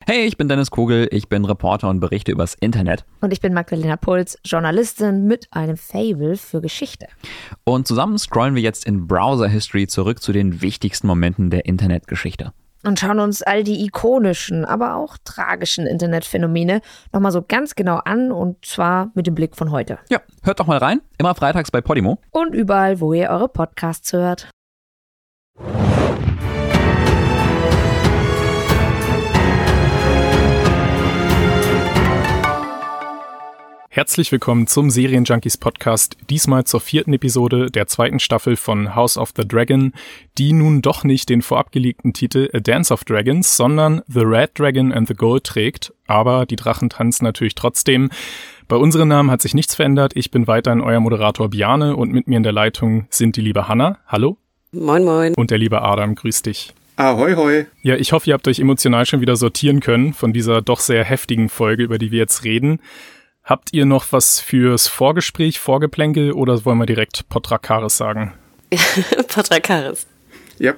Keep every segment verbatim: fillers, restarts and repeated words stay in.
Hey, ich bin Dennis Kogel, ich bin Reporter und berichte übers Internet. Und ich bin Magdalena Puls, Journalistin mit einem Faible für Geschichte. Und zusammen scrollen wir jetzt in Browser History zurück zu den wichtigsten Momenten der Internetgeschichte. Und schauen uns all die ikonischen, aber auch tragischen Internetphänomene nochmal so ganz genau an, und zwar mit dem Blick von heute. Ja, hört doch mal rein, immer freitags bei Podimo. Und überall, wo ihr eure Podcasts hört. Herzlich willkommen zum Serienjunkies Podcast, diesmal zur vierten Episode der zweiten Staffel von House of the Dragon, die nun doch nicht den vorab geleakten Titel A Dance of Dragons, sondern The Red Dragon and the Gold trägt, aber die Drachen tanzen natürlich trotzdem. Bei unseren Namen hat sich nichts verändert, ich bin weiterhin euer Moderator Bjarne und mit mir in der Leitung sind die liebe Hanna, hallo. Moin moin. Und der liebe Adam, grüß dich. Ahoi hoi. Ja, ich hoffe, ihr habt euch emotional schon wieder sortieren können von dieser doch sehr heftigen Folge, über die wir jetzt reden. Habt ihr noch was fürs Vorgespräch, Vorgeplänkel oder wollen wir direkt Potrakaris sagen? Potrakaris. Yep.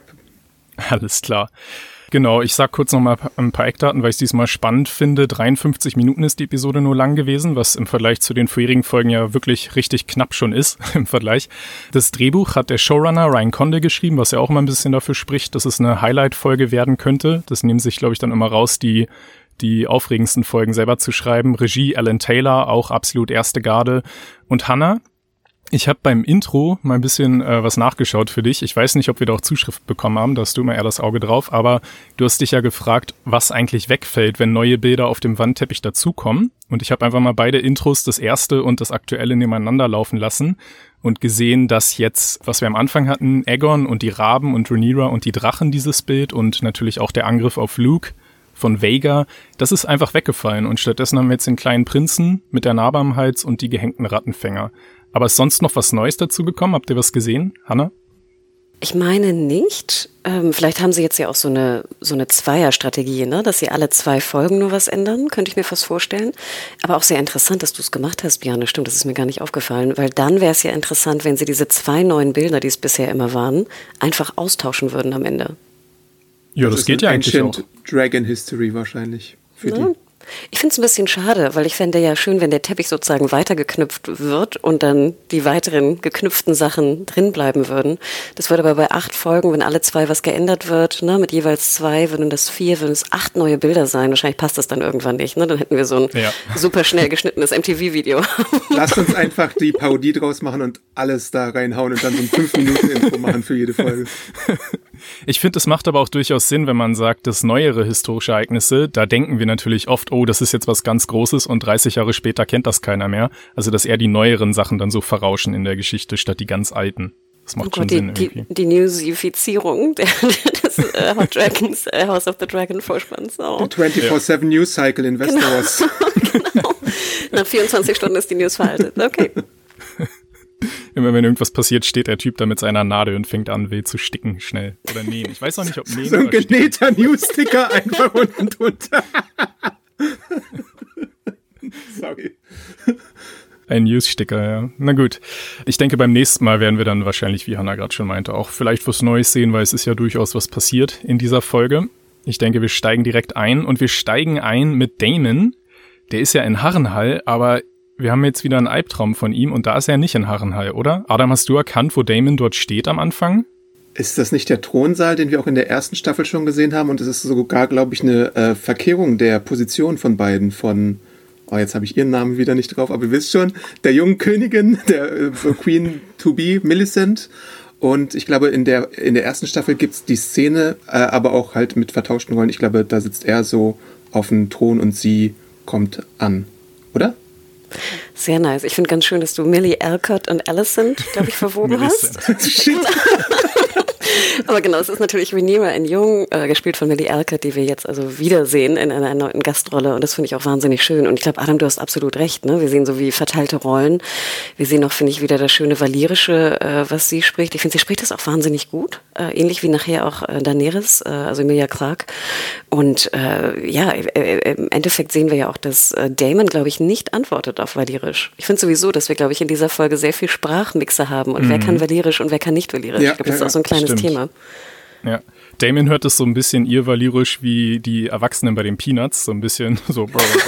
Alles klar. Genau, ich sag kurz noch mal ein paar Eckdaten, weil ich es diesmal spannend finde. dreiundfünfzig Minuten ist die Episode nur lang gewesen, was im Vergleich zu den vorherigen Folgen ja wirklich richtig knapp schon ist im Vergleich. Das Drehbuch hat der Showrunner Ryan Condal geschrieben, was ja auch immer ein bisschen dafür spricht, dass es eine Highlight-Folge werden könnte. Das nehmen sich, glaube ich, dann immer raus, die die aufregendsten Folgen selber zu schreiben. Regie Alan Taylor, auch absolut erste Garde. Und Hanna, ich habe beim Intro mal ein bisschen äh, was nachgeschaut für dich. Ich weiß nicht, ob wir da auch Zuschrift bekommen haben, da hast du immer eher das Auge drauf, aber du hast dich ja gefragt, was eigentlich wegfällt, wenn neue Bilder auf dem Wandteppich dazukommen. Und ich habe einfach mal beide Intros, das erste und das aktuelle, nebeneinander laufen lassen und gesehen, dass jetzt, was wir am Anfang hatten, Aegon und die Raben und Rhaenyra und die Drachen, dieses Bild, und natürlich auch der Angriff auf Luke von Vhagar, das ist einfach weggefallen, und stattdessen haben wir jetzt den kleinen Prinzen mit der Narbe am Hals und die gehängten Rattenfänger. Aber ist sonst noch was Neues dazu gekommen? Habt ihr was gesehen, Hanna? Ich meine nicht. Ähm, vielleicht haben sie jetzt ja auch so eine so eine Zweierstrategie, ne? Dass sie alle zwei Folgen nur was ändern, könnte ich mir fast vorstellen. Aber auch sehr interessant, dass du es gemacht hast, Bjarne. Stimmt, das ist mir gar nicht aufgefallen. Weil dann wäre es ja interessant, wenn sie diese zwei neuen Bilder, die es bisher immer waren, einfach austauschen würden am Ende. Ja, das, das geht ja eigentlich auch. Dragon History wahrscheinlich für ja. die. Ich finde es ein bisschen schade, weil ich fände ja schön, wenn der Teppich sozusagen weitergeknüpft wird und dann die weiteren geknüpften Sachen drin bleiben würden. Das würde aber bei acht Folgen, wenn alle zwei was geändert wird, ne, mit jeweils zwei, würden das vier, würden es acht neue Bilder sein. Wahrscheinlich passt das dann irgendwann nicht. Ne? Dann hätten wir so ein ja. super schnell geschnittenes M T V-Video. Lasst uns einfach die Parodie draus machen und alles da reinhauen und dann so ein fünf Minuten Intro machen für jede Folge. Ich finde, es macht aber auch durchaus Sinn, wenn man sagt, dass neuere historische Ereignisse, da denken wir natürlich oft, oh, das ist jetzt was ganz Großes und dreißig Jahre später kennt das keiner mehr. Also, dass eher die neueren Sachen dann so verrauschen in der Geschichte statt die ganz alten. Das macht oh schon Gott, Sinn die, irgendwie. Die, die Newsifizierung des äh, Hot Dragons, äh, House of the Dragon Vorspanns. Oh. Der vierundzwanzig sieben ja. News Cycle in Westeros. Genau, genau. Nach vierundzwanzig Stunden ist die News veraltet. Okay. Immer wenn irgendwas passiert, steht der Typ da mit seiner Nadel und fängt an, weh zu sticken, schnell. Oder nähen. Ich weiß auch nicht, ob nähen so ein oder genähter Newssticker einfach unten drunter. Sorry. Ein News-Sticker, ja. Na gut. Ich denke, beim nächsten Mal werden wir dann wahrscheinlich, wie Hanna gerade schon meinte, auch vielleicht was Neues sehen, weil es ist ja durchaus was passiert in dieser Folge. Ich denke, wir steigen direkt ein und wir steigen ein mit Daemon. Der ist ja in Harrenhal, aber wir haben jetzt wieder einen Albtraum von ihm und da ist er nicht in Harrenhal, oder? Adam, hast du erkannt, wo Daemon dort steht am Anfang? Ist das nicht der Thronsaal, den wir auch in der ersten Staffel schon gesehen haben? Und es ist sogar, glaube ich, eine äh, Verkehrung der Position von beiden, von, oh, jetzt habe ich ihren Namen wieder nicht drauf, aber ihr wisst schon, der jungen Königin, der äh, Queen to be, Millicent. Und ich glaube, in der, in der ersten Staffel gibt es die Szene, äh, aber auch halt mit vertauschten Rollen. Ich glaube, da sitzt er so auf dem Thron und sie kommt an, oder? Sehr nice. Ich finde ganz schön, dass du Millie Alcott und Alicent, glaube ich, verwoben hast. Shit. Aber genau, es ist natürlich Rhaenyra in Jung, äh, gespielt von Millie Alcott, die wir jetzt also wiedersehen in einer erneuten Gastrolle. Und das finde ich auch wahnsinnig schön. Und ich glaube, Adam, du hast absolut recht. Ne? Wir sehen so wie verteilte Rollen. Wir sehen auch, finde ich, wieder das schöne Valirische, äh, was sie spricht. Ich finde, sie spricht das auch wahnsinnig gut. Äh, ähnlich wie nachher auch äh, Daenerys, äh, also Emilia Clarke. Und äh, ja, äh, im Endeffekt sehen wir ja auch, dass äh, Daemon, glaube ich, nicht antwortet auf Valirisch. Ich finde sowieso, dass wir, glaube ich, in dieser Folge sehr viel Sprachmixer haben. Und mhm. wer kann Valirisch und wer kann nicht Valirisch. Ja, ich glaube, das ja, ist auch so ein kleines stimmt. Thema. Ja. Damon hört es so ein bisschen irrvalirisch wie die Erwachsenen bei den Peanuts, so ein bisschen so.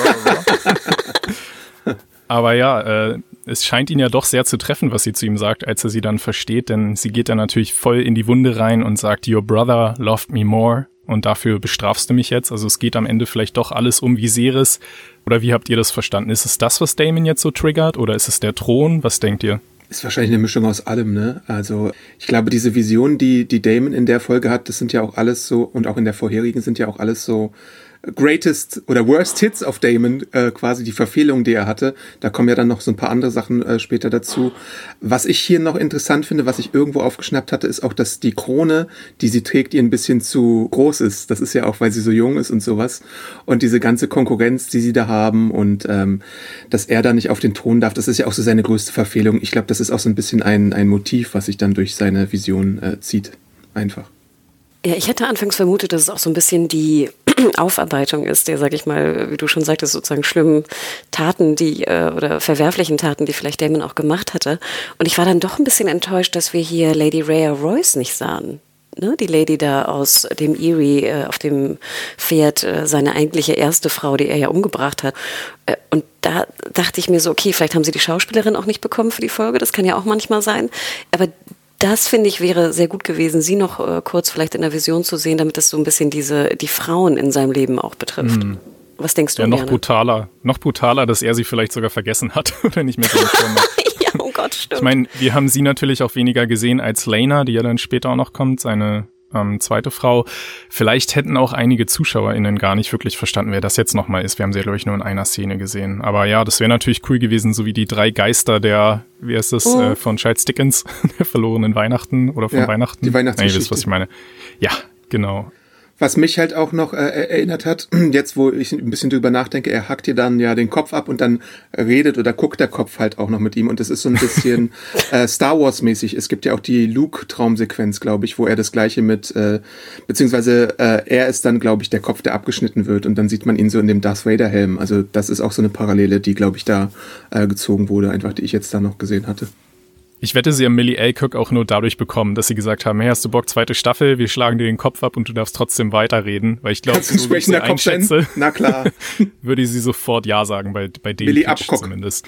Aber ja, äh, es scheint ihn ja doch sehr zu treffen, was sie zu ihm sagt, als er sie dann versteht, denn sie geht dann natürlich voll in die Wunde rein und sagt, your brother loved me more und dafür bestrafst du mich jetzt. Also es geht am Ende vielleicht doch alles um Viserys. Oder wie habt ihr das verstanden? Ist es das, was Daemon jetzt so triggert oder ist es der Thron? Was denkt ihr? Ist wahrscheinlich eine Mischung aus allem, ne? Also ich glaube, diese Visionen, die, die Daemon in der Folge hat, das sind ja auch alles so, und auch in der vorherigen sind ja auch alles so Greatest oder Worst Hits auf Daemon, äh, quasi die Verfehlung, die er hatte. Da kommen ja dann noch so ein paar andere Sachen äh, später dazu. Was ich hier noch interessant finde, was ich irgendwo aufgeschnappt hatte, ist auch, dass die Krone, die sie trägt, ihr ein bisschen zu groß ist. Das ist ja auch, weil sie so jung ist und sowas. Und diese ganze Konkurrenz, die sie da haben und ähm, dass er da nicht auf den Thron darf, das ist ja auch so seine größte Verfehlung. Ich glaube, das ist auch so ein bisschen ein, ein Motiv, was sich dann durch seine Vision äh, zieht. Einfach. Ja, ich hätte anfangs vermutet, dass es auch so ein bisschen die Aufarbeitung ist, der, sag ich mal, wie du schon sagtest, sozusagen schlimmen Taten, die äh, oder verwerflichen Taten, die vielleicht Daemon auch gemacht hatte. Und ich war dann doch ein bisschen enttäuscht, dass wir hier Lady Rhea Royce nicht sahen. Ne? Die Lady da aus dem Eyrie äh, auf dem Pferd, äh, seine eigentliche erste Frau, die er ja umgebracht hat. Äh, und da dachte ich mir so, okay, vielleicht haben sie die Schauspielerin auch nicht bekommen für die Folge, das kann ja auch manchmal sein. Aber das, finde ich, wäre sehr gut gewesen, sie noch äh, kurz vielleicht in der Vision zu sehen, damit das so ein bisschen diese die Frauen in seinem Leben auch betrifft. Mhm. Was denkst du, Ja, noch Jana? brutaler. Noch brutaler, dass er sie vielleicht sogar vergessen hat oder nicht mehr so im Schirm hat. Ja, oh Gott, stimmt. Ich meine, wir haben sie natürlich auch weniger gesehen als Laena, die ja dann später auch noch kommt, seine ähm, zweite Frau. Vielleicht hätten auch einige ZuschauerInnen gar nicht wirklich verstanden, wer das jetzt nochmal ist. Wir haben sie ja, glaube ich, nur in einer Szene gesehen. Aber ja, das wäre natürlich cool gewesen, so wie die drei Geister der, wie heißt das, oh. äh, von Charles Dickens, der verlorenen Weihnachten oder von ja, Weihnachten. Die Weihnachtsgeschichte. Nee, ihr wisst, was ich meine. Ja, genau. Was mich halt auch noch äh, erinnert hat, jetzt wo ich ein bisschen drüber nachdenke, er hackt ihr dann ja den Kopf ab und dann redet oder guckt der Kopf halt auch noch mit ihm und das ist so ein bisschen äh, Star Wars mäßig. Es gibt ja auch die Luke-Traumsequenz, glaube ich, wo er das Gleiche mit, äh, beziehungsweise äh, er ist dann, glaube ich, der Kopf, der abgeschnitten wird und dann sieht man ihn so in dem Darth Vader-Helm. Also das ist auch so eine Parallele, die, glaube ich, da äh, gezogen wurde, einfach die ich jetzt da noch gesehen hatte. Ich wette, sie haben Millie Alcock auch nur dadurch bekommen, dass sie gesagt haben, hey, hast du Bock, zweite Staffel, wir schlagen dir den Kopf ab und du darfst trotzdem weiterreden. Weil ich glaube, so wie ich sie einschätze, na klar, würde sie sofort Ja sagen, bei, bei dem Millie Pitch Abcock. Zumindest.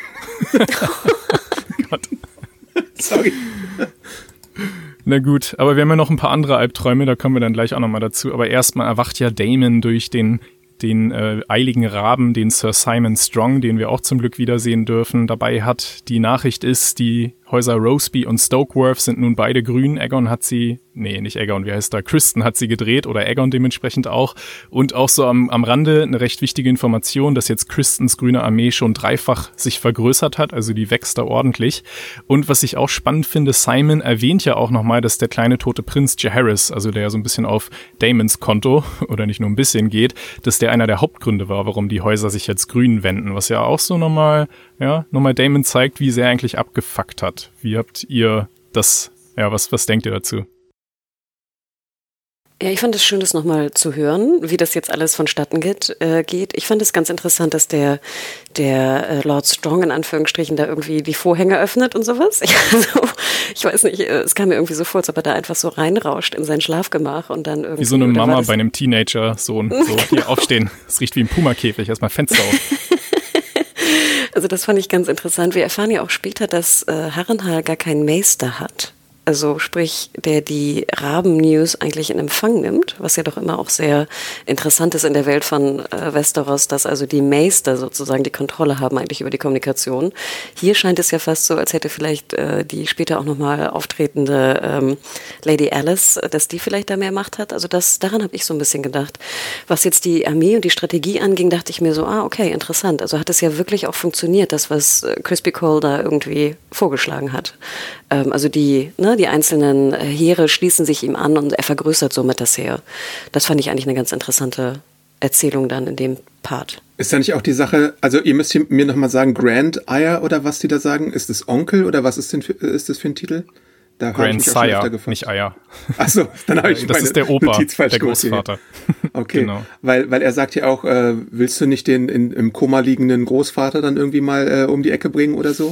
Oh Gott. Sorry. Na gut, aber wir haben ja noch ein paar andere Albträume, da kommen wir dann gleich auch nochmal dazu. Aber erstmal erwacht ja Daemon durch den den äh, eiligen Raben, den Sir Simon Strong, den wir auch zum Glück wiedersehen dürfen, dabei hat. Die Nachricht ist, die Häuser Roseby und Stokeworth sind nun beide grün. Aegon hat sie, nee, nicht Aegon, wie heißt da? Criston hat sie gedreht oder Aegon dementsprechend auch. Und auch so am, am Rande eine recht wichtige Information, dass jetzt Cristons grüne Armee schon dreifach sich vergrößert hat, also die wächst da ordentlich. Und was ich auch spannend finde, Simon erwähnt ja auch nochmal, dass der kleine tote Prinz Jaehaerys, also der ja so ein bisschen auf Daemons Konto oder nicht nur ein bisschen geht, dass der einer der Hauptgründe war, warum die Häuser sich jetzt grün wenden, was ja auch so nochmal, ja, nochmal Daemon zeigt, wie sehr er eigentlich abgefuckt hat. Wie habt ihr das, ja, was, was denkt ihr dazu? Ja, ich fand es schön, das nochmal zu hören, wie das jetzt alles vonstatten geht. Äh, geht. Ich fand es ganz interessant, dass der, der äh, Lord Strong in Anführungsstrichen da irgendwie die Vorhänge öffnet und sowas. Ich, also, ich weiß nicht, es kam mir irgendwie so vor, als ob er da einfach so reinrauscht in sein Schlafgemach und dann irgendwie... Wie so eine Mama bei einem Teenager-Sohn. So, hier aufstehen. Es riecht wie ein Pumakäfig, erstmal Fenster auf. Also das fand ich ganz interessant. Wir erfahren ja auch später, dass äh, Harrenhal gar keinen Meister hat. Also sprich, der die Raben-News eigentlich in Empfang nimmt, was ja doch immer auch sehr interessant ist in der Welt von äh, Westeros, dass also die Meister sozusagen die Kontrolle haben eigentlich über die Kommunikation. Hier scheint es ja fast so, als hätte vielleicht äh, die später auch nochmal auftretende ähm, Lady Alice, dass die vielleicht da mehr Macht hat. Also das, daran habe ich so ein bisschen gedacht. Was jetzt die Armee und die Strategie anging, dachte ich mir so, ah, okay, interessant. Also hat es ja wirklich auch funktioniert, das, was äh, Crispy Cole da irgendwie vorgeschlagen hat. Ähm, also die, ne, die einzelnen Heere schließen sich ihm an und er vergrößert somit das Heer. Das fand ich eigentlich eine ganz interessante Erzählung dann in dem Part. Ist da nicht auch die Sache, also ihr müsst mir nochmal sagen, Grand Ire oder was die da sagen? Ist das Onkel oder was ist, denn für, ist das für ein Titel? Da Grand Sire, nicht Eier. Achso, dann habe ich das meine ist der Opa, Notiz falsch der Großvater. Okay, genau. weil, weil er sagt ja auch, äh, willst du nicht den in, im Koma liegenden Großvater dann irgendwie mal äh, um die Ecke bringen oder so?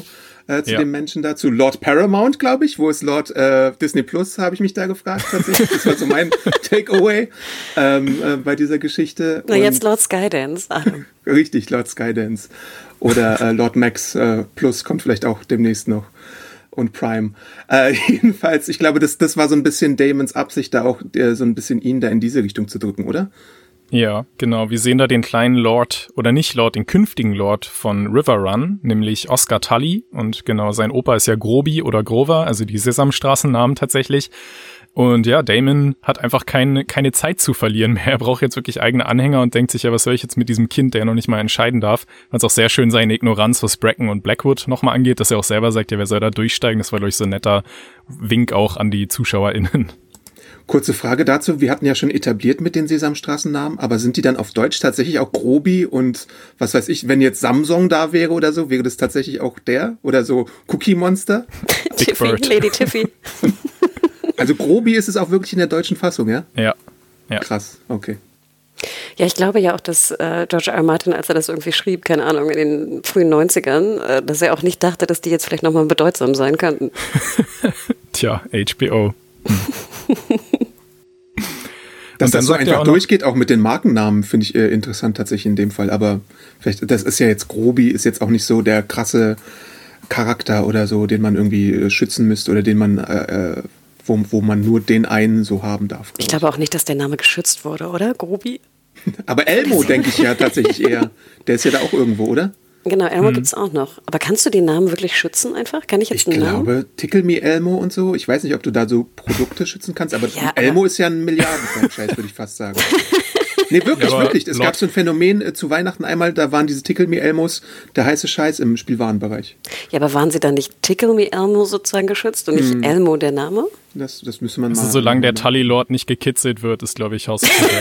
äh, zu ja. dem Menschen da, zu Lord Paramount, glaube ich. Wo ist Lord äh, Disney Plus, habe ich mich da gefragt tatsächlich. Das war so mein Takeaway ähm, äh, bei dieser Geschichte. Na, jetzt Lord Skydance. Richtig, Lord Skydance. Oder äh, Lord Max äh, Plus kommt vielleicht auch demnächst noch. Und Prime. Äh, jedenfalls, ich glaube, das, das war so ein bisschen Damons Absicht, da auch äh, so ein bisschen ihn da in diese Richtung zu drücken, oder? Ja, genau. Wir sehen da den kleinen Lord, oder nicht Lord, den künftigen Lord von River Run, nämlich Oscar Tully. Und genau, sein Opa ist ja Groby oder Grover, also die Sesamstraßennamen tatsächlich. Und ja, Damon hat einfach keine, keine Zeit zu verlieren mehr. Er braucht jetzt wirklich eigene Anhänger und denkt sich, ja, was soll ich jetzt mit diesem Kind, der noch nicht mal entscheiden darf? Fand es auch sehr schön, seine Ignoranz, was Bracken und Blackwood nochmal angeht, dass er auch selber sagt, ja, wer soll da durchsteigen? Das war, glaube ich, so ein netter Wink auch an die ZuschauerInnen. Kurze Frage dazu, wir hatten ja schon etabliert mit den Sesamstraßennamen, aber sind die dann auf Deutsch tatsächlich auch Groby und was weiß ich, wenn jetzt Samsung da wäre oder so, wäre das tatsächlich auch der? Oder so Cookie Monster? Tiffy, Lady Tiffy. Also Groby ist es auch wirklich in der deutschen Fassung, ja? Ja. ja. Krass, okay. Ja, ich glaube ja auch, dass äh, George R. R. Martin, als er das irgendwie schrieb, keine Ahnung, in den frühen neunzigern, äh, dass er auch nicht dachte, dass die jetzt vielleicht nochmal bedeutsam sein könnten. Tja, H B O. Dass das so einfach durchgeht, auch mit den Markennamen, finde ich äh, interessant tatsächlich in dem Fall. Aber vielleicht, das ist ja jetzt Groby, ist jetzt auch nicht so der krasse Charakter oder so, den man irgendwie äh, schützen müsste oder den man, äh, wo, wo man nur den einen so haben darf. Ich glaube auch nicht, dass der Name geschützt wurde, oder? Groby? Aber Elmo denke ich ja tatsächlich eher. Der ist ja da auch irgendwo, oder? Genau, Elmo hm. gibt's auch noch. Aber kannst du den Namen wirklich schützen einfach? Kann ich jetzt ich einen Namen? Ich glaube, Tickle Me Elmo und so. Ich weiß nicht, ob du da so Produkte schützen kannst, aber ja, Elmo aber ist ja ein Milliarden-Franchise, würde ich fast sagen. Nee, wirklich, ja, wirklich. Es Lord gab so ein Phänomen äh, zu Weihnachten einmal, da waren diese Tickle Me Elmos der heiße Scheiß im Spielwarenbereich. Ja, aber waren sie dann nicht Tickle Me Elmo sozusagen geschützt und nicht hm. Elmo der Name? Das, das müsste man also mal... Solange der Tully-Lord nicht gekitzelt wird, ist, glaube ich, Haus.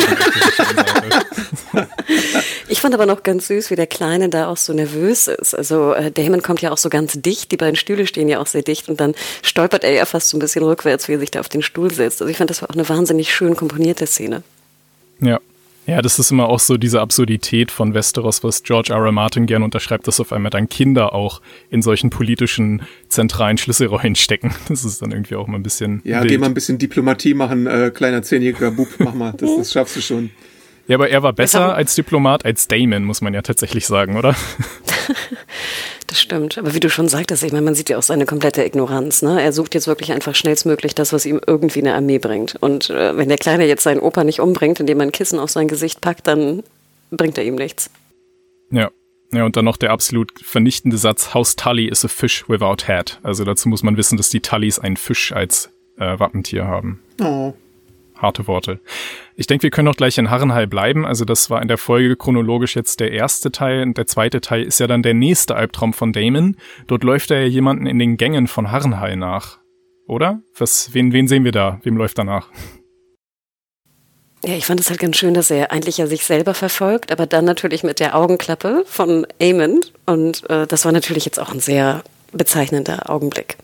Ich fand aber noch ganz süß, wie der Kleine da auch so nervös ist. Also äh, Damon kommt ja auch so ganz dicht, die beiden Stühle stehen ja auch sehr dicht und dann stolpert er ja fast so ein bisschen rückwärts, wie er sich da auf den Stuhl setzt. Also ich fand, das war auch eine wahnsinnig schön komponierte Szene. Ja. Ja, das ist immer auch so diese Absurdität von Westeros, was George R. R. Martin gerne unterschreibt, dass auf einmal dann Kinder auch in solchen politischen zentralen Schlüsselrollen stecken. Das ist dann irgendwie auch mal ein bisschen Ja, wild. Geh mal ein bisschen Diplomatie machen, äh, kleiner zehnjähriger Bub, mach mal, das, das schaffst du schon. Ja, aber er war besser als Diplomat als Damon, muss man ja tatsächlich sagen, oder? Das stimmt, aber wie du schon sagtest, ich meine, man sieht ja auch seine komplette Ignoranz. Ne? Er sucht jetzt wirklich einfach schnellstmöglich das, was ihm irgendwie eine Armee bringt. Und äh, wenn der Kleine jetzt seinen Opa nicht umbringt, indem er ein Kissen auf sein Gesicht packt, dann bringt er ihm nichts. Ja. Ja, und dann noch der absolut vernichtende Satz, House Tully is a fish without head. Also dazu muss man wissen, dass die Tullys einen Fisch als äh, Wappentier haben. Oh. Harte Worte. Ich denke, wir können auch gleich in Harrenhal bleiben. Also das war in der Folge chronologisch jetzt der erste Teil und der zweite Teil ist ja dann der nächste Albtraum von Damon. Dort läuft er ja jemanden in den Gängen von Harrenhal nach. Oder? Was, wen, wen sehen wir da? Wem läuft er nach? Ja, ich fand es halt ganz schön, dass er eigentlich ja sich selber verfolgt, aber dann natürlich mit der Augenklappe von Aemond. Und äh, das war natürlich jetzt auch ein sehr bezeichnender Augenblick.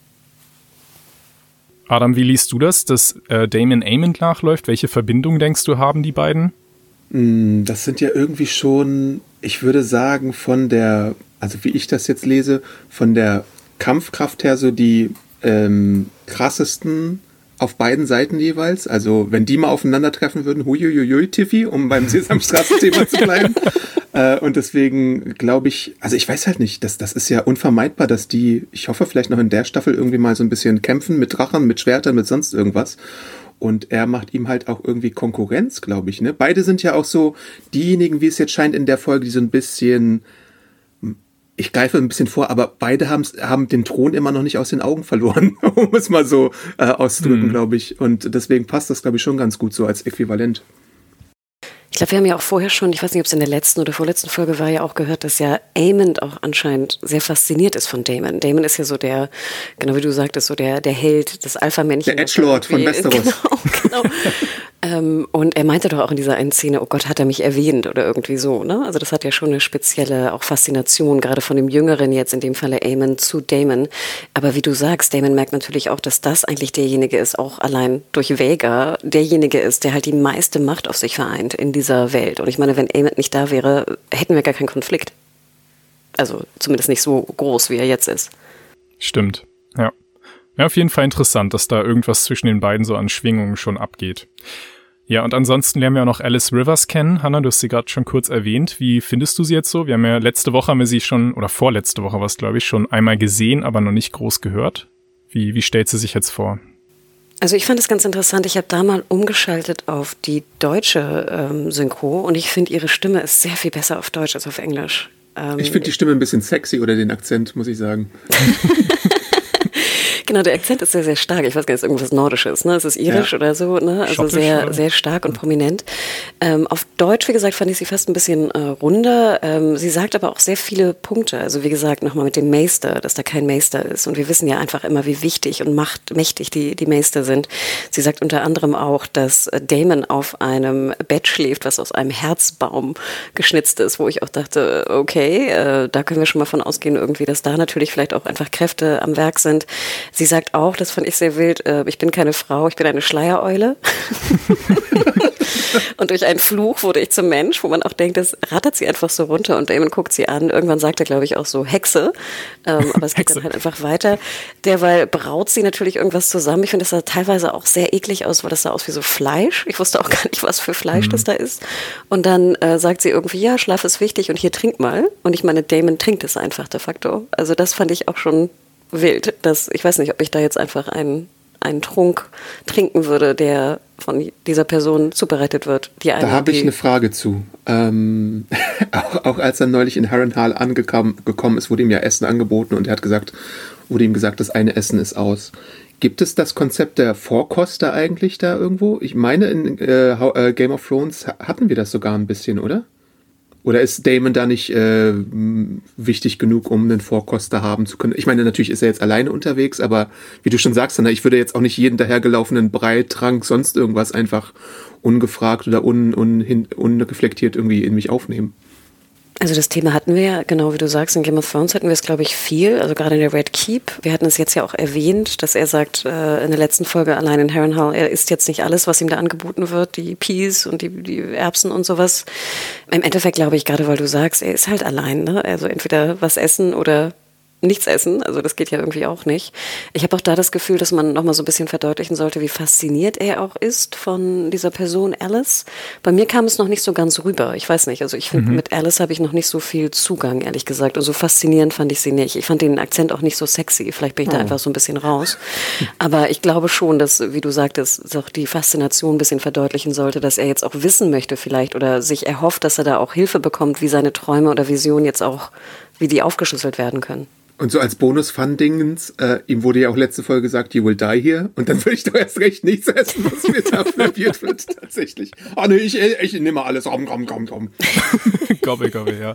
Adam, wie liest du das, dass äh, Damon Aemond nachläuft? Welche Verbindung denkst du, haben die beiden? Das sind ja irgendwie schon, ich würde sagen, von der, also wie ich das jetzt lese, von der Kampfkraft her so die ähm, krassesten auf beiden Seiten jeweils. Also wenn die mal aufeinandertreffen würden, huiuiui, Tiffy, um beim Sesamstraßen-Thema zu bleiben. Äh, und deswegen glaube ich, also ich weiß halt nicht, das, das ist ja unvermeidbar, dass die, ich hoffe vielleicht noch in der Staffel irgendwie mal so ein bisschen kämpfen mit Drachen, mit Schwertern, mit sonst irgendwas. Und er macht ihm halt auch irgendwie Konkurrenz, glaube ich. Ne? Beide sind ja auch so diejenigen, wie es jetzt scheint in der Folge, die so ein bisschen, ich greife ein bisschen vor, aber beide haben den Thron immer noch nicht aus den Augen verloren, um es mal so äh, auszudrücken, hm. glaube ich. Und deswegen passt das, glaube ich, schon ganz gut so als Äquivalent. Ich glaube, wir haben ja auch vorher schon, ich weiß nicht, ob es in der letzten oder vorletzten Folge war, ja auch gehört, dass ja Aemond auch anscheinend sehr fasziniert ist von Damon. Damon ist ja so der, genau wie du sagtest, so der, der Held, das Alpha-Männchen. Der Edgelord von Westeros. Genau, genau. ähm, und er meinte doch auch in dieser einen Szene, oh Gott, hat er mich erwähnt oder irgendwie so, ne? Also das hat ja schon eine spezielle auch Faszination, gerade von dem Jüngeren jetzt, in dem Falle Aemond zu Damon. Aber wie du sagst, Damon merkt natürlich auch, dass das eigentlich derjenige ist, auch allein durch Vhagar, derjenige ist, der halt die meiste Macht auf sich vereint in dieser Welt. Und ich meine, wenn Aemond nicht da wäre, hätten wir gar keinen Konflikt. Also zumindest nicht so groß, wie er jetzt ist. Stimmt, ja. Ja, auf jeden Fall interessant, dass da irgendwas zwischen den beiden so an Schwingungen schon abgeht. Ja, und ansonsten lernen wir auch noch Alice Rivers kennen. Hannah, du hast sie gerade schon kurz erwähnt. Wie findest du sie jetzt so? Wir haben ja letzte Woche, haben wir sie schon, oder vorletzte Woche war es, glaube ich, schon einmal gesehen, aber noch nicht groß gehört. Wie, wie stellt sie sich jetzt vor? Also ich fand es ganz interessant. Ich habe da mal umgeschaltet auf die deutsche ähm, Synchro und ich finde, ihre Stimme ist sehr viel besser auf Deutsch als auf Englisch. Ähm, ich finde die Stimme ein bisschen sexy oder den Akzent, muss ich sagen. Genau, der Akzent ist sehr, sehr stark. Ich weiß gar nicht, ist irgendwas Nordisches, ne? Es ist irisch ja. oder so, ne? Also Schottisch, sehr, oder? sehr stark und prominent. Ähm, auf Deutsch, wie gesagt, fand ich sie fast ein bisschen äh, runder. Ähm, sie sagt aber auch sehr viele Punkte. Also wie gesagt, nochmal mit dem Maester, dass da kein Maester ist. Und wir wissen ja einfach immer, wie wichtig und macht, mächtig die, die Maester sind. Sie sagt unter anderem auch, dass Daemon auf einem Bett schläft, was aus einem Herzbaum geschnitzt ist, wo ich auch dachte, okay, äh, da können wir schon mal von ausgehen irgendwie, dass da natürlich vielleicht auch einfach Kräfte am Werk sind. Sie sagt auch, das fand ich sehr wild, äh, ich bin keine Frau, ich bin eine Schleiereule. Und durch einen Fluch wurde ich zum Mensch, wo man auch denkt, das rattert sie einfach so runter und Daemon guckt sie an. Irgendwann sagt er, glaube ich, auch so Hexe. Ähm, aber es geht Hexe. Dann halt einfach weiter. Derweil braut sie natürlich irgendwas zusammen. Ich finde, das sah teilweise auch sehr eklig aus, weil das sah aus wie so Fleisch. Ich wusste auch gar nicht, was für Fleisch mhm. das da ist. Und dann äh, sagt sie irgendwie, ja, Schlaf ist wichtig und hier trink mal. Und ich meine, Daemon trinkt es einfach de facto. Also das fand ich auch schon wild. Das, ich weiß nicht, ob ich da jetzt einfach einen, einen Trunk trinken würde, der von dieser Person zubereitet wird. Die eine, da habe ich eine Frage zu. Ähm, auch, auch als er neulich in Harrenhal angekommen ist, wurde ihm ja Essen angeboten und er hat gesagt, wurde ihm gesagt, das eine Essen ist aus. Gibt es das Konzept der Vorkoster eigentlich da irgendwo? Ich meine, in äh, Game of Thrones hatten wir das sogar ein bisschen, oder? Oder ist Daemon da nicht äh, wichtig genug, um einen Vorkoster haben zu können? Ich meine, natürlich ist er jetzt alleine unterwegs, aber wie du schon sagst, Anna, ich würde jetzt auch nicht jeden dahergelaufenen Brei, Trank, sonst irgendwas einfach ungefragt oder un, un, unreflektiert irgendwie in mich aufnehmen. Also das Thema hatten wir ja, genau wie du sagst, in Game of Thrones hatten wir es, glaube ich, viel, also gerade in der Red Keep. Wir hatten es jetzt ja auch erwähnt, dass er sagt, äh, in der letzten Folge allein in Harrenhal, er isst jetzt nicht alles, was ihm da angeboten wird, die Peas und die, die Erbsen und sowas. Im Endeffekt glaube ich, gerade weil du sagst, er ist halt allein, ne? Also entweder was essen oder nichts essen, also das geht ja irgendwie auch nicht. Ich habe auch da das Gefühl, dass man nochmal so ein bisschen verdeutlichen sollte, wie fasziniert er auch ist von dieser Person Alice. Bei mir kam es noch nicht so ganz rüber, ich weiß nicht, also ich finde, mhm. mit Alice habe ich noch nicht so viel Zugang, ehrlich gesagt, und so faszinierend fand ich sie nicht. Ich fand den Akzent auch nicht so sexy, vielleicht bin ich oh. da einfach so ein bisschen raus, aber ich glaube schon, dass, wie du sagtest, auch die Faszination ein bisschen verdeutlichen sollte, dass er jetzt auch wissen möchte vielleicht oder sich erhofft, dass er da auch Hilfe bekommt, wie seine Träume oder Visionen jetzt auch, wie die aufgeschlüsselt werden können. Und so als Bonus-Fun-Dingens, äh, ihm wurde ja auch letzte Folge gesagt, you will die here. Und dann würde ich doch erst recht nichts essen, was mir da serviert wird, tatsächlich. Ah, nee, ich, ich nehme alles. Komm, komm, komm, komm. Gobbel, gobbel, ja.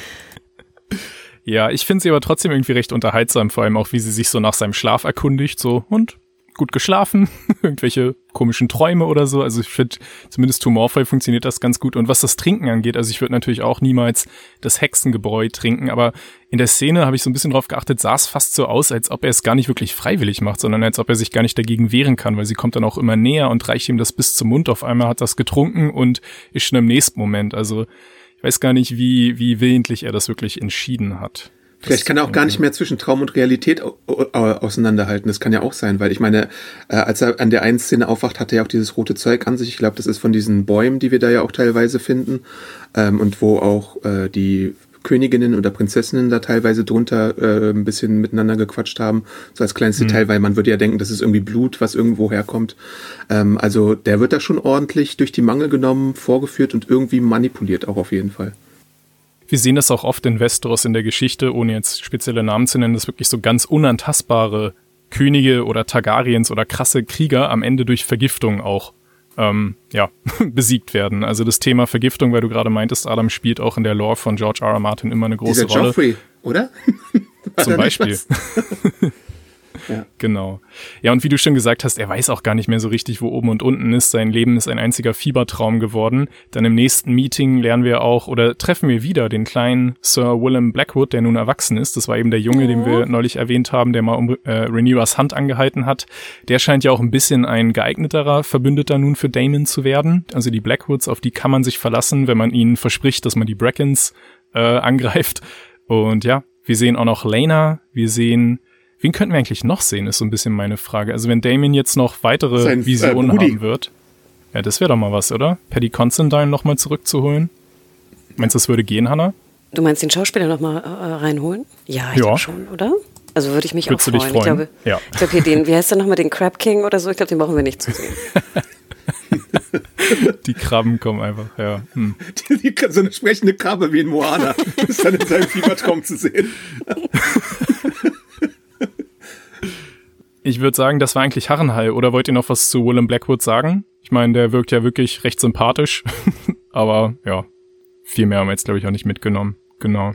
Ja, ich finde sie aber trotzdem irgendwie recht unterhaltsam, vor allem auch, wie sie sich so nach seinem Schlaf erkundigt, so, und gut geschlafen, irgendwelche komischen Träume oder so. Also ich finde, zumindest humorvoll funktioniert das ganz gut. Und was das Trinken angeht, also ich würde natürlich auch niemals das Hexengebräu trinken, aber in der Szene habe ich so ein bisschen drauf geachtet, sah es fast so aus, als ob er es gar nicht wirklich freiwillig macht, sondern als ob er sich gar nicht dagegen wehren kann, weil sie kommt dann auch immer näher und reicht ihm das bis zum Mund. Auf einmal hat das getrunken und ist schon im nächsten Moment. Also ich weiß gar nicht, wie, wie willentlich er das wirklich entschieden hat. Vielleicht kann er auch gar nicht mehr zwischen Traum und Realität auseinanderhalten. Das kann ja auch sein, weil ich meine, äh, als er an der einen Szene aufwacht, hat er ja auch dieses rote Zeug an sich. Ich glaube, das ist von diesen Bäumen, die wir da ja auch teilweise finden. Ähm, und wo auch äh, die Königinnen oder Prinzessinnen da teilweise drunter äh, ein bisschen miteinander gequatscht haben. So als kleines mhm. Detail, weil man würde ja denken, das ist irgendwie Blut, was irgendwo herkommt. Ähm, also der wird da schon ordentlich durch die Mangel genommen, vorgeführt und irgendwie manipuliert auch auf jeden Fall. Wir sehen das auch oft in Westeros in der Geschichte, ohne jetzt spezielle Namen zu nennen, dass wirklich so ganz unantastbare Könige oder Targaryens oder krasse Krieger am Ende durch Vergiftung auch ähm, ja, besiegt werden. Also das Thema Vergiftung, weil du gerade meintest, Adam, spielt auch in der Lore von George R. R. Martin immer eine große Dieser Rolle. Joffrey, oder? Zum Beispiel. Ja. Genau. Ja, und wie du schon gesagt hast, er weiß auch gar nicht mehr so richtig, wo oben und unten ist. Sein Leben ist ein einziger Fiebertraum geworden. Dann im nächsten Meeting lernen wir auch, oder treffen wir wieder den kleinen Sir Willem Blackwood, der nun erwachsen ist. Das war eben der Junge, oh. den wir neulich erwähnt haben, der mal um äh, Rhaenyras Hand angehalten hat. Der scheint ja auch ein bisschen ein geeigneterer Verbündeter nun für Daemon zu werden. Also die Blackwoods, auf die kann man sich verlassen, wenn man ihnen verspricht, dass man die Brackens äh, angreift. Und ja, wir sehen auch noch Laena, wir sehen Wen könnten wir eigentlich noch sehen, ist so ein bisschen meine Frage. Also wenn Damon jetzt noch weitere Sein, Visionen äh, Brudi. haben wird, ja, das wäre doch mal was, oder? Paddy Considine nochmal zurückzuholen. Meinst du, das würde gehen, Hannah? Du meinst den Schauspieler nochmal äh, reinholen? Ja, ich Ja. glaube schon, oder? Also würde ich mich Würdest auch du freuen. dich freuen? Ich glaube, Ja. ich glaube hier den, wie heißt der nochmal, den Crab King oder so? Ich glaube, den brauchen wir nicht zu sehen. Die Krabben kommen einfach, ja. Hm. Die, die, so eine sprechende Krabbe wie in Moana ist dann in seinem Fiebertraum zu sehen. Ich würde sagen, das war eigentlich Harrenhal. Oder wollt ihr noch was zu Willem Blackwood sagen? Ich meine, der wirkt ja wirklich recht sympathisch. Aber ja, viel mehr haben wir jetzt, glaube ich, auch nicht mitgenommen. Genau.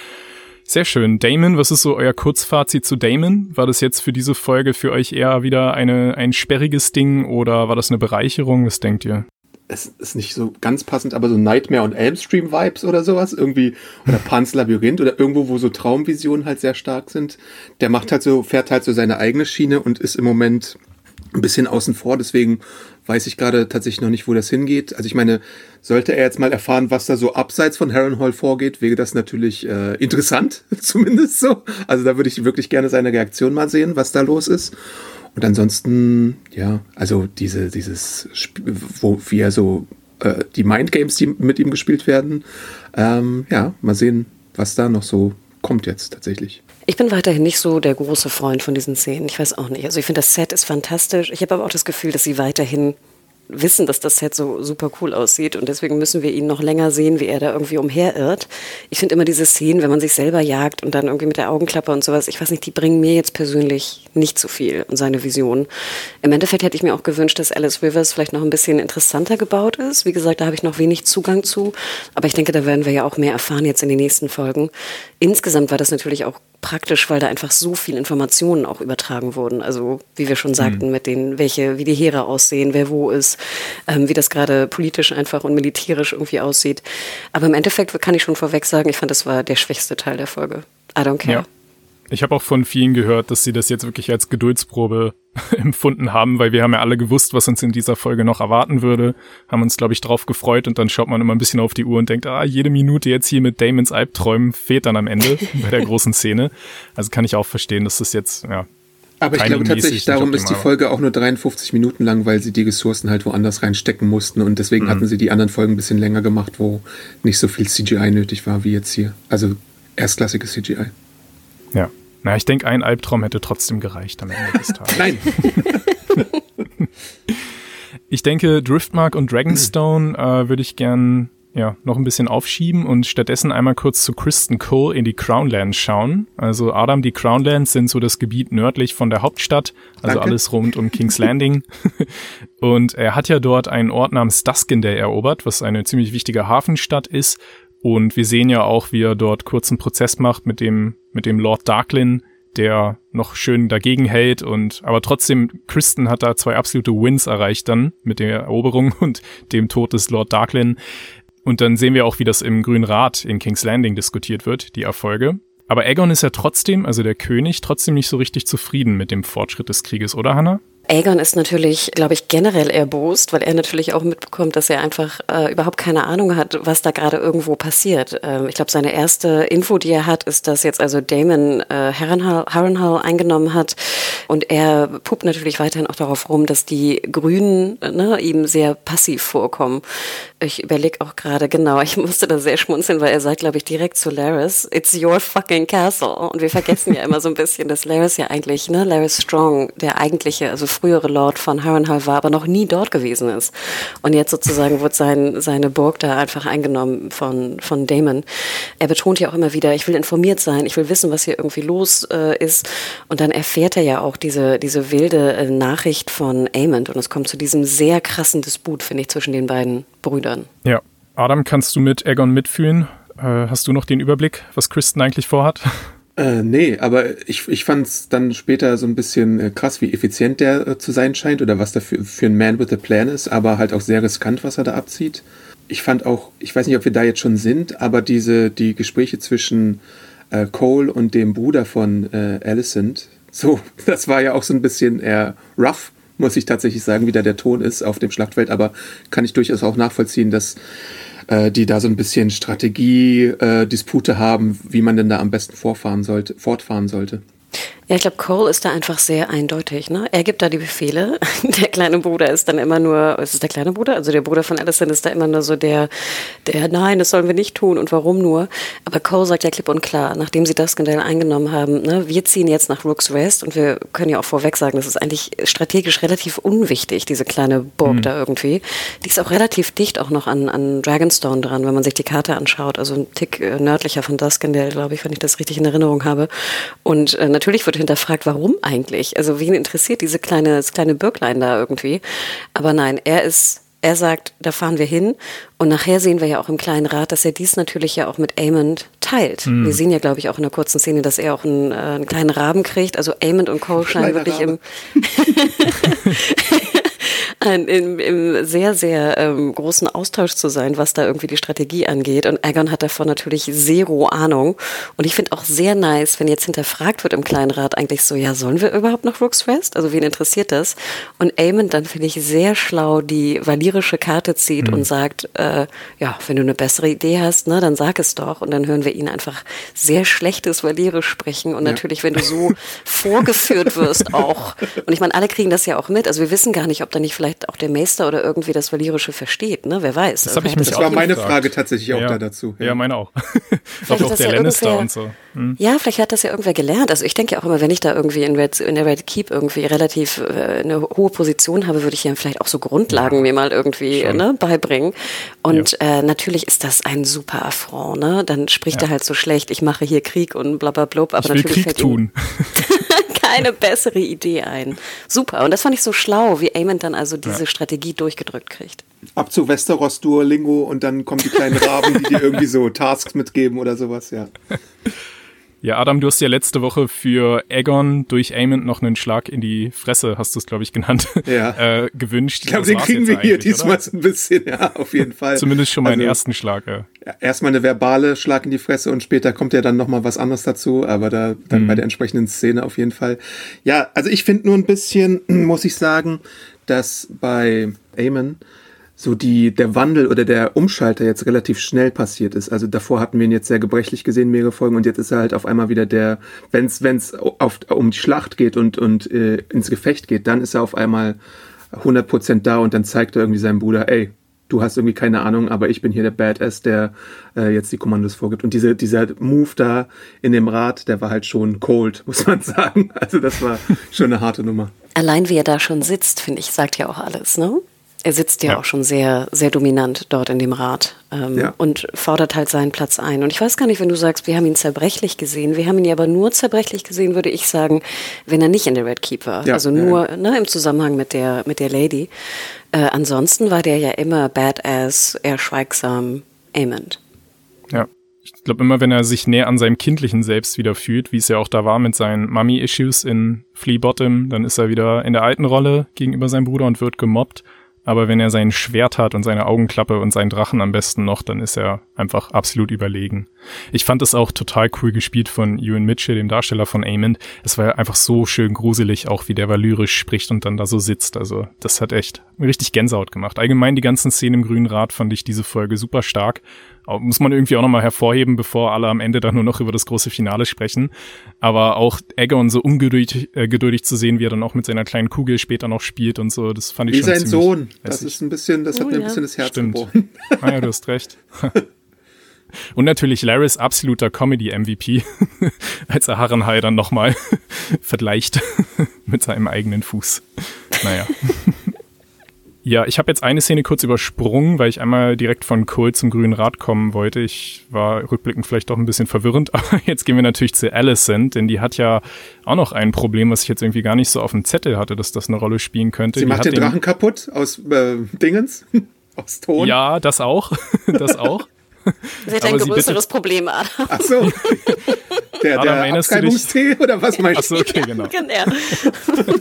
Sehr schön. Damon, was ist so euer Kurzfazit zu Damon? War das jetzt für diese Folge für euch eher wieder eine, ein sperriges Ding oder war das eine Bereicherung? Was denkt ihr? Es ist nicht so ganz passend, aber so Nightmare und Elm Stream Vibes oder sowas irgendwie, oder Pans Labyrinth oder irgendwo, wo so Traumvisionen halt sehr stark sind. Der macht halt so, fährt halt so seine eigene Schiene und ist im Moment ein bisschen außen vor, deswegen weiß ich gerade tatsächlich noch nicht, wo das hingeht. Also ich meine, sollte er jetzt mal erfahren, was da so abseits von Harrenhal vorgeht, wäre das natürlich äh, interessant, zumindest so. Also da würde ich wirklich gerne seine Reaktion mal sehen, was da los ist. Und ansonsten, ja, also diese, dieses, Sp- wo, wie er so, äh, die Mindgames, die mit ihm gespielt werden, ähm, ja, mal sehen, was da noch so kommt jetzt tatsächlich. Ich bin weiterhin nicht so der große Freund von diesen Szenen. Ich weiß auch nicht. Also ich finde, das Set ist fantastisch. Ich habe aber auch das Gefühl, dass sie weiterhin wissen, dass das Set so super cool aussieht und deswegen müssen wir ihn noch länger sehen, wie er da irgendwie umherirrt. Ich finde immer diese Szenen, wenn man sich selber jagt und dann irgendwie mit der Augenklappe und sowas, ich weiß nicht, die bringen mir jetzt persönlich nicht so viel und seine Vision. Im Endeffekt hätte ich mir auch gewünscht, dass Alice Rivers vielleicht noch ein bisschen interessanter gebaut ist. Wie gesagt, da habe ich noch wenig Zugang zu, aber ich denke, da werden wir ja auch mehr erfahren jetzt in den nächsten Folgen. Insgesamt war das natürlich auch praktisch, weil da einfach so viel Informationen auch übertragen wurden. Also wie wir schon sagten, mhm. mit den, welche, wie die Heere aussehen, wer wo ist, ähm, wie das gerade politisch einfach und militärisch irgendwie aussieht. Aber im Endeffekt kann ich schon vorweg sagen, ich fand, das war der schwächste Teil der Folge. I don't care. Ja. Ich habe auch von vielen gehört, dass sie das jetzt wirklich als Geduldsprobe empfunden haben, weil wir haben ja alle gewusst, was uns in dieser Folge noch erwarten würde, haben uns, glaube ich, drauf gefreut und dann schaut man immer ein bisschen auf die Uhr und denkt, ah, jede Minute jetzt hier mit Damons Albträumen fehlt dann am Ende bei der großen Szene. Also kann ich auch verstehen, dass das jetzt, ja, aber ich glaube tatsächlich, darum ist die Folge auch nur dreiundfünfzig Minuten lang, weil sie die Ressourcen halt woanders reinstecken mussten und deswegen mhm. hatten sie die anderen Folgen ein bisschen länger gemacht, wo nicht so viel C G I nötig war wie jetzt hier. Also erstklassiges C G I. Ja. Na, ich denke, ein Albtraum hätte trotzdem gereicht am Ende des Tages. Nein. Ich denke, Driftmark und Dragonstone äh, würde ich gern ja, noch ein bisschen aufschieben und stattdessen einmal kurz zu Kristen Cole in die Crownlands schauen. Also Adam, die Crownlands sind so das Gebiet nördlich von der Hauptstadt, also Danke. Alles rund um King's Landing. Und er hat ja dort einen Ort namens Duskendale erobert, was eine ziemlich wichtige Hafenstadt ist. Und wir sehen ja auch, wie er dort kurzen Prozess macht mit dem mit dem Lord Darklin, der noch schön dagegen hält. Und aber trotzdem, Kristen hat da zwei absolute Wins erreicht dann mit der Eroberung und dem Tod des Lord Darklin. Und dann sehen wir auch, wie das im Grünen Rat in King's Landing diskutiert wird, die Erfolge. Aber Aegon ist ja trotzdem, also der König, trotzdem nicht so richtig zufrieden mit dem Fortschritt des Krieges, oder Hannah? Aegon ist natürlich, glaube ich, generell erbost, weil er natürlich auch mitbekommt, dass er einfach äh, überhaupt keine Ahnung hat, was da gerade irgendwo passiert. Ähm, ich glaube, seine erste Info, die er hat, ist, dass jetzt also Daemon äh, Harrenhal, Harrenhal eingenommen hat und er puppt natürlich weiterhin auch darauf rum, dass die Grünen ne, ihm sehr passiv vorkommen. Ich überlege auch gerade, genau, ich musste da sehr schmunzeln, weil er sagt, glaube ich, direkt zu Larys, it's your fucking castle. Und wir vergessen ja immer so ein bisschen, dass Larys ja eigentlich, ne, Larys Strong, der eigentliche, also frühere Lord von Harrenhal war, aber noch nie dort gewesen ist. Und jetzt sozusagen wird sein, seine Burg da einfach eingenommen von, von Daemon. Er betont ja auch immer wieder, ich will informiert sein, ich will wissen, was hier irgendwie los äh, ist. Und dann erfährt er ja auch diese, diese wilde äh, Nachricht von Aemond. Und es kommt zu diesem sehr krassen Disput, finde ich, zwischen den beiden Brüdern. Ja. Adam, kannst du mit Aegon mitfühlen? Äh, hast du noch den Überblick, was Kristen eigentlich vorhat? Äh, nee, aber ich, ich fand es dann später so ein bisschen äh, krass, wie effizient der äh, zu sein scheint oder was da für, für ein Man with a Plan ist, aber halt auch sehr riskant, was er da abzieht. Ich fand auch, ich weiß nicht, ob wir da jetzt schon sind, aber diese, die Gespräche zwischen äh, Cole und dem Bruder von äh, Alicent, so, das war ja auch so ein bisschen eher rough, muss ich tatsächlich sagen, wie da der Ton ist auf dem Schlachtfeld, aber kann ich durchaus auch nachvollziehen, dass die da so ein bisschen Strategie-Dispute äh, haben, wie man denn da am besten vorfahren sollte, fortfahren sollte. Ja, ich glaube, Cole ist da einfach sehr eindeutig. Ne? Er gibt da die Befehle. Der kleine Bruder ist dann immer nur, ist es der kleine Bruder? Also der Bruder von Alicent ist da immer nur so der, der, nein, das sollen wir nicht tun und warum nur? Aber Cole sagt ja klipp und klar, nachdem sie Duskendale eingenommen haben, ne, wir ziehen jetzt nach Rook's Rest und wir können ja auch vorweg sagen, das ist eigentlich strategisch relativ unwichtig, diese kleine Burg mhm. da irgendwie. Die ist auch relativ dicht auch noch an, an Dragonstone dran, wenn man sich die Karte anschaut. Also ein Tick äh, nördlicher von Duskendale, glaube ich, wenn ich das richtig in Erinnerung habe. Und äh, natürlich wird hinterfragt, warum eigentlich? Also wen interessiert diese kleine, das kleine Bürglein da irgendwie? Aber nein, er ist, er sagt, da fahren wir hin. Und nachher sehen wir ja auch im kleinen Rat, dass er dies natürlich ja auch mit Aemond teilt. Mhm. Wir sehen ja, glaube ich, auch in der kurzen Szene, dass er auch einen, äh, einen kleinen Raben kriegt. Also Aemond und Cole scheinen wirklich im Ein, im, im sehr, sehr ähm, großen Austausch zu sein, was da irgendwie die Strategie angeht. Und Aegon hat davon natürlich zero Ahnung. Und ich finde auch sehr nice, wenn jetzt hinterfragt wird im kleinen Rat eigentlich so, ja, sollen wir überhaupt nach Rook's Rest? Also wen interessiert das? Und Aemond dann, finde ich, sehr schlau die valirische Karte zieht mhm. und sagt, äh, ja, wenn du eine bessere Idee hast, ne, dann sag es doch. Und dann hören wir ihn einfach sehr schlechtes Valirisch sprechen. Und ja. natürlich, wenn du so vorgeführt wirst auch. Und ich meine, alle kriegen das ja auch mit. Also wir wissen gar nicht, ob da nicht vielleicht auch der Meister oder irgendwie das Valirische versteht, ne? Wer weiß. Das, also, ich das mich war auch meine gefragt. Frage tatsächlich auch ja. da dazu. Ja, ja meine auch. Auch, auch der ja Lannister und so. Hm. Ja, vielleicht hat das ja irgendwer gelernt. Also ich denke ja auch immer, wenn ich da irgendwie in, Red, in der Red Keep irgendwie relativ äh, eine hohe Position habe, würde ich ja vielleicht auch so Grundlagen ja. mir mal irgendwie ne, beibringen. Und ja. äh, natürlich ist das ein super Affront, ne? Dann spricht ja. er halt so schlecht, ich mache hier Krieg und blablabla. Aber ich will natürlich Krieg tun. Keine bessere Idee ein. Super. Und das fand ich so schlau, wie Aemond dann also diese ja. Strategie durchgedrückt kriegt. Ab zu Westeros Duolingo und dann kommen die kleinen Raben, die dir irgendwie so Tasks mitgeben oder sowas, ja. Ja, Adam, du hast ja letzte Woche für Aegon durch Aemond noch einen Schlag in die Fresse, hast du es, glaube ich, genannt, ja. äh, gewünscht. Ich glaube, den kriegen wir hier diesmal so ein bisschen, ja, auf jeden Fall. Zumindest schon mal also, einen ersten Schlag, ja. ja. Erstmal eine verbale Schlag in die Fresse und später kommt ja dann nochmal was anderes dazu, aber da dann mhm. bei der entsprechenden Szene auf jeden Fall. Ja, also ich finde nur ein bisschen, muss ich sagen, dass bei Aemon so die, der Wandel oder der Umschalter jetzt relativ schnell passiert ist. Also davor hatten wir ihn jetzt sehr gebrechlich gesehen, mehrere Folgen, und jetzt ist er halt auf einmal wieder der, wenn es wenn es um die Schlacht geht und, und äh, ins Gefecht geht, dann ist er auf einmal hundert Prozent da und dann zeigt er irgendwie seinem Bruder, ey, du hast irgendwie keine Ahnung, aber ich bin hier der Badass, der äh, jetzt die Kommandos vorgibt. Und diese, dieser Move da in dem Rat, der war halt schon cold, muss man sagen. Also das war schon eine harte Nummer. Allein wie er da schon sitzt, finde ich, sagt ja auch alles, ne? Er sitzt ja, ja auch schon sehr, sehr dominant dort in dem Rat ähm, ja. und fordert halt seinen Platz ein. Und ich weiß gar nicht, wenn du sagst, wir haben ihn zerbrechlich gesehen. Wir haben ihn ja aber nur zerbrechlich gesehen, würde ich sagen, wenn er nicht in der Red Keep war. Ja, also nur ja. ne, im Zusammenhang mit der, mit der Lady. Äh, ansonsten war der ja immer Badass, eher schweigsam, Aemond. Ja. Ich glaube immer, wenn er sich näher an seinem kindlichen Selbst wieder fühlt, wie es ja auch da war mit seinen Mummy-Issues in Flea Bottom, dann ist er wieder in der alten Rolle gegenüber seinem Bruder und wird gemobbt. Aber wenn er sein Schwert hat und seine Augenklappe und seinen Drachen am besten noch, dann ist er einfach absolut überlegen. Ich fand es auch total cool gespielt von Ewan Mitchell, dem Darsteller von Aemond. Es war einfach so schön gruselig, auch wie der valyrisch spricht und dann da so sitzt. Also das hat echt richtig Gänsehaut gemacht. Allgemein die ganzen Szenen im Grünen Rat fand ich diese Folge super stark. Muss man irgendwie auch nochmal hervorheben, bevor alle am Ende dann nur noch über das große Finale sprechen. Aber auch Aegon so ungeduldig äh, geduldig zu sehen, wie er dann auch mit seiner kleinen Kugel später noch spielt und so, das fand ich wie schon ziemlich... Wie sein Sohn, das ist ein bisschen, das hat oh, mir ein bisschen das Herz Stimmt. gebrochen. Ah ja, du hast recht. Und natürlich Larys absoluter Comedy-M V P, als er Harrenhal dann nochmal vergleicht mit seinem eigenen Fuß. Naja. Ja, ich habe jetzt eine Szene kurz übersprungen, weil ich einmal direkt von Cole zum Grünen Rat kommen wollte. Ich war rückblickend vielleicht doch ein bisschen verwirrend, aber jetzt gehen wir natürlich zu Alicent, denn die hat ja auch noch ein Problem, was ich jetzt irgendwie gar nicht so auf dem Zettel hatte, dass das eine Rolle spielen könnte. Sie die macht hat den Drachen kaputt aus äh, Dingens, aus Ton. Ja, das auch, das auch. Sie hat ein größeres Problem, Adam. Ach so. Der, Adam, der Abtreibungstee oder was meinst du? Ach so, okay, genau. genau.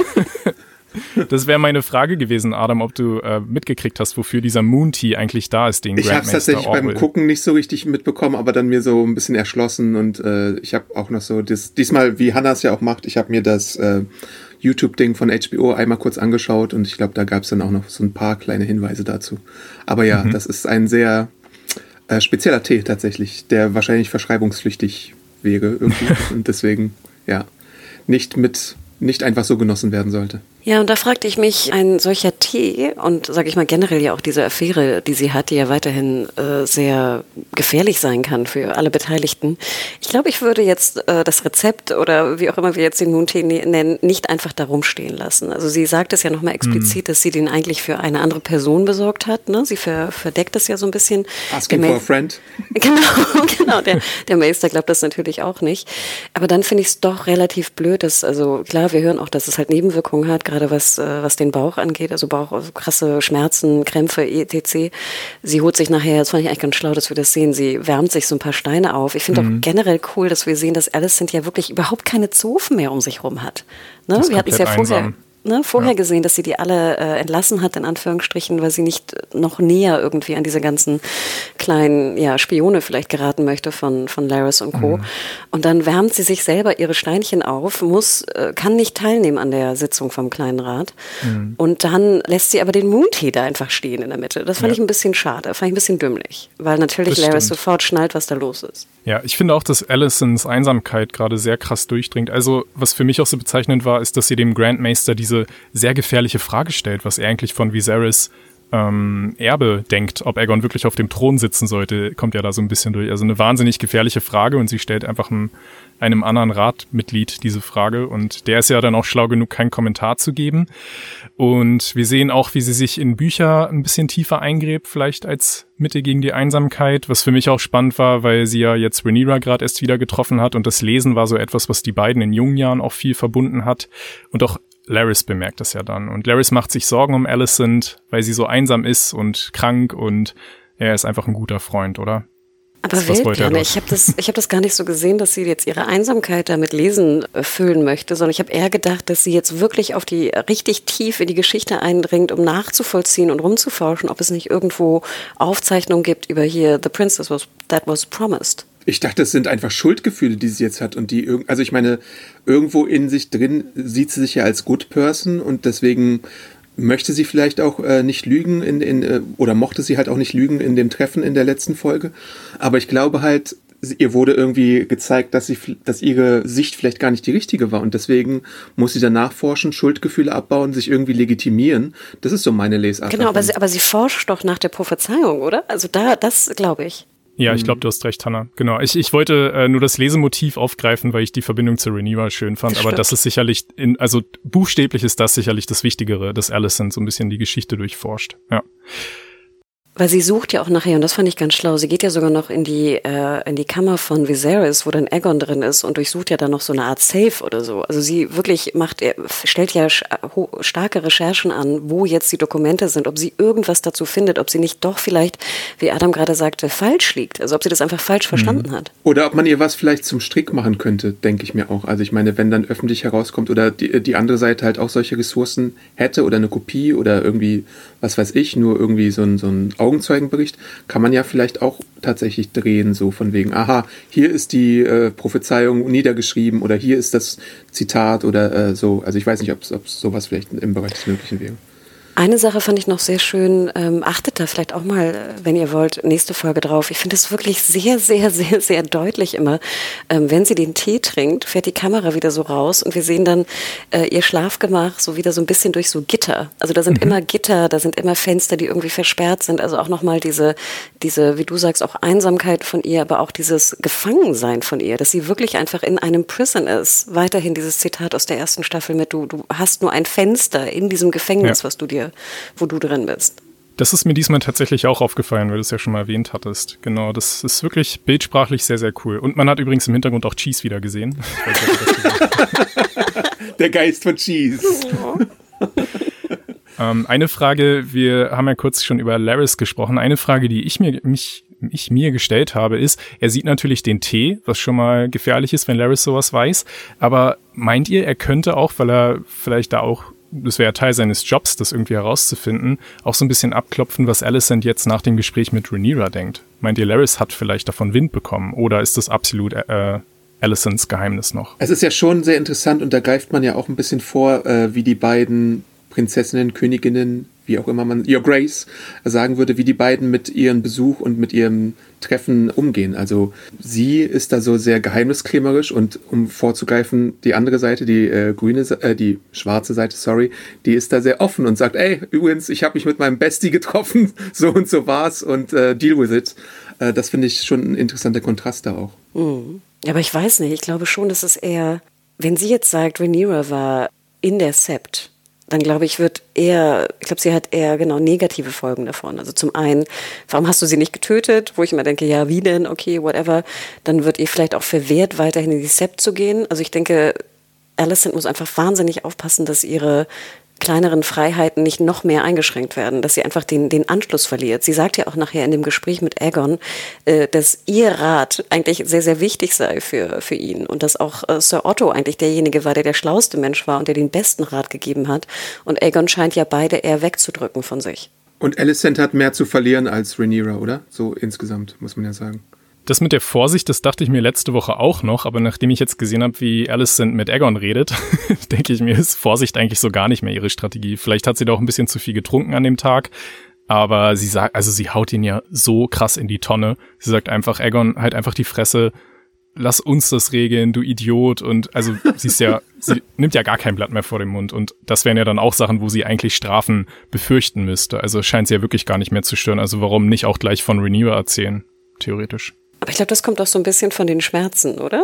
Das wäre meine Frage gewesen, Adam, ob du äh, mitgekriegt hast, wofür dieser Moon Tea eigentlich da ist, den Ich habe es tatsächlich Orwell. beim Gucken nicht so richtig mitbekommen, aber dann mir so ein bisschen erschlossen und äh, ich habe auch noch so, das, diesmal, wie Hannah es ja auch macht, ich habe mir das äh, YouTube-Ding von H B O einmal kurz angeschaut und ich glaube, da gab es dann auch noch so ein paar kleine Hinweise dazu. Aber ja, mhm. das ist ein sehr äh, spezieller Tee tatsächlich, der wahrscheinlich verschreibungspflichtig wäre irgendwie und deswegen, ja. nicht mit nicht einfach so genossen werden sollte. Ja, und da fragte ich mich, ein solcher Tee und, sage ich mal, generell ja auch diese Affäre, die sie hat, die ja weiterhin äh, sehr gefährlich sein kann für alle Beteiligten. Ich glaube, ich würde jetzt äh, das Rezept oder wie auch immer wir jetzt den Moon-Tee nennen, nicht einfach da rumstehen lassen. Also sie sagt es ja nochmal explizit, mhm. dass sie den eigentlich für eine andere Person besorgt hat. Ne? Sie ver- verdeckt es ja so ein bisschen. Asking for a friend. Genau, genau. Der, der Meister glaubt das natürlich auch nicht. Aber dann finde ich es doch relativ blöd, dass, also klar, wir hören auch, dass es halt Nebenwirkungen hat, gerade was, was den Bauch angeht, also Bauch, also krasse Schmerzen, Krämpfe, et cetera. Sie holt sich nachher, das fand ich eigentlich ganz schlau, dass wir das sehen, sie wärmt sich so ein paar Steine auf. Ich finde mhm. auch generell cool, dass wir sehen, dass Alicent ja wirklich überhaupt keine Zofen mehr um sich rum hat. Ne? Wir hatten es ja vorher... Einsam. Ne, vorher ja. gesehen, dass sie die alle äh, entlassen hat, in Anführungsstrichen, weil sie nicht noch näher irgendwie an diese ganzen kleinen ja, Spione vielleicht geraten möchte von, von Larys und Co. Mhm. Und dann wärmt sie sich selber ihre Steinchen auf, muss, äh, kann nicht teilnehmen an der Sitzung vom Kleinen Rat. Mhm. Und dann lässt sie aber den Moon-Tee da einfach stehen in der Mitte. Das fand ja. ich ein bisschen schade, fand ich ein bisschen dümmlich, weil natürlich Larys sofort schnallt, was da los ist. Ja, ich finde auch, dass Alicents Einsamkeit gerade sehr krass durchdringt. Also, was für mich auch so bezeichnend war, ist, dass sie dem Grandmaster diese sehr gefährliche Frage stellt, was er eigentlich von Viserys ähm, Erbe denkt, ob Aegon wirklich auf dem Thron sitzen sollte, kommt ja da so ein bisschen durch. Also eine wahnsinnig gefährliche Frage und sie stellt einfach einem, einem anderen Ratmitglied diese Frage und der ist ja dann auch schlau genug, keinen Kommentar zu geben. Und wir sehen auch, wie sie sich in Bücher ein bisschen tiefer eingräbt, vielleicht als Mittel gegen die Einsamkeit, was für mich auch spannend war, weil sie ja jetzt Rhaenyra gerade erst wieder getroffen hat und das Lesen war so etwas, was die beiden in jungen Jahren auch viel verbunden hat und auch Larys bemerkt das ja dann. Und Larys macht sich Sorgen um Alicent, weil sie so einsam ist und krank und er ist einfach ein guter Freund, oder? Aber wild gerne. Ich habe das, ich hab das gar nicht so gesehen, dass sie jetzt ihre Einsamkeit da mit Lesen füllen möchte, sondern ich habe eher gedacht, dass sie jetzt wirklich auf die richtig tief in die Geschichte eindringt, um nachzuvollziehen und rumzuforschen, ob es nicht irgendwo Aufzeichnungen gibt über hier The Princess was, that was promised. Ich dachte, es sind einfach Schuldgefühle, die sie jetzt hat und die, also ich meine, irgendwo in sich drin sieht sie sich ja als Good Person und deswegen möchte sie vielleicht auch äh, nicht lügen in, in äh, oder mochte sie halt auch nicht lügen in dem Treffen in der letzten Folge. Aber ich glaube halt, ihr wurde irgendwie gezeigt, dass sie, dass ihre Sicht vielleicht gar nicht die richtige war und deswegen muss sie danach forschen, Schuldgefühle abbauen, sich irgendwie legitimieren. Das ist so meine Lesart. Genau, aber sie, aber sie forscht doch nach der Prophezeiung, oder? Also da, das glaube ich. Ja, ich glaube, du hast recht, Hannah. Genau. Ich, ich wollte äh, nur das Lesemotiv aufgreifen, weil ich die Verbindung zu Rhaenyra schön fand. Das aber das ist sicherlich, in, also buchstäblich ist das sicherlich das Wichtigere, dass Alicent so ein bisschen die Geschichte durchforscht. Ja. Weil sie sucht ja auch nachher, und das fand ich ganz schlau, sie geht ja sogar noch in die äh, in die Kammer von Viserys, wo dann Aegon drin ist und durchsucht ja dann noch so eine Art Safe oder so. Also sie wirklich macht, stellt ja starke Recherchen an, wo jetzt die Dokumente sind, ob sie irgendwas dazu findet, ob sie nicht doch vielleicht, wie Adam gerade sagte, falsch liegt. Also ob sie das einfach falsch verstanden mhm. hat. Oder ob man ihr was vielleicht zum Strick machen könnte, denke ich mir auch. Also ich meine, wenn dann öffentlich herauskommt oder die, die andere Seite halt auch solche Ressourcen hätte oder eine Kopie oder irgendwie, was weiß ich, nur irgendwie so ein, so ein Augenzeugenbericht, kann man ja vielleicht auch tatsächlich drehen, so von wegen, aha, hier ist die äh, Prophezeiung niedergeschrieben oder hier ist das Zitat oder äh, so. Also ich weiß nicht, ob es sowas vielleicht im Bereich des Möglichen wäre. Eine Sache fand ich noch sehr schön, ähm, achtet da vielleicht auch mal, wenn ihr wollt, nächste Folge drauf. Ich finde es wirklich sehr, sehr, sehr, sehr deutlich immer. Ähm, wenn sie den Tee trinkt, fährt die Kamera wieder so raus und wir sehen dann äh, ihr Schlafgemach so wieder so ein bisschen durch so Gitter. Also da sind mhm. immer Gitter, da sind immer Fenster, die irgendwie versperrt sind. Also auch nochmal diese, diese, wie du sagst, auch Einsamkeit von ihr, aber auch dieses Gefangensein von ihr, dass sie wirklich einfach in einem Prison ist. Weiterhin dieses Zitat aus der ersten Staffel mit, du, du hast nur ein Fenster in diesem Gefängnis, ja. was du dir wo du drin bist. Das ist mir diesmal tatsächlich auch aufgefallen, weil du es ja schon mal erwähnt hattest. Genau, das ist wirklich bildsprachlich sehr, sehr cool. Und man hat übrigens im Hintergrund auch Cheese wieder gesehen. Der Geist von Cheese. ähm, eine Frage, wir haben ja kurz schon über Larys gesprochen. Eine Frage, die ich mir, mich, ich mir gestellt habe, ist, er sieht natürlich den Tee, was schon mal gefährlich ist, wenn Larys sowas weiß. Aber meint ihr, er könnte auch, weil er vielleicht da auch, das wäre ja Teil seines Jobs, das irgendwie herauszufinden, auch so ein bisschen abklopfen, was Alicent jetzt nach dem Gespräch mit Rhaenyra denkt? Meint ihr, Larys hat vielleicht davon Wind bekommen? Oder ist das absolut äh, Alicents Geheimnis noch? Es ist ja schon sehr interessant und da greift man ja auch ein bisschen vor, äh, wie die beiden Prinzessinnen, Königinnen wie auch immer man, Your Grace, sagen würde, wie die beiden mit ihrem Besuch und mit ihrem Treffen umgehen. Also sie ist da so sehr geheimniskrämerisch und um vorzugreifen, die andere Seite, die äh, grüne, äh, die schwarze Seite, sorry, die ist da sehr offen und sagt, ey, übrigens, ich habe mich mit meinem Bestie getroffen, so und so war's und äh, deal with it. Äh, das finde ich schon ein interessanter Kontrast da auch. Mhm. Aber ich weiß nicht, ich glaube schon, dass es eher, wenn sie jetzt sagt, Rhaenyra war in der Sept, dann glaube ich, wird eher, ich glaube, sie hat eher genau negative Folgen davon. Also zum einen, warum hast du sie nicht getötet? Wo ich immer denke, ja, wie denn? Okay, whatever. Dann wird ihr vielleicht auch verwehrt, weiterhin in die Sept zu gehen. Also ich denke, Alicent muss einfach wahnsinnig aufpassen, dass ihre kleineren Freiheiten nicht noch mehr eingeschränkt werden, dass sie einfach den, den Anschluss verliert. Sie sagt ja auch nachher in dem Gespräch mit Aegon, äh, dass ihr Rat eigentlich sehr, sehr wichtig sei für, für ihn und dass auch äh, Sir Otto eigentlich derjenige war, der der schlauste Mensch war und der den besten Rat gegeben hat. Und Aegon scheint ja beide eher wegzudrücken von sich. Und Alicent hat mehr zu verlieren als Rhaenyra, oder? So insgesamt, muss man ja sagen. Das mit der Vorsicht, das dachte ich mir letzte Woche auch noch, aber nachdem ich jetzt gesehen habe, wie Alicent mit Aegon redet, denke ich mir, ist Vorsicht eigentlich so gar nicht mehr ihre Strategie. Vielleicht hat sie da auch ein bisschen zu viel getrunken an dem Tag, aber sie sagt, also sie haut ihn ja so krass in die Tonne. Sie sagt einfach, Aegon, halt einfach die Fresse, lass uns das regeln, du Idiot. Und also sie ist ja, sie nimmt ja gar kein Blatt mehr vor den Mund und das wären ja dann auch Sachen, wo sie eigentlich Strafen befürchten müsste. Also scheint sie ja wirklich gar nicht mehr zu stören. Also warum nicht auch gleich von Rhaenyra erzählen, theoretisch. Aber ich glaube, das kommt auch so ein bisschen von den Schmerzen, oder?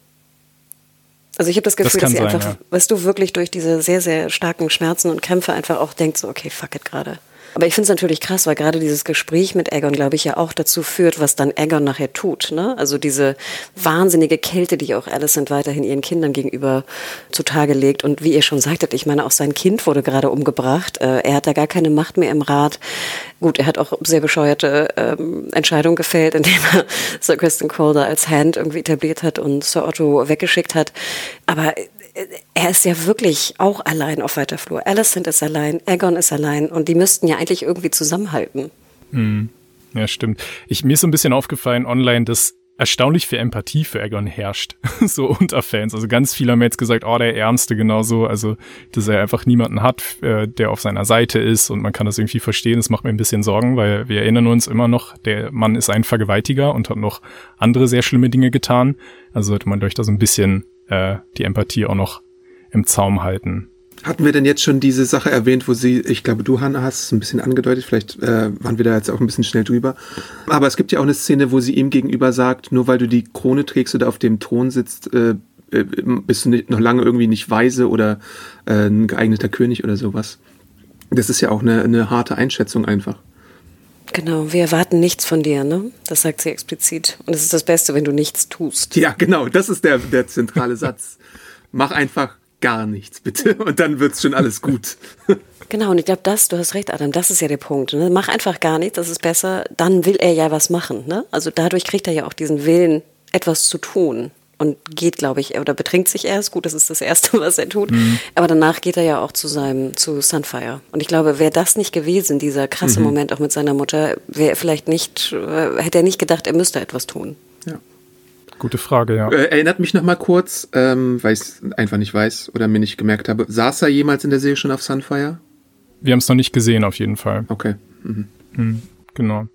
Also ich habe das Gefühl, das dass sie sein, einfach, ja. weißt du, wirklich durch diese sehr, sehr starken Schmerzen und Kämpfe einfach auch denkt so, okay, fuck it gerade. Aber ich finde es natürlich krass, weil gerade dieses Gespräch mit Aegon, glaube ich, ja auch dazu führt, was dann Aegon nachher tut. Ne? Also diese wahnsinnige Kälte, die auch Alicent weiterhin ihren Kindern gegenüber zutage legt. Und wie ihr schon sagtet, ich meine, auch sein Kind wurde gerade umgebracht. Äh, er hat da gar keine Macht mehr im Rat. Gut, er hat auch sehr bescheuerte ähm, Entscheidungen gefällt, indem er Sir Criston Cole da als Hand irgendwie etabliert hat und Sir Otto weggeschickt hat. Aber er ist ja wirklich auch allein auf weiter Flur. Alicent ist allein, Aegon ist allein und die müssten ja eigentlich irgendwie zusammenhalten. Hm. Ja, stimmt. Ich, mir ist so ein bisschen aufgefallen online, dass erstaunlich viel Empathie für Aegon herrscht, so unter Fans. Also ganz viele haben jetzt gesagt, oh, der Ernste genauso, also dass er einfach niemanden hat, äh, der auf seiner Seite ist und man kann das irgendwie verstehen. Das macht mir ein bisschen Sorgen, weil wir erinnern uns immer noch, der Mann ist ein Vergewaltiger und hat noch andere sehr schlimme Dinge getan. Also sollte man durch da so ein bisschen äh, die Empathie auch noch im Zaum halten. Hatten wir denn jetzt schon diese Sache erwähnt, wo sie, ich glaube, du, Hannah, hast es ein bisschen angedeutet, vielleicht äh, waren wir da jetzt auch ein bisschen schnell drüber. Aber es gibt ja auch eine Szene, wo sie ihm gegenüber sagt, nur weil du die Krone trägst oder auf dem Thron sitzt, äh, äh, bist du nicht, noch lange irgendwie nicht weise oder äh, ein geeigneter König oder sowas. Das ist ja auch eine, eine harte Einschätzung einfach. Genau, wir erwarten nichts von dir, ne? Das sagt sie explizit. Und es ist das Beste, wenn du nichts tust. Ja, genau, das ist der, der zentrale Satz. Mach einfach gar nichts, bitte. Und dann wird's schon alles gut. Genau, und ich glaube, das, du hast recht, Adam, das ist ja der Punkt. Ne? Mach einfach gar nichts, das ist besser. Dann will er ja was machen. Ne? Also dadurch kriegt er ja auch diesen Willen, etwas zu tun. Und geht, glaube ich, oder betrinkt sich erst. Gut, das ist das Erste, was er tut. Mhm. Aber danach geht er ja auch zu seinem, zu Sunfire. Und ich glaube, wäre das nicht gewesen, dieser krasse mhm. Moment auch mit seiner Mutter, wäre vielleicht nicht, äh, hätte er nicht gedacht, er müsste etwas tun. Ja. Gute Frage, ja. Äh, erinnert mich noch mal kurz, ähm, weil ich es einfach nicht weiß oder mir nicht gemerkt habe, saß er jemals in der Serie schon auf Sunfire? Wir haben es noch nicht gesehen, auf jeden Fall. Okay. Mhm. Mhm, genau.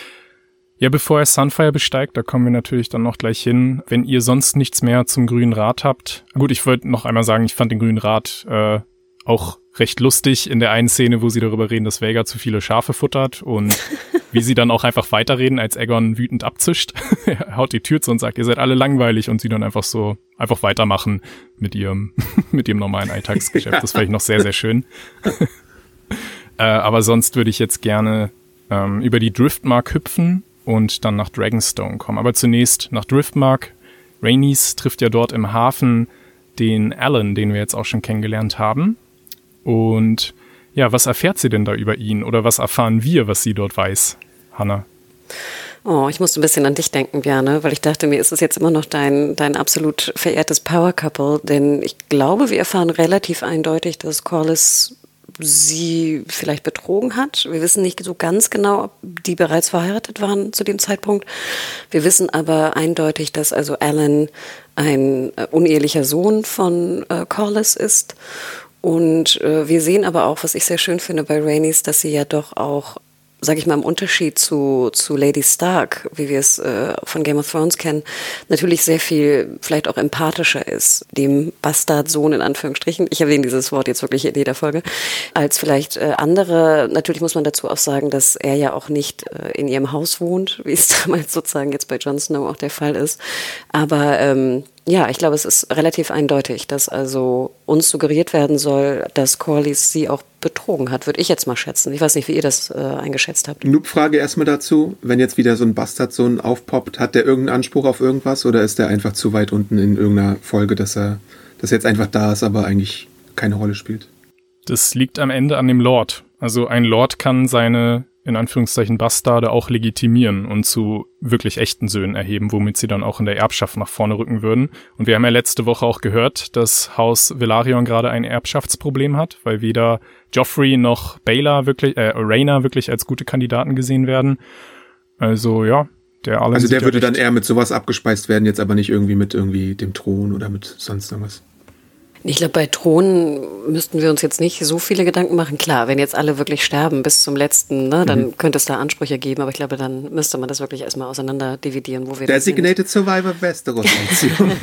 Ja, bevor er Sunfire besteigt, da kommen wir natürlich dann noch gleich hin. Wenn ihr sonst nichts mehr zum Grünen Rat habt. Gut, ich wollte noch einmal sagen, ich fand den Grünen Rat äh, auch recht lustig in der einen Szene, wo sie darüber reden, dass Vhagar zu viele Schafe futtert und wie sie dann auch einfach weiterreden, als Aegon wütend abzischt. Er haut die Tür zu und sagt, ihr seid alle langweilig und sie dann einfach so einfach weitermachen mit ihrem mit ihrem normalen Alltagsgeschäft. Ja. Das fand ich noch sehr, sehr schön. äh, aber sonst würde ich jetzt gerne ähm, über die Driftmark hüpfen und dann nach Dragonstone kommen. Aber zunächst nach Driftmark. Rhaenys trifft ja dort im Hafen den Alan, den wir jetzt auch schon kennengelernt haben. Und ja, was erfährt sie denn da über ihn? Oder was erfahren wir, was sie dort weiß, Hannah? Oh, ich musste ein bisschen an dich denken, Bjarne, weil ich dachte, mir ist es jetzt immer noch dein, dein absolut verehrtes Power-Couple, denn ich glaube, wir erfahren relativ eindeutig, dass Corlys sie vielleicht betrogen hat. Wir wissen nicht so ganz genau, ob die bereits verheiratet waren zu dem Zeitpunkt. Wir wissen aber eindeutig, dass also Alan ein äh, unehelicher Sohn von äh, Corlys ist. Und äh, wir sehen aber auch, was ich sehr schön finde bei Rhaenys, dass sie ja doch auch, sage ich mal, im Unterschied zu, zu Lady Stark, wie wir es äh, von Game of Thrones kennen, natürlich sehr viel vielleicht auch empathischer ist, dem Bastardsohn in Anführungsstrichen, ich erwähne dieses Wort jetzt wirklich in jeder Folge, als vielleicht äh, andere. Natürlich muss man dazu auch sagen, dass er ja auch nicht äh, in ihrem Haus wohnt, wie es damals sozusagen jetzt bei Jon Snow auch der Fall ist. Aber ähm, ja, ich glaube, es ist relativ eindeutig, dass also uns suggeriert werden soll, dass Corlys sie auch betrogen hat, würde ich jetzt mal schätzen. Ich weiß nicht, wie ihr das äh, eingeschätzt habt. Noob-Frage erstmal dazu. Wenn jetzt wieder so ein Bastardsohn aufpoppt, hat der irgendeinen Anspruch auf irgendwas oder ist der einfach zu weit unten in irgendeiner Folge, dass er, dass er jetzt einfach da ist, aber eigentlich keine Rolle spielt? Das liegt am Ende an dem Lord. Also ein Lord kann seine, in Anführungszeichen, Bastarde auch legitimieren und zu wirklich echten Söhnen erheben, womit sie dann auch in der Erbschaft nach vorne rücken würden. Und wir haben ja letzte Woche auch gehört, dass Haus Velaryon gerade ein Erbschaftsproblem hat, weil weder Joffrey noch Baelor wirklich, äh, Rhaena wirklich als gute Kandidaten gesehen werden. Also ja, der Alan Also der ja würde recht. dann eher mit sowas abgespeist werden, jetzt aber nicht irgendwie mit irgendwie dem Thron oder mit sonst irgendwas. Ich glaube, bei Thronen müssten wir uns jetzt nicht so viele Gedanken machen. Klar, wenn jetzt alle wirklich sterben bis zum letzten, ne, dann mhm. könnte es da Ansprüche geben. Aber ich glaube, dann müsste man das wirklich erstmal auseinander dividieren, wo wir Designated Survivor Westeros-Option.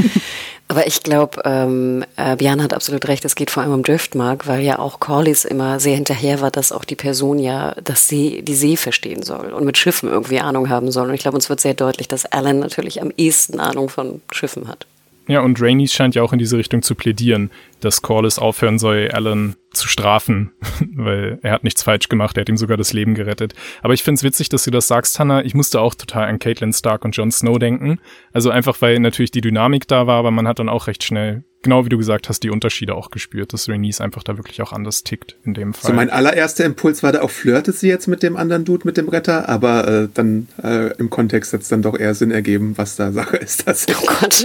Aber ich glaube, ähm, äh, Björn hat absolut recht, es geht vor allem um Driftmark, weil ja auch Corlys immer sehr hinterher war, dass auch die Person ja das See, die See verstehen soll und mit Schiffen irgendwie Ahnung haben soll. Und ich glaube, uns wird sehr deutlich, dass Alan natürlich am ehesten Ahnung von Schiffen hat. Ja, und Rhaenys scheint ja auch in diese Richtung zu plädieren, dass Corlys aufhören soll, Alan zu strafen, weil er hat nichts falsch gemacht, er hat ihm sogar das Leben gerettet. Aber ich find's witzig, dass du das sagst, Hannah. Ich musste auch total an Catelyn Stark und Jon Snow denken. Also einfach, weil natürlich die Dynamik da war, aber man hat dann auch recht schnell, genau wie du gesagt hast, die Unterschiede auch gespürt, dass Rhaenys einfach da wirklich auch anders tickt in dem Fall. So mein allererster Impuls war da auch, flirtet sie jetzt mit dem anderen Dude, mit dem Retter, aber äh, dann äh, im Kontext hat es dann doch eher Sinn ergeben, was da Sache ist. Das oh Gott.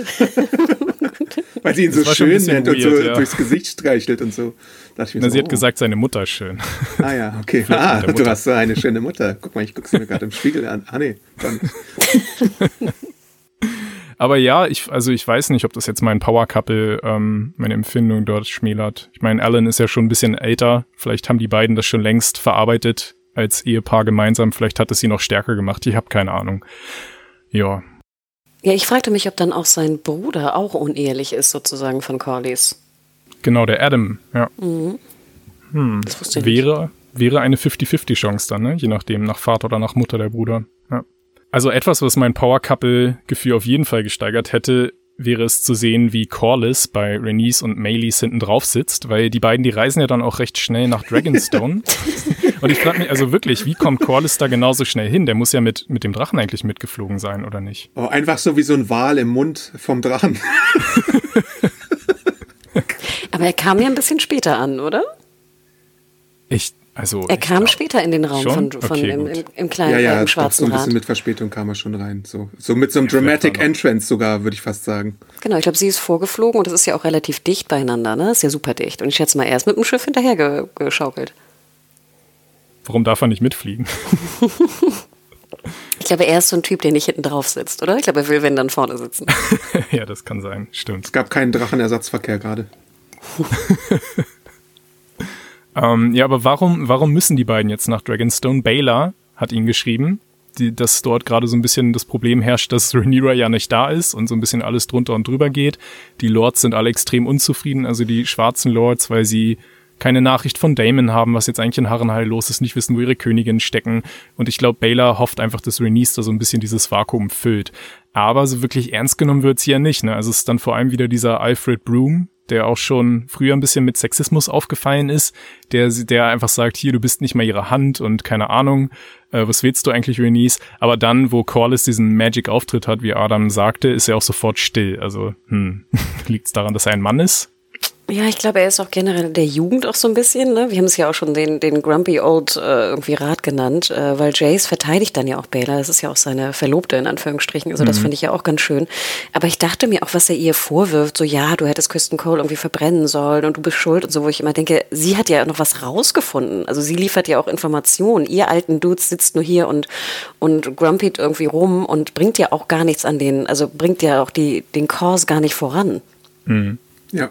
Weil sie ihn das so schön nennt und so ja. durchs Gesicht streichelt und so. Dachte ich mir Na, so, sie hat oh. gesagt, seine Mutter ist schön. Ah ja, okay. Ah, du hast so eine schöne Mutter. Guck mal, ich gucke sie mir gerade im Spiegel an. Ah nee, dann. Aber ja, ich, also ich weiß nicht, ob das jetzt mein Power-Couple, ähm, meine Empfindung dort schmälert. Ich meine, Alan ist ja schon ein bisschen älter. Vielleicht haben die beiden das schon längst verarbeitet als Ehepaar gemeinsam. Vielleicht hat es sie noch stärker gemacht. Ich habe keine Ahnung. Ja. Ja, ich fragte mich, ob dann auch sein Bruder auch unehelich ist, sozusagen von Corlys. Genau, der Adam, ja. Mhm. Hm. Das wusste ich wäre, wäre eine fünfzig fünfzig Chance dann, ne? Je nachdem, nach Vater oder nach Mutter der Bruder. Ja. Also etwas, was mein Power-Couple-Gefühl auf jeden Fall gesteigert hätte, wäre es zu sehen, wie Corlys bei Rhaenys und Meleys hinten drauf sitzt, weil die beiden, die reisen ja dann auch recht schnell nach Dragonstone. Und ich frage mich also wirklich, wie kommt Corlys da genauso schnell hin? Der muss ja mit, mit dem Drachen eigentlich mitgeflogen sein, oder nicht? Oh, einfach so wie so ein Wal im Mund vom Drachen. Aber er kam ja ein bisschen später an, oder? Ich, also. Er kam glaub, später in den Raum schon? von, von Okay, im, gut. im, im kleinen Ja, ja, äh, im doch, schwarzen so ein bisschen Rad. mit Verspätung kam er schon rein. So, so mit so einem Ja, vielleicht Dramatic war noch- Entrance sogar, würde ich fast sagen. Genau, ich glaube, sie ist vorgeflogen und das ist ja auch relativ dicht beieinander, ne? Ist ja super dicht. Und ich schätze mal, er ist mit dem Schiff hinterher ge geschaukelt. Warum darf er nicht mitfliegen? Ich glaube, er ist so ein Typ, der nicht hinten drauf sitzt, oder? Ich glaube, er will, wenn, dann vorne sitzen. Ja, das kann sein, stimmt. Es gab keinen Drachenersatzverkehr gerade. Ähm, ja, aber warum, warum müssen die beiden jetzt nach Dragonstone? Baelor hat ihnen geschrieben, die, dass dort gerade so ein bisschen das Problem herrscht, dass Rhaenyra ja nicht da ist und so ein bisschen alles drunter und drüber geht. Die Lords sind alle extrem unzufrieden, also die schwarzen Lords, weil sie keine Nachricht von Daemon haben, was jetzt eigentlich in Harrenhal los ist, nicht wissen, wo ihre Königin stecken. Und ich glaube, Baelor hofft einfach, dass Rhaenys da so ein bisschen dieses Vakuum füllt. Aber so wirklich ernst genommen wird sie ja nicht, ne? Also es ist dann vor allem wieder dieser Alfred Broom, der auch schon früher ein bisschen mit Sexismus aufgefallen ist, der, der einfach sagt, hier, du bist nicht mal ihre Hand und keine Ahnung, äh, was willst du eigentlich, Rhaenys? Aber dann, wo Corlys diesen Magic-Auftritt hat, wie Adam sagte, ist er auch sofort still. Also, hm, liegt's daran, dass er ein Mann ist? Ja, ich glaube, er ist auch generell der Jugend auch so ein bisschen, ne? Wir haben es ja auch schon den, den Grumpy Old äh, irgendwie Rat genannt, äh, weil Jace verteidigt dann ja auch Baelor. Das ist ja auch seine Verlobte in Anführungsstrichen. Also das Mhm. finde ich ja auch ganz schön. Aber ich dachte mir auch, was er ihr vorwirft, so ja, du hättest Kristen Cole irgendwie verbrennen sollen und du bist schuld und so, wo ich immer denke, sie hat ja noch was rausgefunden. Also sie liefert ja auch Informationen. Ihr alten Dudes sitzt nur hier und, und grumpyt irgendwie rum und bringt ja auch gar nichts an den, also bringt ja auch die, den Cause gar nicht voran. Mhm. Ja.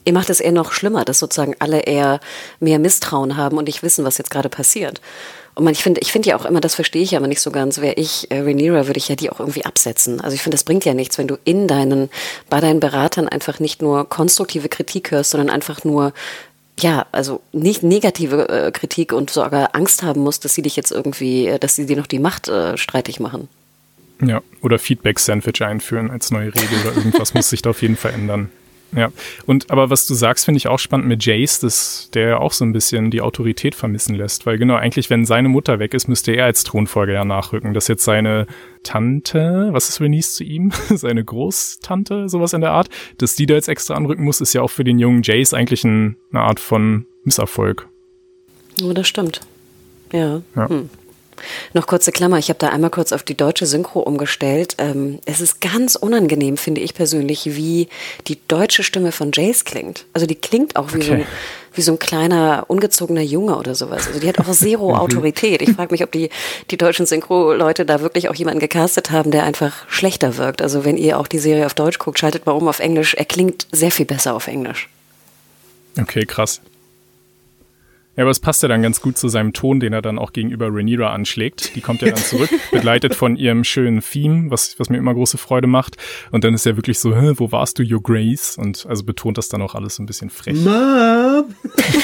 ihr macht es eher noch schlimmer, dass sozusagen alle eher mehr Misstrauen haben und nicht wissen, was jetzt gerade passiert. Und man, ich finde ich finde ja auch immer, das verstehe ich ja immer nicht so ganz, wäre ich äh, Rhaenyra, würde ich ja die auch irgendwie absetzen. Also ich finde, das bringt ja nichts, wenn du in deinen, bei deinen Beratern einfach nicht nur konstruktive Kritik hörst, sondern einfach nur, ja, also nicht negative äh, Kritik und sogar Angst haben musst, dass sie dich jetzt irgendwie, äh, dass sie dir noch die Macht äh, streitig machen. Ja, oder Feedback-Sandwich einführen als neue Regel oder irgendwas muss sich da auf jeden Fall ändern. Ja, und aber was du sagst, finde ich auch spannend mit Jace, dass der auch so ein bisschen die Autorität vermissen lässt, weil genau, eigentlich, wenn seine Mutter weg ist, müsste er als Thronfolger ja nachrücken, dass jetzt seine Tante, was ist Rhaenys zu ihm? Seine Großtante, sowas in der Art, dass die da jetzt extra anrücken muss, ist ja auch für den jungen Jace eigentlich ein, eine Art von Misserfolg. Oh, das stimmt. Ja. Ja. Hm. Noch kurze Klammer, ich habe da einmal kurz auf die deutsche Synchro umgestellt. Ähm, es ist ganz unangenehm, finde ich persönlich, wie die deutsche Stimme von Jace klingt. Also die klingt auch wie, okay. so, ein, wie so ein kleiner, ungezogener Junge oder sowas. Also die hat auch zero Autorität. Ich frage mich, ob die, die deutschen Synchro-Leute da wirklich auch jemanden gecastet haben, der einfach schlechter wirkt. Also wenn ihr auch die Serie auf Deutsch guckt, schaltet mal um auf Englisch. Er klingt sehr viel besser auf Englisch. Okay, krass. Ja, aber es passt ja dann ganz gut zu seinem Ton, den er dann auch gegenüber Rhaenyra anschlägt. Die kommt ja dann zurück, begleitet von ihrem schönen Theme, was, was mir immer große Freude macht. Und dann ist er wirklich so, hä, wo warst du, Your Grace? Und also betont das dann auch alles so ein bisschen frech. Mom!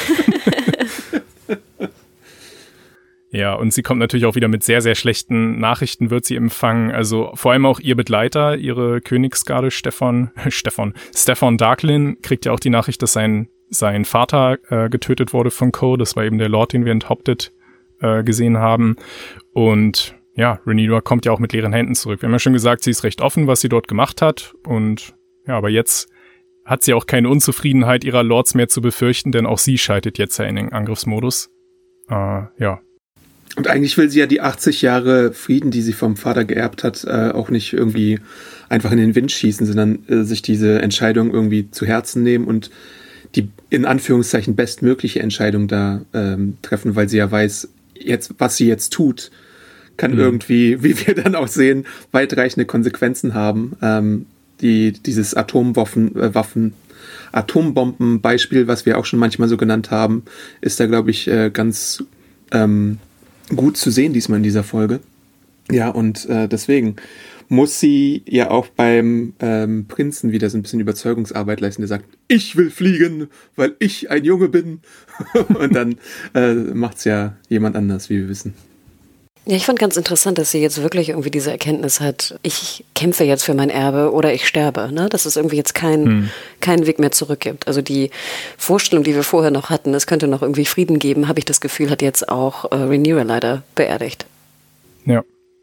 Ja, und sie kommt natürlich auch wieder mit sehr, sehr schlechten Nachrichten, wird sie empfangen. Also vor allem auch ihr Begleiter, ihre Königsgarde, Stefan, Stefan, Stefan Darklyn, kriegt ja auch die Nachricht, dass sein sein Vater äh, getötet wurde von Ko. Das war eben der Lord, den wir enthauptet äh, gesehen haben. Und ja, Rhaenyra kommt ja auch mit leeren Händen zurück. Wir haben ja schon gesagt, sie ist recht offen, was sie dort gemacht hat. Und ja, aber jetzt hat sie auch keine Unzufriedenheit ihrer Lords mehr zu befürchten, denn auch sie schaltet jetzt ja in den Angriffsmodus. Äh, ja. Und eigentlich will sie ja die achtzig Jahre Frieden, die sie vom Vater geerbt hat, äh, auch nicht irgendwie einfach in den Wind schießen, sondern äh, sich diese Entscheidung irgendwie zu Herzen nehmen und die in Anführungszeichen bestmögliche Entscheidung da ähm, treffen, weil sie ja weiß, jetzt was sie jetzt tut, kann mhm. irgendwie, wie wir dann auch sehen, weitreichende Konsequenzen haben. Ähm, die dieses Atomwaffen, äh, Waffen, Atombomben-Beispiel, was wir auch schon manchmal so genannt haben, ist da, glaube ich, äh, ganz ähm, gut zu sehen diesmal in dieser Folge. Ja, und äh, deswegen muss sie ja auch beim ähm, Prinzen wieder so ein bisschen Überzeugungsarbeit leisten, der sagt, ich will fliegen, weil ich ein Junge bin. Und dann äh, macht's ja jemand anders, wie wir wissen. Ja, ich fand ganz interessant, dass sie jetzt wirklich irgendwie diese Erkenntnis hat, ich kämpfe jetzt für mein Erbe oder ich sterbe, ne? Dass es irgendwie jetzt kein, hm. keinen Weg mehr zurück gibt. Also die Vorstellung, die wir vorher noch hatten, es könnte noch irgendwie Frieden geben, habe ich das Gefühl, hat jetzt auch äh, Rhaenyra leider beerdigt. Ja.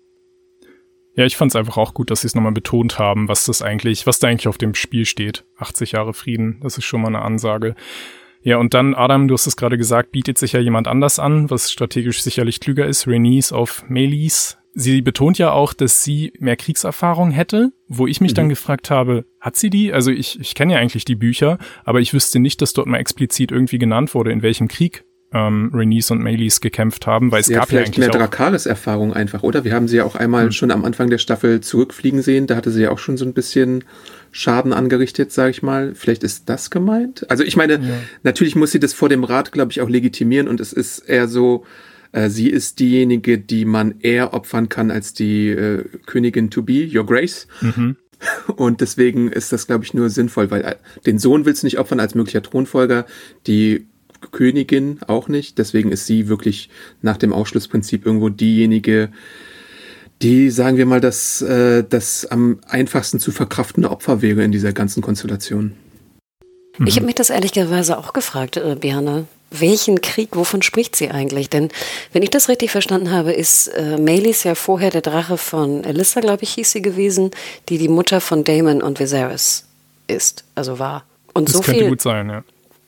Ja, ich fand es einfach auch gut, dass sie es nochmal betont haben, was das eigentlich, was da eigentlich auf dem Spiel steht. achtzig Jahre Frieden, das ist schon mal eine Ansage. Ja, und dann, Adam, du hast es gerade gesagt, bietet sich ja jemand anders an, was strategisch sicherlich klüger ist, Rhaenys auf Meleys. Sie betont ja auch, dass sie mehr Kriegserfahrung hätte, wo ich mich mhm. dann gefragt habe, hat sie die? Also ich, ich kenne ja eigentlich die Bücher, aber ich wüsste nicht, dass dort mal explizit irgendwie genannt wurde, in welchem Krieg ähm, Rhaenys und Meleys gekämpft haben, weil es ja, gab ja eigentlich mehr auch... Dracarys-Erfahrung einfach, oder? Wir haben sie ja auch einmal mhm. schon am Anfang der Staffel zurückfliegen sehen, da hatte sie ja auch schon so ein bisschen Schaden angerichtet, sage ich mal. Vielleicht ist das gemeint? Also ich meine, ja. natürlich muss sie das vor dem Rat, glaube ich, auch legitimieren und es ist eher so, äh, sie ist diejenige, die man eher opfern kann als die äh, Königin to be, Your Grace. Mhm. Und deswegen ist das, glaube ich, nur sinnvoll, weil äh, den Sohn willst du nicht opfern als möglicher Thronfolger, die Königin auch nicht. Deswegen ist sie wirklich nach dem Ausschlussprinzip irgendwo diejenige, die, sagen wir mal, das, äh, das am einfachsten zu verkraftende Opfer wäre in dieser ganzen Konstellation. Mhm. Ich habe mich das ehrlicherweise auch gefragt, äh, Bjarne. Welchen Krieg, wovon spricht sie eigentlich? Denn wenn ich das richtig verstanden habe, ist äh, Meleys ja vorher der Drache von Alyssa, glaube ich, hieß sie gewesen, die die Mutter von Daemon und Viserys ist, also war. Und das so könnte viel, gut sein, ja.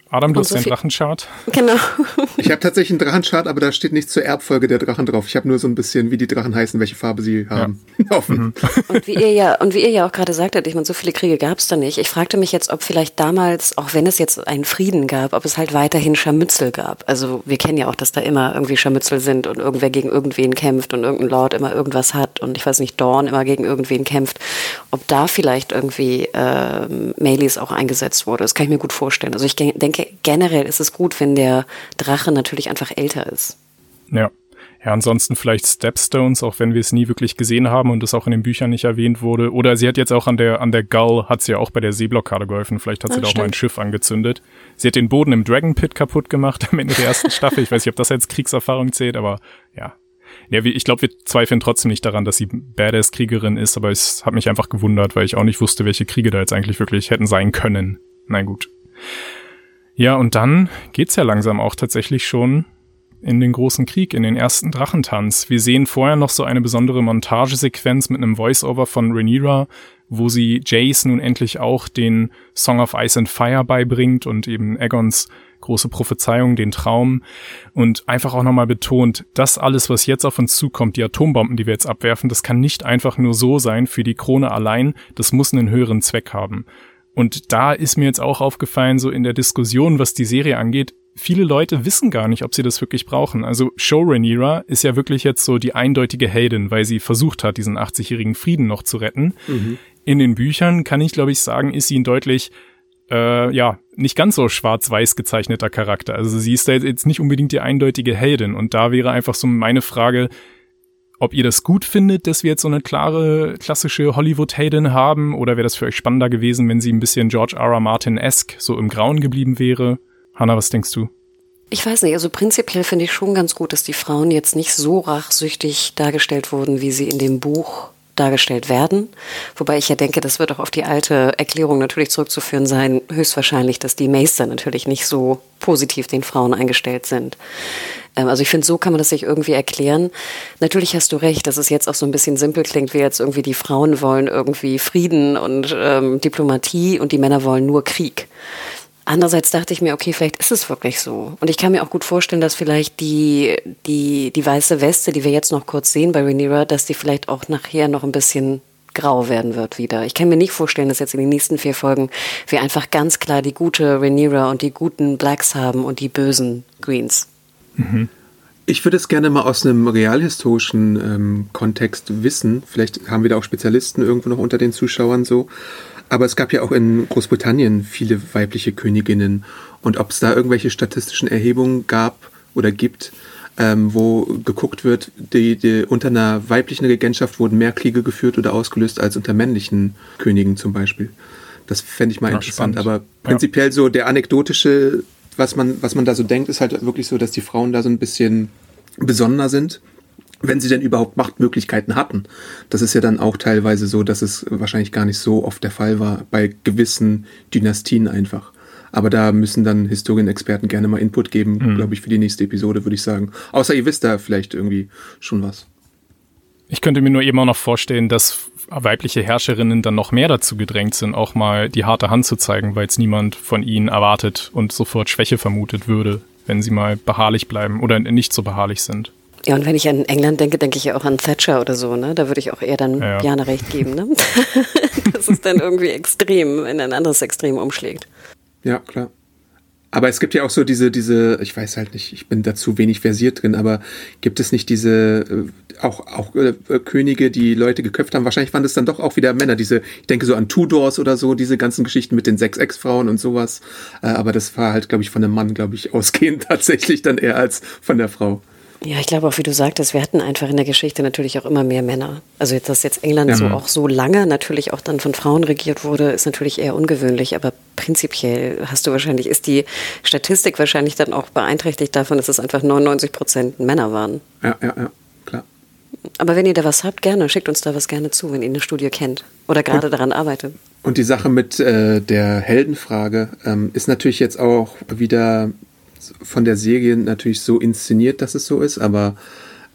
Adam, du Und hast so deinen viel- Drachenchart. Genau. Ich habe tatsächlich einen Drachenchart, aber da steht nichts zur Erbfolge der Drachen drauf. Ich habe nur so ein bisschen, wie die Drachen heißen, welche Farbe sie haben. Offen. Und wie ihr ja, und wie ihr ja auch gerade sagtet, ich meine, so viele Kriege gab es da nicht. Ich fragte mich jetzt, ob vielleicht damals, auch wenn es jetzt einen Frieden gab, ob es halt weiterhin Scharmützel gab. Also wir kennen ja auch, dass da immer irgendwie Scharmützel sind und irgendwer gegen irgendwen kämpft und irgendein Lord immer irgendwas hat und ich weiß nicht, Dorn immer gegen irgendwen kämpft. Ob da vielleicht irgendwie äh, Meleys auch eingesetzt wurde, das kann ich mir gut vorstellen. Also ich ge- denke, generell ist es gut, wenn der Drache natürlich einfach älter ist. Ja. Ja, ansonsten vielleicht Stepstones, auch wenn wir es nie wirklich gesehen haben und es auch in den Büchern nicht erwähnt wurde. Oder sie hat jetzt auch an der an der Gull, hat sie ja auch bei der Seeblockade geholfen. Vielleicht hat sie Ah, da auch mal ein stimmt. Schiff angezündet. Sie hat den Boden im Dragon Pit kaputt gemacht am Ende der ersten Staffel. Ich weiß nicht, ob das als Kriegserfahrung zählt, aber ja. Ja, wie- ich glaube, wir zweifeln trotzdem nicht daran, dass sie Badass-Kriegerin ist, aber es hat mich einfach gewundert, weil ich auch nicht wusste, welche Kriege da jetzt eigentlich wirklich hätten sein können. Na gut. Ja, und dann geht's ja langsam auch tatsächlich schon in den großen Krieg, in den ersten Drachentanz. Wir sehen vorher noch so eine besondere Montagesequenz mit einem Voice-Over von Rhaenyra, wo sie Jace nun endlich auch den Song of Ice and Fire beibringt und eben Aegons große Prophezeiung, den Traum, und einfach auch nochmal betont, das alles, was jetzt auf uns zukommt, die Atombomben, die wir jetzt abwerfen, das kann nicht einfach nur so sein für die Krone allein, das muss einen höheren Zweck haben. Und da ist mir jetzt auch aufgefallen, so in der Diskussion, was die Serie angeht, viele Leute wissen gar nicht, ob sie das wirklich brauchen. Also Show Rhaenyra ist ja wirklich jetzt so die eindeutige Heldin, weil sie versucht hat, diesen achtzigjährigen Frieden noch zu retten. Mhm. In den Büchern kann ich, glaube ich, sagen, ist sie ein deutlich, äh, ja, nicht ganz so schwarz-weiß gezeichneter Charakter. Also sie ist da jetzt nicht unbedingt die eindeutige Heldin. Und da wäre einfach so meine Frage, ob ihr das gut findet, dass wir jetzt so eine klare, klassische Hollywood-Heldin haben, oder wäre das für euch spannender gewesen, wenn sie ein bisschen George R. R. Martin-esque so im Grauen geblieben wäre? Hanna, was denkst du? Ich weiß nicht, also prinzipiell finde ich schon ganz gut, dass die Frauen jetzt nicht so rachsüchtig dargestellt wurden, wie sie in dem Buch dargestellt werden. Wobei ich ja denke, das wird auch auf die alte Erklärung natürlich zurückzuführen sein, höchstwahrscheinlich, dass die Meister natürlich nicht so positiv den Frauen eingestellt sind. Ähm, also ich finde, so kann man das sich irgendwie erklären. Natürlich hast du recht, dass es jetzt auch so ein bisschen simpel klingt, wie jetzt irgendwie die Frauen wollen irgendwie Frieden und ähm, Diplomatie und die Männer wollen nur Krieg. Andererseits dachte ich mir, okay, vielleicht ist es wirklich so. Und ich kann mir auch gut vorstellen, dass vielleicht die, die, die weiße Weste, die wir jetzt noch kurz sehen bei Rhaenyra, dass die vielleicht auch nachher noch ein bisschen grau werden wird wieder. Ich kann mir nicht vorstellen, dass jetzt in den nächsten vier Folgen wir einfach ganz klar die gute Rhaenyra und die guten Blacks haben und die bösen Greens. Mhm. Ich würde es gerne mal aus einem realhistorischen ähm, Kontext wissen. Vielleicht haben wir da auch Spezialisten irgendwo noch unter den Zuschauern so. Aber es gab ja auch in Großbritannien viele weibliche Königinnen. Und ob es da irgendwelche statistischen Erhebungen gab oder gibt, ähm, wo geguckt wird, die, die, unter einer weiblichen Regentschaft wurden mehr Kriege geführt oder ausgelöst als unter männlichen Königen zum Beispiel. Das fände ich mal ja, interessant. spannend. Aber prinzipiell so der anekdotische, was man, was man da so denkt, ist halt wirklich so, dass die Frauen da so ein bisschen besonderer sind, wenn sie denn überhaupt Machtmöglichkeiten hatten. Das ist ja dann auch teilweise so, dass es wahrscheinlich gar nicht so oft der Fall war, bei gewissen Dynastien einfach. Aber da müssen dann Historienexperten gerne mal Input geben, mhm. glaube ich, für die nächste Episode, würde ich sagen. Außer ihr wisst da vielleicht irgendwie schon was. Ich könnte mir nur eben auch noch vorstellen, dass weibliche Herrscherinnen dann noch mehr dazu gedrängt sind, auch mal die harte Hand zu zeigen, weil es niemand von ihnen erwartet und sofort Schwäche vermutet würde, wenn sie mal beharrlich bleiben oder nicht so beharrlich sind. Ja, und wenn ich an England denke, denke ich ja auch an Thatcher oder so, ne? Da würde ich auch eher dann ja, ja. Jana recht geben, ne? Dass es dann irgendwie extrem in ein anderes Extrem umschlägt. Ja, klar. Aber es gibt ja auch so diese, diese, ich weiß halt nicht, ich bin dazu wenig versiert drin, aber gibt es nicht diese, äh, auch, auch äh, Könige, die Leute geköpft haben? Wahrscheinlich waren das dann doch auch wieder Männer, diese, ich denke so an Tudors oder so, diese ganzen Geschichten mit den sechs Ex-Frauen und sowas. Äh, aber das war halt, glaube ich, von einem Mann, glaube ich, ausgehend tatsächlich dann eher als von der Frau. Ja, ich glaube auch, wie du sagtest, wir hatten einfach in der Geschichte natürlich auch immer mehr Männer. Also jetzt, dass jetzt England ja. so auch so lange natürlich auch dann von Frauen regiert wurde, ist natürlich eher ungewöhnlich, aber prinzipiell hast du wahrscheinlich, ist die Statistik wahrscheinlich dann auch beeinträchtigt davon, dass es einfach neunundneunzig Prozent Männer waren. Ja, ja, ja, klar. Aber wenn ihr da was habt, gerne, schickt uns da was gerne zu, wenn ihr eine Studie kennt oder gerade und, daran arbeitet. Und die Sache mit äh, der Heldenfrage ähm, ist natürlich jetzt auch wieder von der Serie natürlich so inszeniert, dass es so ist, aber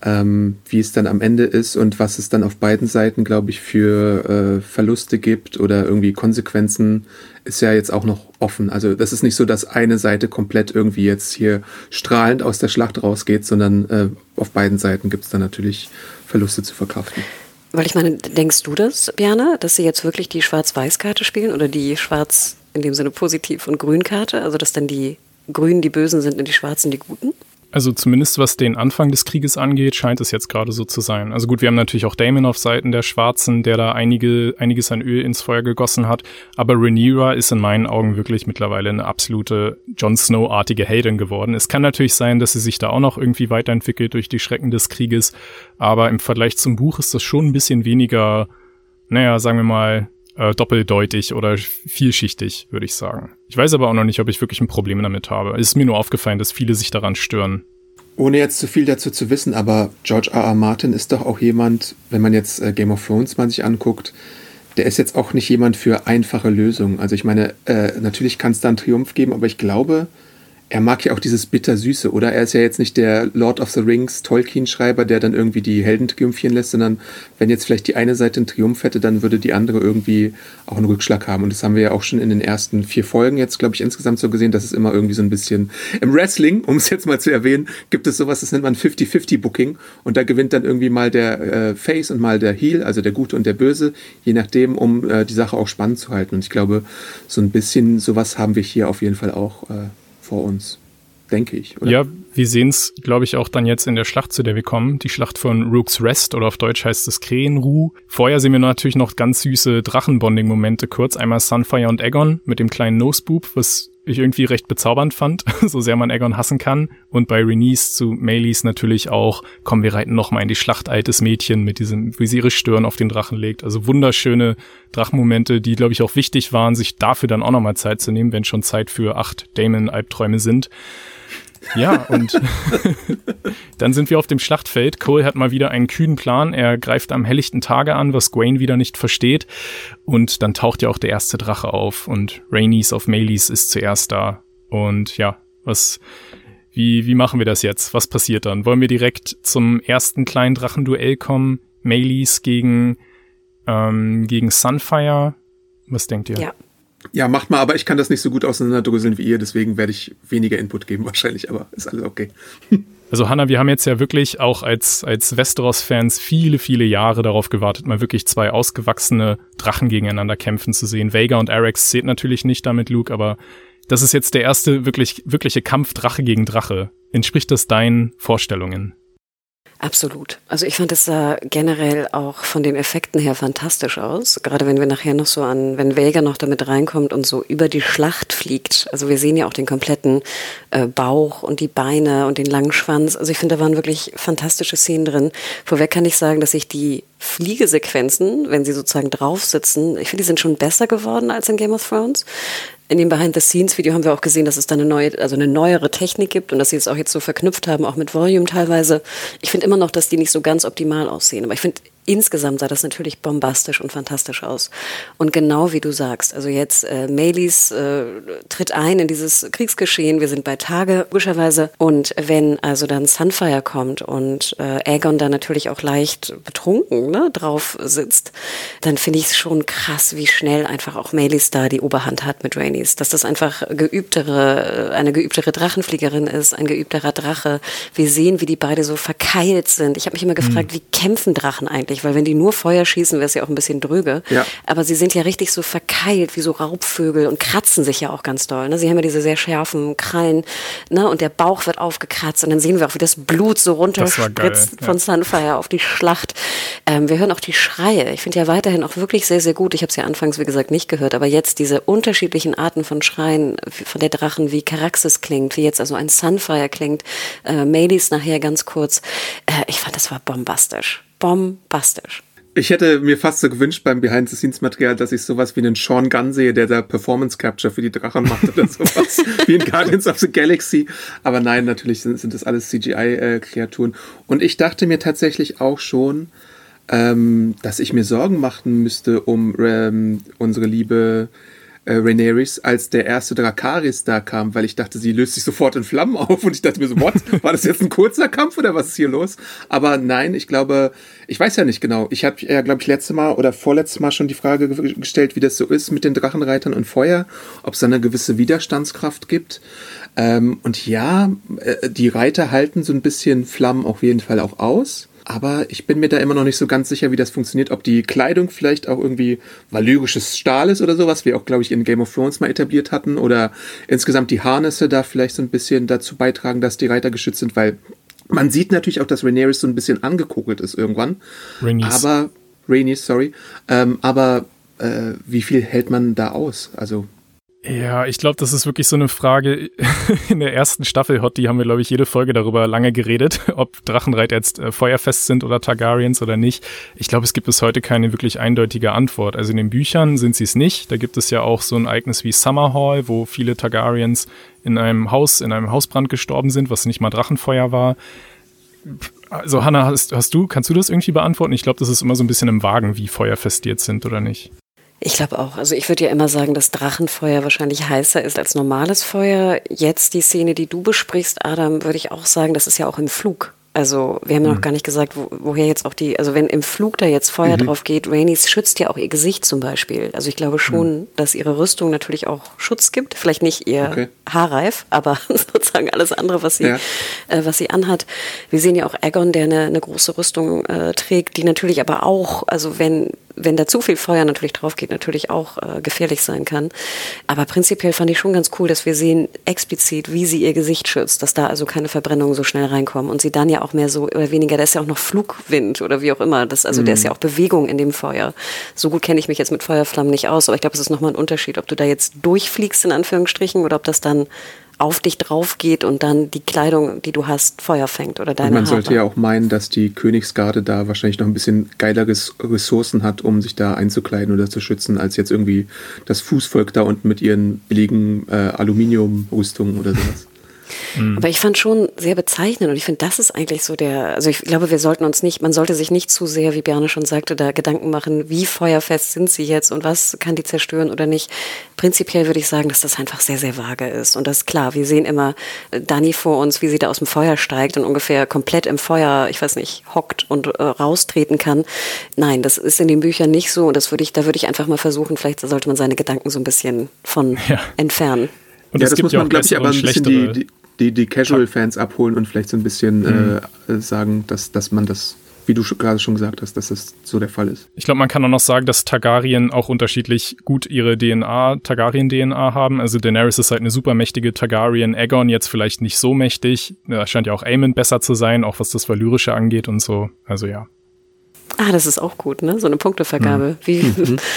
ähm, wie es dann am Ende ist und was es dann auf beiden Seiten, glaube ich, für äh, Verluste gibt oder irgendwie Konsequenzen, ist ja jetzt auch noch offen. Also das ist nicht so, dass eine Seite komplett irgendwie jetzt hier strahlend aus der Schlacht rausgeht, sondern äh, auf beiden Seiten gibt es dann natürlich Verluste zu verkraften. Weil ich meine, denkst du das, Bjarne, dass sie jetzt wirklich die Schwarz-Weiß-Karte spielen oder die Schwarz in dem Sinne Positiv- und Grün-Karte? Also dass dann die Grünen die Bösen sind und die Schwarzen die Guten? Also zumindest was den Anfang des Krieges angeht, scheint es jetzt gerade so zu sein. Also gut, wir haben natürlich auch Daemon auf Seiten der Schwarzen, der da einige, einiges an Öl ins Feuer gegossen hat. Aber Rhaenyra ist in meinen Augen wirklich mittlerweile eine absolute Jon Snow-artige Heldin geworden. Es kann natürlich sein, dass sie sich da auch noch irgendwie weiterentwickelt durch die Schrecken des Krieges. Aber im Vergleich zum Buch ist das schon ein bisschen weniger, naja, sagen wir mal, äh, doppeldeutig oder vielschichtig, würde ich sagen. Ich weiß aber auch noch nicht, ob ich wirklich ein Problem damit habe. Es ist mir nur aufgefallen, dass viele sich daran stören. Ohne jetzt zu viel dazu zu wissen, aber George R. R. Martin ist doch auch jemand, wenn man jetzt äh, Game of Thrones mal sich anguckt, der ist jetzt auch nicht jemand für einfache Lösungen. Also ich meine, äh, natürlich kann es da einen Triumph geben, aber ich glaube, er mag ja auch dieses Bittersüße, oder? Er ist ja jetzt nicht der Lord of the Rings Tolkien-Schreiber, der dann irgendwie die Helden triumphieren lässt, sondern wenn jetzt vielleicht die eine Seite einen Triumph hätte, dann würde die andere irgendwie auch einen Rückschlag haben. Und das haben wir ja auch schon in den ersten vier Folgen jetzt, glaube ich, insgesamt so gesehen, dass es immer irgendwie so ein bisschen im Wrestling, um es jetzt mal zu erwähnen, gibt es sowas, das nennt man fifty fifty Booking. Und da gewinnt dann irgendwie mal der äh, Face und mal der Heel, also der Gute und der Böse, je nachdem, um äh, die Sache auch spannend zu halten. Und ich glaube, so ein bisschen sowas haben wir hier auf jeden Fall auch äh, vor uns, denke ich. Oder? Ja, wir sehen es, glaube ich, auch dann jetzt in der Schlacht, zu der wir kommen. Die Schlacht von Rook's Rest oder auf Deutsch heißt es Krähenruh. Vorher sehen wir natürlich noch ganz süße Drachenbonding-Momente kurz. Einmal Sunfire und Aegon mit dem kleinen Noseboob, was ich irgendwie recht bezaubernd fand, so sehr man Aegon hassen kann. Und bei Rhaenys zu Meleys natürlich auch, komm, wir reiten noch mal in die Schlacht, altes Mädchen, mit diesem, wie sie ihre Stirn auf den Drachen legt. Also wunderschöne Drachenmomente, die, glaube ich, auch wichtig waren, sich dafür dann auch noch mal Zeit zu nehmen, wenn schon Zeit für acht Daemon-Albträume sind. Ja, und dann sind wir auf dem Schlachtfeld. Cole hat mal wieder einen kühnen Plan. Er greift am helllichten Tage an, was Gwaine wieder nicht versteht. Und dann taucht ja auch der erste Drache auf und Rhaenys auf Meleys ist zuerst da. Und ja, was, wie, wie machen wir das jetzt? Was passiert dann? Wollen wir direkt zum ersten kleinen Drachenduell kommen? Meleys gegen, ähm, gegen Sunfire? Was denkt ihr? Ja. Ja, macht mal, aber ich kann das nicht so gut auseinanderdröseln wie ihr, deswegen werde ich weniger Input geben wahrscheinlich, aber ist alles okay. Also Hannah, wir haben jetzt ja wirklich auch als, als Westeros-Fans viele, viele Jahre darauf gewartet, mal wirklich zwei ausgewachsene Drachen gegeneinander kämpfen zu sehen. Vhagar und Arrax zählt natürlich nicht damit, Luke, aber das ist jetzt der erste wirklich, wirkliche Kampf Drache gegen Drache. Entspricht das deinen Vorstellungen? Absolut. Also ich fand es sah generell auch von den Effekten her fantastisch aus. Gerade wenn wir nachher noch so an, wenn Vhagar noch damit reinkommt und so über die Schlacht fliegt. Also wir sehen ja auch den kompletten äh, Bauch und die Beine und den langen Schwanz. Also ich finde, da waren wirklich fantastische Szenen drin. Vorweg kann ich sagen, dass ich die Fliegesequenzen, wenn sie sozusagen drauf sitzen, ich finde, die sind schon besser geworden als in Game of Thrones. In dem Behind-the-Scenes-Video haben wir auch gesehen, dass es da eine neue, also eine neuere Technik gibt und dass sie es auch jetzt so verknüpft haben, auch mit Volume teilweise. Ich finde immer noch, dass die nicht so ganz optimal aussehen, aber ich finde, insgesamt sah das natürlich bombastisch und fantastisch aus. Und genau wie du sagst, also jetzt äh, Meleys äh, tritt ein in dieses Kriegsgeschehen, wir sind bei Tage, logischerweise. Und wenn also dann Sunfire kommt und äh, Aegon da natürlich auch leicht betrunken ne, drauf sitzt, dann finde ich es schon krass, wie schnell einfach auch Meleys da die Oberhand hat mit Rhaenys. Dass das einfach geübtere, eine geübtere Drachenfliegerin ist, ein geübterer Drache. Wir sehen, wie die beide so verkeilt sind. Ich habe mich immer gefragt, mhm. wie kämpfen Drachen eigentlich? Weil wenn die nur Feuer schießen, wäre es ja auch ein bisschen dröge. Ja. Aber sie sind ja richtig so verkeilt, wie so Raubvögel und kratzen sich ja auch ganz doll. Ne? Sie haben ja diese sehr scharfen Krallen, ne? Und der Bauch wird aufgekratzt und dann sehen wir auch, wie das Blut so runterspritzt ja. von Sunfire auf die Schlacht. Ähm, wir hören auch die Schreie. Ich finde ja weiterhin auch wirklich sehr, sehr gut. Ich habe es ja anfangs, wie gesagt, nicht gehört, aber jetzt diese unterschiedlichen Arten von Schreien von der Drachen, wie Caraxes klingt, wie jetzt also ein Sunfire klingt, äh, Meleys nachher ganz kurz. Äh, ich fand, das war bombastisch. Bombastisch. Ich hätte mir fast so gewünscht beim Behind-the-Scenes-Material, dass ich sowas wie einen Sean Gunn sehe, der da Performance-Capture für die Drachen macht oder sowas, wie in Guardians of the Galaxy. Aber nein, natürlich sind, sind das alles C G I-Kreaturen. Und ich dachte mir tatsächlich auch schon, ähm, dass ich mir Sorgen machen müsste um ähm, unsere liebe äh, Rhaenyra, als der erste Dracarys da kam, weil ich dachte, sie löst sich sofort in Flammen auf und ich dachte mir so, what? War das jetzt ein kurzer Kampf oder was ist hier los? Aber nein, ich glaube, ich weiß ja nicht genau. Ich habe ja, glaube ich, letztes Mal oder vorletztes Mal schon die Frage ge- gestellt, wie das so ist mit den Drachenreitern und Feuer, ob es da eine gewisse Widerstandskraft gibt. Ähm, und ja, äh, die Reiter halten so ein bisschen Flammen auf jeden Fall auch aus. Aber ich bin mir da immer noch nicht so ganz sicher, wie das funktioniert. Ob die Kleidung vielleicht auch irgendwie valyrisches Stahl ist oder so, was wir auch, glaube ich, in Game of Thrones mal etabliert hatten. Oder insgesamt die Harnisse da vielleicht so ein bisschen dazu beitragen, dass die Reiter geschützt sind. Weil man sieht natürlich auch, dass Rhaenyra so ein bisschen angekokelt ist irgendwann. Rhaenys. Aber, Rhaenys, sorry. Ähm, aber äh, wie viel hält man da aus? Also... Ja, ich glaube, das ist wirklich so eine Frage. In der ersten Staffel Hot, die haben wir, glaube ich, jede Folge darüber lange geredet, ob Drachenreiter jetzt äh, feuerfest sind oder Targaryens oder nicht. Ich glaube, es gibt bis heute keine wirklich eindeutige Antwort. Also in den Büchern sind sie es nicht. Da gibt es ja auch so ein Ereignis wie Summerhall, wo viele Targaryens in einem Haus, in einem Hausbrand gestorben sind, was nicht mal Drachenfeuer war. Also Hannah, hast, hast du, kannst du das irgendwie beantworten? Ich glaube, das ist immer so ein bisschen im Wagen, wie feuerfest die jetzt sind oder nicht. Ich glaube auch. Also ich würde ja immer sagen, dass Drachenfeuer wahrscheinlich heißer ist als normales Feuer. Jetzt die Szene, die du besprichst, Adam, würde ich auch sagen, das ist ja auch im Flug. Also wir haben ja noch gar nicht gesagt, wo, woher jetzt auch die, also wenn im Flug da jetzt Feuer mhm. drauf geht, Rhaenys schützt ja auch ihr Gesicht zum Beispiel. Also ich glaube schon, mhm. dass ihre Rüstung natürlich auch Schutz gibt. Vielleicht nicht ihr okay. Haarreif, aber sozusagen alles andere, was sie, ja. äh, was sie anhat. Wir sehen ja auch Aegon, der eine, eine große Rüstung äh, trägt, die natürlich aber auch, also wenn wenn da zu viel Feuer natürlich drauf geht, natürlich auch äh, gefährlich sein kann. Aber prinzipiell fand ich schon ganz cool, dass wir sehen explizit, wie sie ihr Gesicht schützt, dass da also keine Verbrennungen so schnell reinkommen und sie dann ja auch mehr so oder weniger, da ist ja auch noch Flugwind oder wie auch immer, das, also mhm. da ist ja auch Bewegung in dem Feuer. So gut kenne ich mich jetzt mit Feuerflammen nicht aus, aber ich glaube, es ist nochmal ein Unterschied, ob du da jetzt durchfliegst in Anführungsstrichen oder ob das dann auf dich drauf geht und dann die Kleidung, die du hast, Feuer fängt oder deine Und man Haare. sollte ja auch meinen, dass die Königsgarde da wahrscheinlich noch ein bisschen geilere Ressourcen hat, um sich da einzukleiden oder zu schützen, als jetzt irgendwie das Fußvolk da unten mit ihren billigen äh, Aluminiumrüstungen oder sowas. Aber ich fand schon sehr bezeichnend und ich finde, das ist eigentlich so der, also ich glaube, wir sollten uns nicht, man sollte sich nicht zu sehr, wie Bjarne schon sagte, da Gedanken machen, wie feuerfest sind sie jetzt und was kann die zerstören oder nicht. Prinzipiell würde ich sagen, dass das einfach sehr, sehr vage ist und das ist klar, wir sehen immer Dany vor uns, wie sie da aus dem Feuer steigt und ungefähr komplett im Feuer, ich weiß nicht, hockt und äh, raustreten kann. Nein, das ist in den Büchern nicht so und das würde ich, da würde ich einfach mal versuchen, vielleicht sollte man seine Gedanken so ein bisschen von ja. entfernen. Und ja, es das gibt muss man, glaube ich, aber ein bisschen die, die, die, die Casual-Fans abholen und vielleicht so ein bisschen mhm. äh, sagen, dass, dass man das, wie du gerade schon gesagt hast, dass das so der Fall ist. Ich glaube, man kann auch noch sagen, dass Targaryen auch unterschiedlich gut ihre D N A, Targaryen-D N A haben. Also Daenerys ist halt eine super mächtige Targaryen, Aegon jetzt vielleicht nicht so mächtig. Da scheint ja auch Aemon besser zu sein, auch was das Valyrische angeht und so. Also ja. Ah, das ist auch gut, ne? So eine Punktevergabe. Mhm. Wie,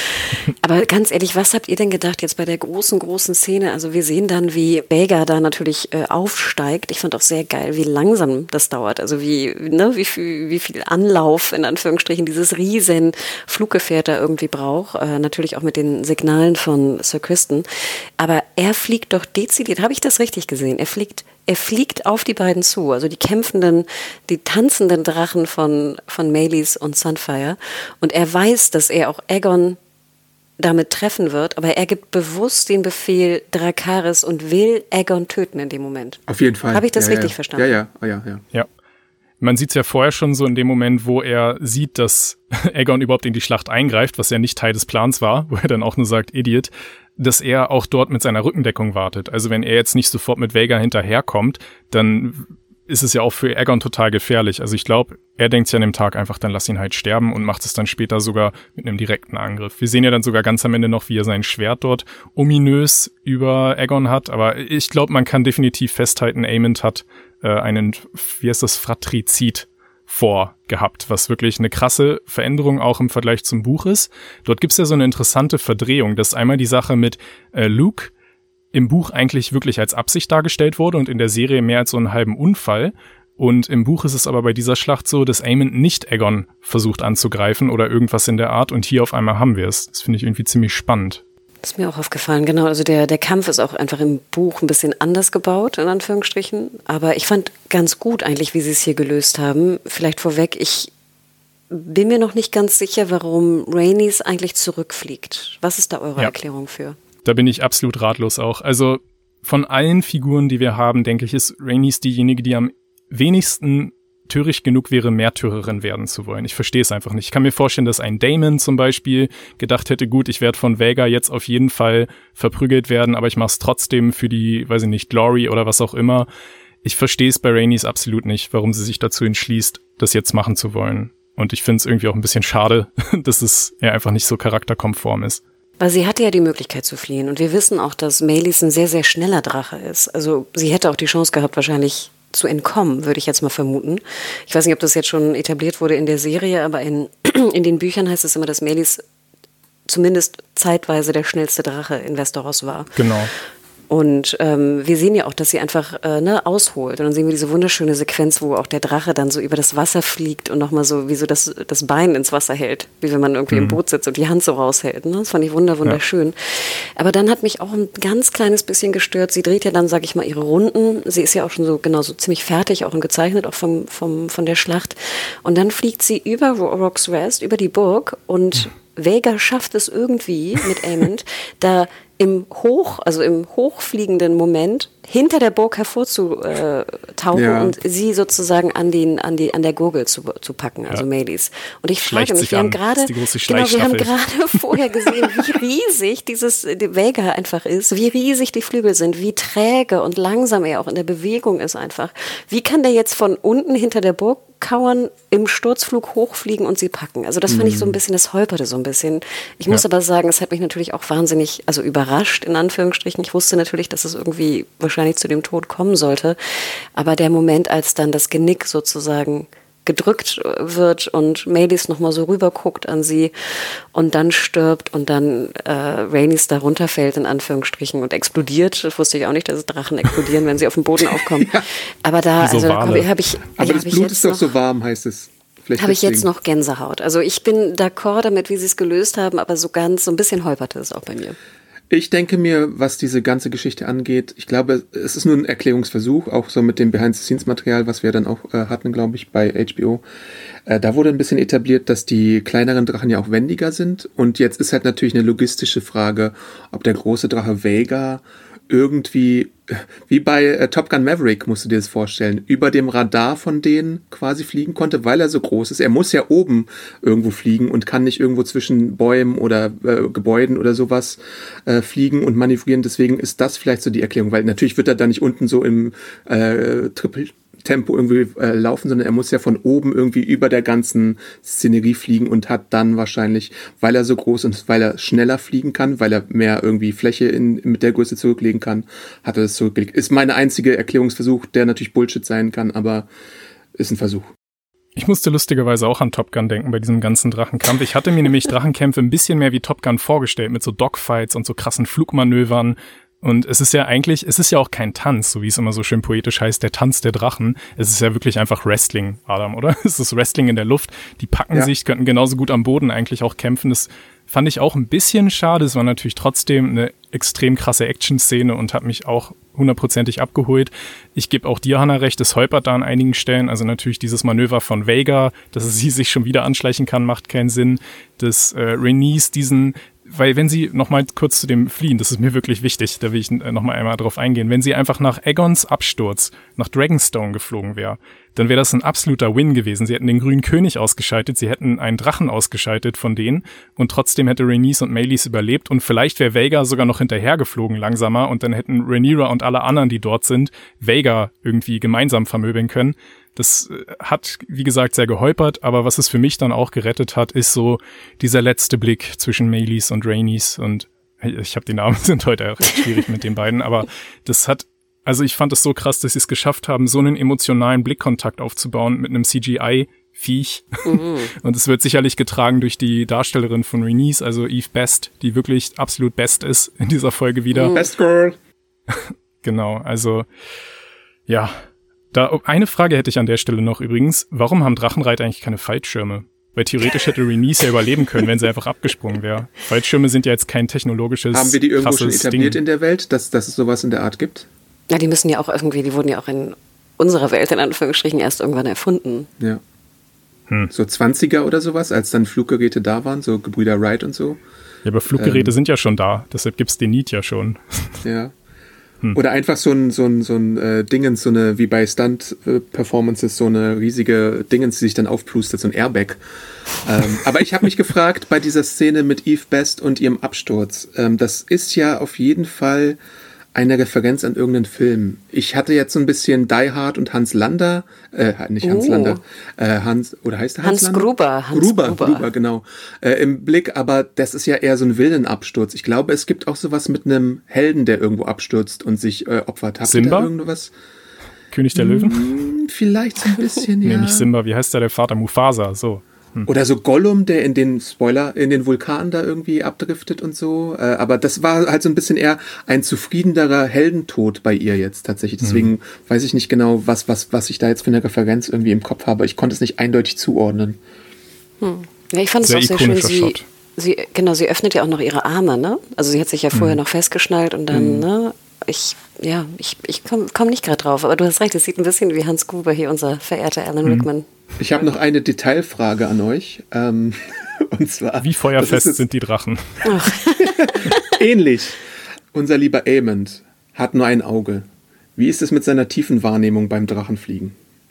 aber ganz ehrlich, was habt ihr denn gedacht jetzt bei der großen, großen Szene? Also wir sehen dann, wie Vhagar da natürlich äh, aufsteigt. Ich fand auch sehr geil, wie langsam das dauert. Also wie, ne, wie viel, wie viel Anlauf, in Anführungsstrichen, dieses riesen Fluggefährt da irgendwie braucht. Äh, natürlich auch mit den Signalen von Sir Criston. Aber er fliegt doch dezidiert, habe ich das richtig gesehen? Er fliegt Er fliegt auf die beiden zu, also die kämpfenden, die tanzenden Drachen von, von Meleys und Sunfire. Und er weiß, dass er auch Aegon damit treffen wird, aber er gibt bewusst den Befehl Dracarys und will Aegon töten in dem Moment. Auf jeden Fall. Habe ich das ja, richtig ja. verstanden? Ja, ja, oh, ja, ja. Ja. Man sieht es ja vorher schon so in dem Moment, wo er sieht, dass Aegon überhaupt in die Schlacht eingreift, was ja nicht Teil des Plans war, wo er dann auch nur sagt, Idiot, dass er auch dort mit seiner Rückendeckung wartet. Also wenn er jetzt nicht sofort mit Vhagar hinterherkommt, dann ist es ja auch für Aegon total gefährlich. Also ich glaube, er denkt sich an dem Tag einfach, dann lass ihn halt sterben und macht es dann später sogar mit einem direkten Angriff. Wir sehen ja dann sogar ganz am Ende noch, wie er sein Schwert dort ominös über Aegon hat. Aber ich glaube, man kann definitiv festhalten, Aemond hat äh, einen, wie heißt das, Fratrizid vorgehabt, was wirklich eine krasse Veränderung auch im Vergleich zum Buch ist. Dort gibt's ja so eine interessante Verdrehung, dass einmal die Sache mit äh, Luke im Buch eigentlich wirklich als Absicht dargestellt wurde und in der Serie mehr als so einen halben Unfall. Und im Buch ist es aber bei dieser Schlacht so, dass Aemond nicht Aegon versucht anzugreifen oder irgendwas in der Art und hier auf einmal haben wir es. Das finde ich irgendwie ziemlich spannend. Das ist mir auch aufgefallen, genau. Also der, der Kampf ist auch einfach im Buch ein bisschen anders gebaut, in Anführungsstrichen. Aber ich fand ganz gut eigentlich, wie sie es hier gelöst haben. Vielleicht vorweg, ich bin mir noch nicht ganz sicher, warum Rhaenys eigentlich zurückfliegt. Was ist da eure ja. Erklärung für? Da bin ich absolut ratlos auch. Also von allen Figuren, die wir haben, denke ich, ist Rhaenys diejenige, die am wenigsten töricht genug wäre, Märtyrerin werden zu wollen. Ich verstehe es einfach nicht. Ich kann mir vorstellen, dass ein Daemon zum Beispiel gedacht hätte, gut, ich werde von Vhagar jetzt auf jeden Fall verprügelt werden, aber ich mache es trotzdem für die, weiß ich nicht, Glory oder was auch immer. Ich verstehe es bei Rhaenys absolut nicht, warum sie sich dazu entschließt, das jetzt machen zu wollen. Und ich finde es irgendwie auch ein bisschen schade, dass es ja einfach nicht so charakterkonform ist. Weil sie hatte ja die Möglichkeit zu fliehen. Und wir wissen auch, dass Meleys ein sehr, sehr schneller Drache ist. Also sie hätte auch die Chance gehabt, wahrscheinlich zu entkommen, würde ich jetzt mal vermuten. Ich weiß nicht, ob das jetzt schon etabliert wurde in der Serie, aber in, in den Büchern heißt es immer, dass Meleys zumindest zeitweise der schnellste Drache in Westeros war. Genau. Und ähm, wir sehen ja auch, dass sie einfach äh, ne, ausholt. Und dann sehen wir diese wunderschöne Sequenz, wo auch der Drache dann so über das Wasser fliegt und nochmal so, wie so das, das Bein ins Wasser hält. Wie wenn man irgendwie mhm. im Boot sitzt und die Hand so raushält. Ne? Das fand ich wunder, wunderschön. Ja. Aber dann hat mich auch ein ganz kleines bisschen gestört. Sie dreht ja dann, sag ich mal, ihre Runden. Sie ist ja auch schon so genau so ziemlich fertig, auch gezeichnet, auch vom, vom, von der Schlacht. Und dann fliegt sie über Rock's Rest, über die Burg und mhm. Vhagar schafft es irgendwie mit Aemond, da im Hoch, also im hochfliegenden Moment hinter der Burg hervorzutauchen ja. und sie sozusagen an den an die an der Gurgel zu, zu packen, also ja. Meleys. Und ich frage mich, wir haben gerade genau, wir haben gerade vorher gesehen, wie riesig dieses die Vhagar einfach ist, wie riesig die Flügel sind, wie träge und langsam er auch in der Bewegung ist einfach. Wie kann der jetzt von unten hinter der Burg kauern, im Sturzflug hochfliegen und sie packen? Also das fand ich so ein bisschen, das holperte so ein bisschen. Ich muss ja. aber sagen, es hat mich natürlich auch wahnsinnig, also überrascht, in Anführungsstrichen. Ich wusste natürlich, dass es irgendwie wahrscheinlich zu dem Tod kommen sollte. Aber der Moment, als dann das Genick sozusagen gedrückt wird und Meleys nochmal so rüber guckt an sie und dann stirbt und dann äh, Rhaenys da runterfällt, in Anführungsstrichen, und explodiert. Das wusste ich auch nicht, dass Drachen explodieren, wenn sie auf den Boden aufkommen. ja. Aber da, so also da habe ich. Aber ja, das Blut ist doch noch, so warm, heißt es. Habe ich jetzt noch Gänsehaut. Also ich bin d'accord damit, wie sie es gelöst haben, aber so ganz, so ein bisschen holperte es auch bei mir. Ich denke mir, was diese ganze Geschichte angeht, ich glaube, es ist nur ein Erklärungsversuch, auch so mit dem Behind-the-Scenes-Material, was wir dann auch äh, hatten, glaube ich, bei H B O. Äh, da wurde ein bisschen etabliert, dass die kleineren Drachen ja auch wendiger sind. Und jetzt ist halt natürlich eine logistische Frage, ob der große Drache Vhagar irgendwie, wie bei äh, Top Gun Maverick, musst du dir das vorstellen, über dem Radar von denen quasi fliegen konnte, weil er so groß ist. Er muss ja oben irgendwo fliegen und kann nicht irgendwo zwischen Bäumen oder äh, Gebäuden oder sowas äh, fliegen und manövrieren. Deswegen ist das vielleicht so die Erklärung, weil natürlich wird er da nicht unten so im äh, Triple Tempo irgendwie äh, laufen, sondern er muss ja von oben irgendwie über der ganzen Szenerie fliegen und hat dann wahrscheinlich, weil er so groß ist, weil er schneller fliegen kann, weil er mehr irgendwie Fläche in, mit der Größe zurücklegen kann, hat er das zurückgelegt. Ist meine einzige Erklärungsversuch, der natürlich Bullshit sein kann, aber ist ein Versuch. Ich musste lustigerweise auch an Top Gun denken bei diesem ganzen Drachenkampf. Ich hatte mir nämlich Drachenkämpfe ein bisschen mehr wie Top Gun vorgestellt, mit so Dogfights und so krassen Flugmanövern. Und es ist ja eigentlich, es ist ja auch kein Tanz, so wie es immer so schön poetisch heißt, der Tanz der Drachen. Es ist ja wirklich einfach Wrestling, Adam, oder? Es ist Wrestling in der Luft. Die packen ja. sich, könnten genauso gut am Boden eigentlich auch kämpfen. Das fand ich auch ein bisschen schade. Es war natürlich trotzdem eine extrem krasse Action-Szene und hat mich auch hundertprozentig abgeholt. Ich gebe auch dir, Hannah, recht, es holpert da an einigen Stellen. Also natürlich dieses Manöver von Vhagar, dass sie sich schon wieder anschleichen kann, macht keinen Sinn. Dass äh, Rhaenys diesen... Weil wenn sie, nochmal kurz zu dem Fliehen, das ist mir wirklich wichtig, da will ich nochmal einmal drauf eingehen, wenn sie einfach nach Aegons Absturz, nach Dragonstone geflogen wäre, dann wäre das ein absoluter Win gewesen. Sie hätten den grünen König ausgeschaltet, sie hätten einen Drachen ausgeschaltet von denen und trotzdem hätte Rhaenys und Meleys überlebt und vielleicht wäre Vhagar sogar noch hinterhergeflogen langsamer und dann hätten Rhaenyra und alle anderen, die dort sind, Vhagar irgendwie gemeinsam vermöbeln können. Das hat, wie gesagt, sehr geholpert, aber was es für mich dann auch gerettet hat, ist so dieser letzte Blick zwischen Meleys und Rhaenys und ich habe die Namen sind heute auch recht schwierig mit den beiden, aber das hat, also ich fand es so krass, dass sie es geschafft haben, so einen emotionalen Blickkontakt aufzubauen mit einem C G I-Viech. Mhm. Und es wird sicherlich getragen durch die Darstellerin von Rhaenys, also Eve Best, die wirklich absolut best ist in dieser Folge wieder. Mhm. Best Girl. Genau, also ja. Da, eine Frage hätte ich an der Stelle noch übrigens. Warum haben Drachenreiter eigentlich keine Fallschirme? Weil theoretisch hätte Rhaenys ja überleben können, wenn sie einfach abgesprungen wäre. Fallschirme sind ja jetzt kein technologisches, haben wir die irgendwo schon etabliert Ding. In der Welt, dass, dass es sowas in der Art gibt? Ja, die müssen ja auch irgendwie, die wurden ja auch in unserer Welt in Anführungsstrichen erst irgendwann erfunden. Ja. Hm. So zwanziger oder sowas, als dann Fluggeräte da waren, so Gebrüder Wright und so. Ja, aber Fluggeräte ähm, sind ja schon da, deshalb gibt es den Need ja schon. Ja. Hm. Oder einfach so ein, so ein, so ein äh, Dingens, so eine, wie bei Stunt-Performances, so eine riesige Dingens, die sich dann aufplustert, so ein Airbag. ähm, aber ich habe mich gefragt, bei dieser Szene mit Eve Best und ihrem Absturz, ähm, das ist ja auf jeden Fall eine Referenz an irgendeinen Film. Ich hatte jetzt so ein bisschen Die Hard und Hans Lander, äh, nicht Hans oh. Lander, äh, Hans, oder heißt der Hans, Hans Lander? Gruber. Hans Gruber, Gruber, Gruber, genau, äh, im Blick, aber das ist ja eher so ein Villenabsturz. Ich glaube, es gibt auch sowas mit einem Helden, der irgendwo abstürzt und sich äh, opfert. Habt Simba? ihr da irgendwas? König der Löwen? Hm, vielleicht so ein bisschen, ja. Nee, nicht Simba, wie heißt der, der Vater? Mufasa, so. Hm. Oder so Gollum, der in den, Spoiler, in den Vulkan da irgendwie abdriftet und so. Äh, aber das war halt so ein bisschen eher ein zufriedenerer Heldentod bei ihr jetzt tatsächlich. Deswegen hm. weiß ich nicht genau, was, was, was ich da jetzt für eine Referenz irgendwie im Kopf habe. Ich konnte es nicht eindeutig zuordnen. Hm. Ja, ich fand es auch sehr schön. Sie, sie, genau, sie öffnet ja auch noch ihre Arme, ne? Also sie hat sich ja vorher hm. noch festgeschnallt und dann, hm. ne? Ich, ja, ich, ich komme komm nicht gerade drauf, aber du hast recht, es sieht ein bisschen wie Hans Gruber hier, unser verehrter Alan Rickman. Ich habe noch eine Detailfrage an euch. Ähm, und zwar, wie feuerfest sind die Drachen? Ähnlich. Unser lieber Aemond hat nur ein Auge. Wie ist es mit seiner tiefen Wahrnehmung beim Drachenfliegen?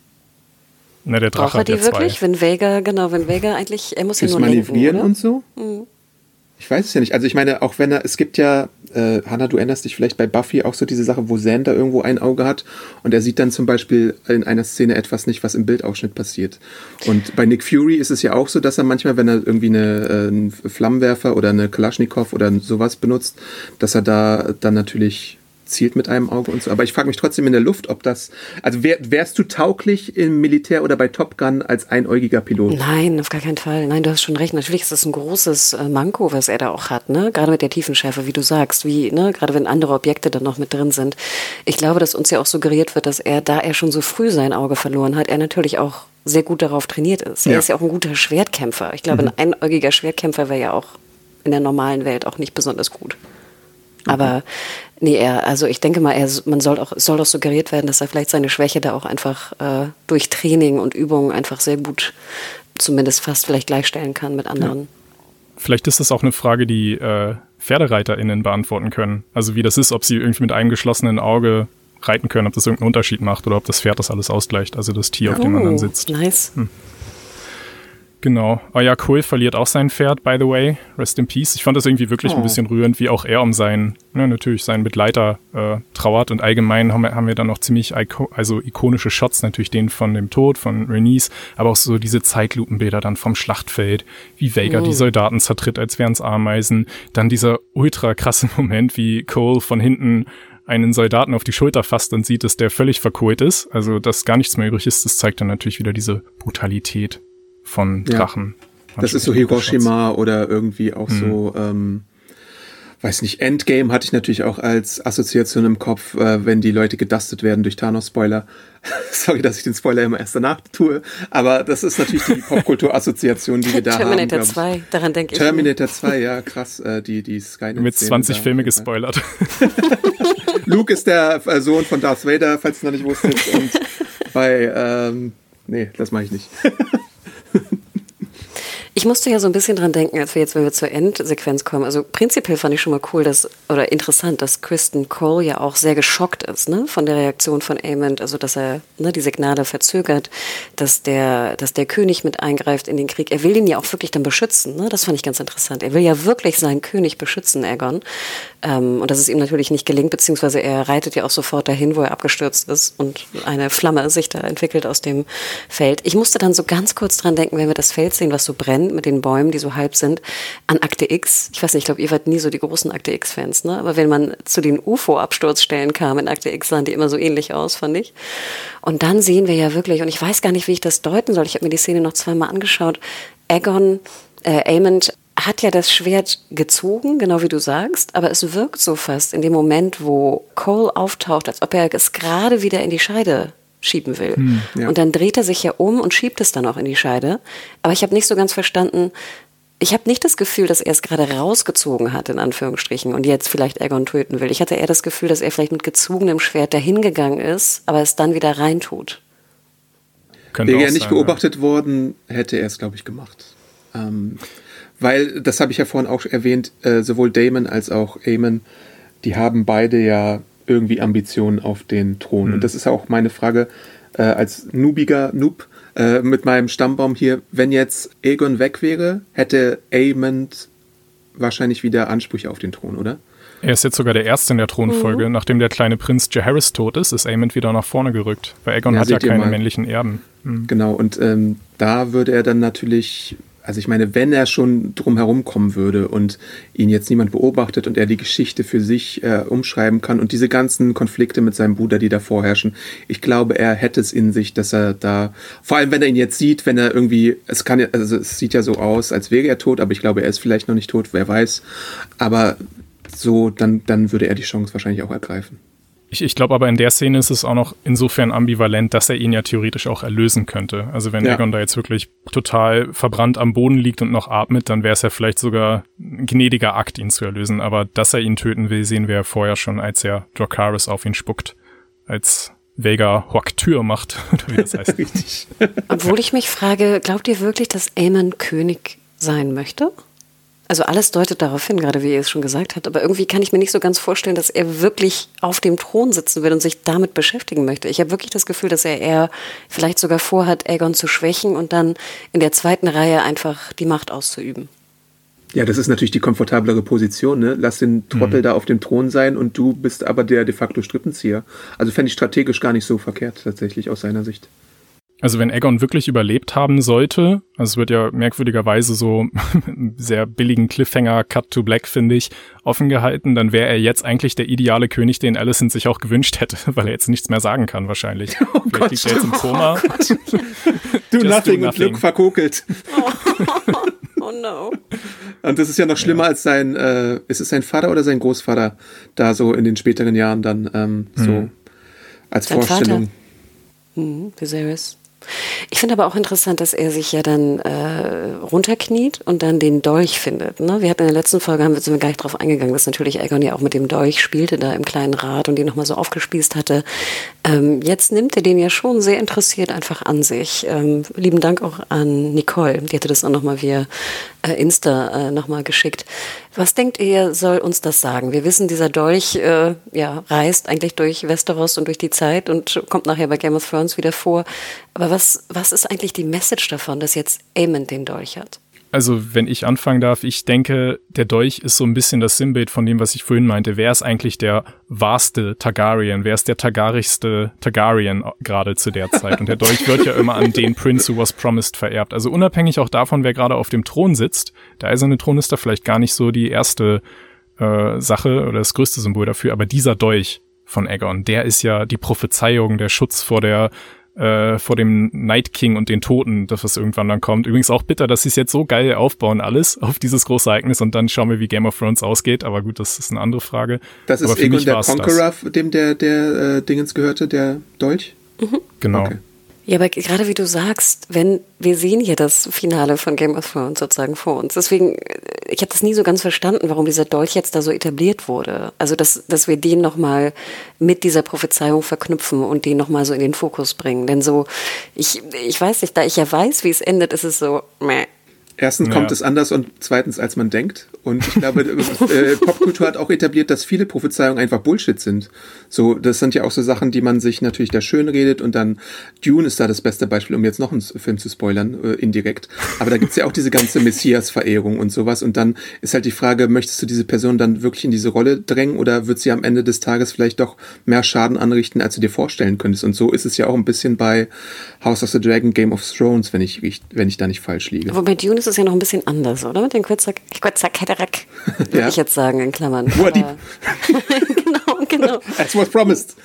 Na, der Drache Braucht er die hat ja wirklich? zwei. Wenn Vega, genau, wenn Vega eigentlich, er muss ja Fürs nur Manövrieren lenken, oder? und so? Mhm. Ich weiß es ja nicht. Also ich meine, auch wenn er, es gibt ja, äh, Hannah, du erinnerst dich vielleicht bei Buffy auch so diese Sache, wo Xander irgendwo ein Auge hat und er sieht dann zum Beispiel in einer Szene etwas nicht, was im Bildausschnitt passiert. Und bei Nick Fury ist es ja auch so, dass er manchmal, wenn er irgendwie eine, äh, einen Flammenwerfer oder eine Kalaschnikow oder sowas benutzt, dass er da dann natürlich zielt mit einem Auge und so. Aber ich frage mich trotzdem in der Luft, ob das, also wär, wärst du tauglich im Militär oder bei Top Gun als einäugiger Pilot? Nein, auf gar keinen Fall. Nein, du hast schon recht. Natürlich ist das ein großes äh, Manko, was er da auch hat, ne? Gerade mit der Tiefenschärfe, wie du sagst, wie, ne? Gerade wenn andere Objekte dann noch mit drin sind. Ich glaube, dass uns ja auch suggeriert wird, dass er, da er schon so früh sein Auge verloren hat, er natürlich auch sehr gut darauf trainiert ist. Er Ja. ist ja auch ein guter Schwertkämpfer. Ich glaube, Mhm. ein einäugiger Schwertkämpfer wäre ja auch in der normalen Welt auch nicht besonders gut. Aber nee, er, also ich denke mal, er, man soll auch, es soll auch suggeriert werden, dass er vielleicht seine Schwäche da auch einfach äh, durch Training und Übungen einfach sehr gut, zumindest fast vielleicht gleichstellen kann mit anderen. Ja. Vielleicht ist das auch eine Frage, die äh, PferdereiterInnen beantworten können. Also wie das ist, ob sie irgendwie mit einem geschlossenen Auge reiten können, ob das irgendeinen Unterschied macht oder ob das Pferd das alles ausgleicht, also das Tier, auf dem man dann sitzt. Nice. Hm. Genau. Euer Cole verliert auch sein Pferd, by the way. Rest in peace. Ich fand das irgendwie wirklich oh. ein bisschen rührend, wie auch er um seinen, ne, natürlich seinen Begleiter äh, trauert. Und allgemein haben wir, haben wir dann noch ziemlich iko- also ikonische Shots, natürlich den von dem Tod von Rhaenys, aber auch so diese Zeitlupenbilder dann vom Schlachtfeld, wie Vega oh. die Soldaten zertritt, als wären es Ameisen. Dann dieser ultra krasse Moment, wie Cole von hinten einen Soldaten auf die Schulter fasst und sieht, dass der völlig verkohlt ist. Also, dass gar nichts mehr übrig ist. Das zeigt dann natürlich wieder diese Brutalität von Drachen. Ja, das ist so Hiroshima oder irgendwie auch hm. so, ähm, weiß nicht, Endgame hatte ich natürlich auch als Assoziation im Kopf, äh, wenn die Leute gedustet werden durch Thanos-Spoiler. Sorry, dass ich den Spoiler immer erst danach tue, aber das ist natürlich die Popkultur-Assoziation, die wir da Terminator haben. Terminator zwei, daran denke ich. Terminator zwei, ja, krass, äh, die, die Skynet. Mit zwanzig Filme gespoilert. Luke ist der äh, Sohn von Darth Vader, falls du noch nicht wusstet, und bei, ähm, nee, das mache ich nicht. Ich musste ja so ein bisschen dran denken, als wir jetzt, wenn wir zur Endsequenz kommen. Also prinzipiell fand ich schon mal cool, dass, oder interessant, dass Criston Cole ja auch sehr geschockt ist, ne, von der Reaktion von Aemond. Also, dass er, ne, die Signale verzögert, dass der, dass der König mit eingreift in den Krieg. Er will ihn ja auch wirklich dann beschützen, ne? Das fand ich ganz interessant. Er will ja wirklich seinen König beschützen, Aegon. Ähm, und dass es ihm natürlich nicht gelingt, beziehungsweise er reitet ja auch sofort dahin, wo er abgestürzt ist und eine Flamme sich da entwickelt aus dem Feld. Ich musste dann so ganz kurz dran denken, wenn wir das Feld sehen, was so brennt, mit den Bäumen, die so halb sind, an Akte X. Ich weiß nicht, ich glaube, ihr wart nie so die großen Akte X-Fans, ne? Aber wenn man zu den U F O-Absturzstellen kam in Akte X, sahen die immer so ähnlich aus, fand ich. Und dann sehen wir ja wirklich, und ich weiß gar nicht, wie ich das deuten soll, ich habe mir die Szene noch zweimal angeschaut, Aegon, äh, Aemond hat ja das Schwert gezogen, genau wie du sagst, aber es wirkt so fast in dem Moment, wo Cole auftaucht, als ob er es gerade wieder in die Scheide schieben will. Hm, ja. Und dann dreht er sich ja um und schiebt es dann auch in die Scheide. Aber ich habe nicht so ganz verstanden, ich habe nicht das Gefühl, dass er es gerade rausgezogen hat, in Anführungsstrichen, und jetzt vielleicht Aegon töten will. Ich hatte eher das Gefühl, dass er vielleicht mit gezogenem Schwert dahin gegangen ist, aber es dann wieder reintut. Wäre er nicht sein, beobachtet ja. worden, hätte er es, glaube ich, gemacht. Ähm, Weil, das habe ich ja vorhin auch erwähnt, äh, sowohl Daemon als auch Aemon, die haben beide ja irgendwie Ambitionen auf den Thron. Mhm. Und das ist auch meine Frage äh, als noobiger Noob äh, mit meinem Stammbaum hier. Wenn jetzt Aegon weg wäre, hätte Aemon wahrscheinlich wieder Ansprüche auf den Thron, oder? Er ist jetzt sogar der Erste in der Thronfolge. Mhm. Nachdem der kleine Prinz Jaehaerys tot ist, ist Aemon wieder nach vorne gerückt. Weil Aegon ja, hat ja keine männlichen Erben. Mhm. Genau, und ähm, da würde er dann natürlich, also ich meine, wenn er schon drum herum kommen würde und ihn jetzt niemand beobachtet und er die Geschichte für sich äh, umschreiben kann und diese ganzen Konflikte mit seinem Bruder, die da vorherrschen, ich glaube, er hätte es in sich, dass er da, vor allem wenn er ihn jetzt sieht, wenn er irgendwie, es kann ja, also es sieht ja so aus, als wäre er tot, aber ich glaube, er ist vielleicht noch nicht tot, wer weiß, aber so, dann, dann würde er die Chance wahrscheinlich auch ergreifen. Ich, ich glaube aber in der Szene ist es auch noch insofern ambivalent, dass er ihn ja theoretisch auch erlösen könnte. Also wenn ja. Aegon da jetzt wirklich total verbrannt am Boden liegt und noch atmet, dann wäre es ja vielleicht sogar ein gnädiger Akt, ihn zu erlösen. Aber dass er ihn töten will, sehen wir ja vorher schon, als er Dracarys auf ihn spuckt. Als Vhagar Hoaktür macht, oder wie das heißt. Richtig. Obwohl ich mich frage, glaubt ihr wirklich, dass Aemon König sein möchte? Also alles deutet darauf hin, gerade wie ihr es schon gesagt habt, aber irgendwie kann ich mir nicht so ganz vorstellen, dass er wirklich auf dem Thron sitzen will und sich damit beschäftigen möchte. Ich habe wirklich das Gefühl, dass er eher vielleicht sogar vorhat, Aegon zu schwächen und dann in der zweiten Reihe einfach die Macht auszuüben. Ja, das ist natürlich die komfortablere Position, ne? Lass den Trottel mhm. da auf dem Thron sein und du bist aber der de facto Strippenzieher. Also fände ich strategisch gar nicht so verkehrt, tatsächlich aus seiner Sicht. Also wenn Aegon wirklich überlebt haben sollte, also es wird ja merkwürdigerweise so sehr billigen Cliffhanger, Cut to Black, finde ich, offen gehalten, dann wäre er jetzt eigentlich der ideale König, den Alicent sich auch gewünscht hätte, weil er jetzt nichts mehr sagen kann wahrscheinlich. Oh Vielleicht Gott, liegt er jetzt im Koma. Oh do nothing do und Glück verkokelt. Oh, oh no. Und das ist ja noch schlimmer ja. als sein, äh, ist es sein Vater oder sein Großvater, da so in den späteren Jahren dann ähm, so hm. als sein Vorstellung. Vater. Mhm, Viserys. Ich finde aber auch interessant, dass er sich ja dann äh, runterkniet und dann den Dolch findet. Ne? Wir hatten in der letzten Folge, haben wir, sind wir gar nicht drauf eingegangen, dass natürlich Aegon ja auch mit dem Dolch spielte, da im kleinen Rad und den nochmal so aufgespießt hatte. Ähm, jetzt nimmt er den ja schon sehr interessiert einfach an sich. Ähm, lieben Dank auch an Nicole, die hatte das auch nochmal via äh, Insta äh, nochmal geschickt. Was denkt ihr, soll uns das sagen? Wir wissen, dieser Dolch äh, ja, reist eigentlich durch Westeros und durch die Zeit und kommt nachher bei Game of Thrones wieder vor. Aber was, was ist eigentlich die Message davon, dass jetzt Aemon den Dolch hat? Also wenn ich anfangen darf, ich denke, der Dolch ist so ein bisschen das Sinnbild von dem, was ich vorhin meinte. Wer ist eigentlich der wahrste Targaryen? Wer ist der targarigste Targaryen gerade zu der Zeit? Und der Dolch wird ja immer an den Prince who was promised vererbt. Also unabhängig auch davon, wer gerade auf dem Thron sitzt. Der eiserne Thron ist da vielleicht gar nicht so die erste äh, Sache oder das größte Symbol dafür. Aber dieser Dolch von Aegon, der ist ja die Prophezeiung, der Schutz vor der Äh, vor dem Night King und den Toten, das was irgendwann dann kommt. Übrigens auch bitter, dass sie es jetzt so geil aufbauen, alles auf dieses große Ereignis und dann schauen wir, wie Game of Thrones ausgeht. Aber gut, das ist eine andere Frage. Das ist Aegon der Conqueror, dem der, der äh, Dingens gehörte, der Dolch? Mhm. Genau. Okay. Ja, aber gerade wie du sagst, wenn wir sehen hier das Finale von Game of Thrones sozusagen vor uns. Deswegen, ich habe das nie so ganz verstanden, warum dieser Dolch jetzt da so etabliert wurde. Also, dass, dass wir den nochmal mit dieser Prophezeiung verknüpfen und den nochmal so in den Fokus bringen. Denn so, ich, ich weiß nicht, da ich ja weiß, wie es endet, ist es so, meh. Erstens ja. kommt es anders und zweitens, als man denkt. Und ich glaube, äh, Popkultur hat auch etabliert, dass viele Prophezeiungen einfach Bullshit sind. So, das sind ja auch so Sachen, die man sich natürlich da schön redet und dann Dune ist da das beste Beispiel, um jetzt noch einen Film zu spoilern, äh, indirekt. Aber da gibt's ja auch diese ganze Messias-Verehrung und sowas und dann ist halt die Frage, möchtest du diese Person dann wirklich in diese Rolle drängen oder wird sie am Ende des Tages vielleicht doch mehr Schaden anrichten, als du dir vorstellen könntest? Und so ist es ja auch ein bisschen bei House of the Dragon, Game of Thrones, wenn ich, wenn ich da nicht falsch liege. Aber bei Dune ist es ja noch ein bisschen anders, oder? Mit dem Kurzack, Kurzack, Hederack, würde ja. ich jetzt sagen, in Klammern. Aber, genau, genau. As was promised.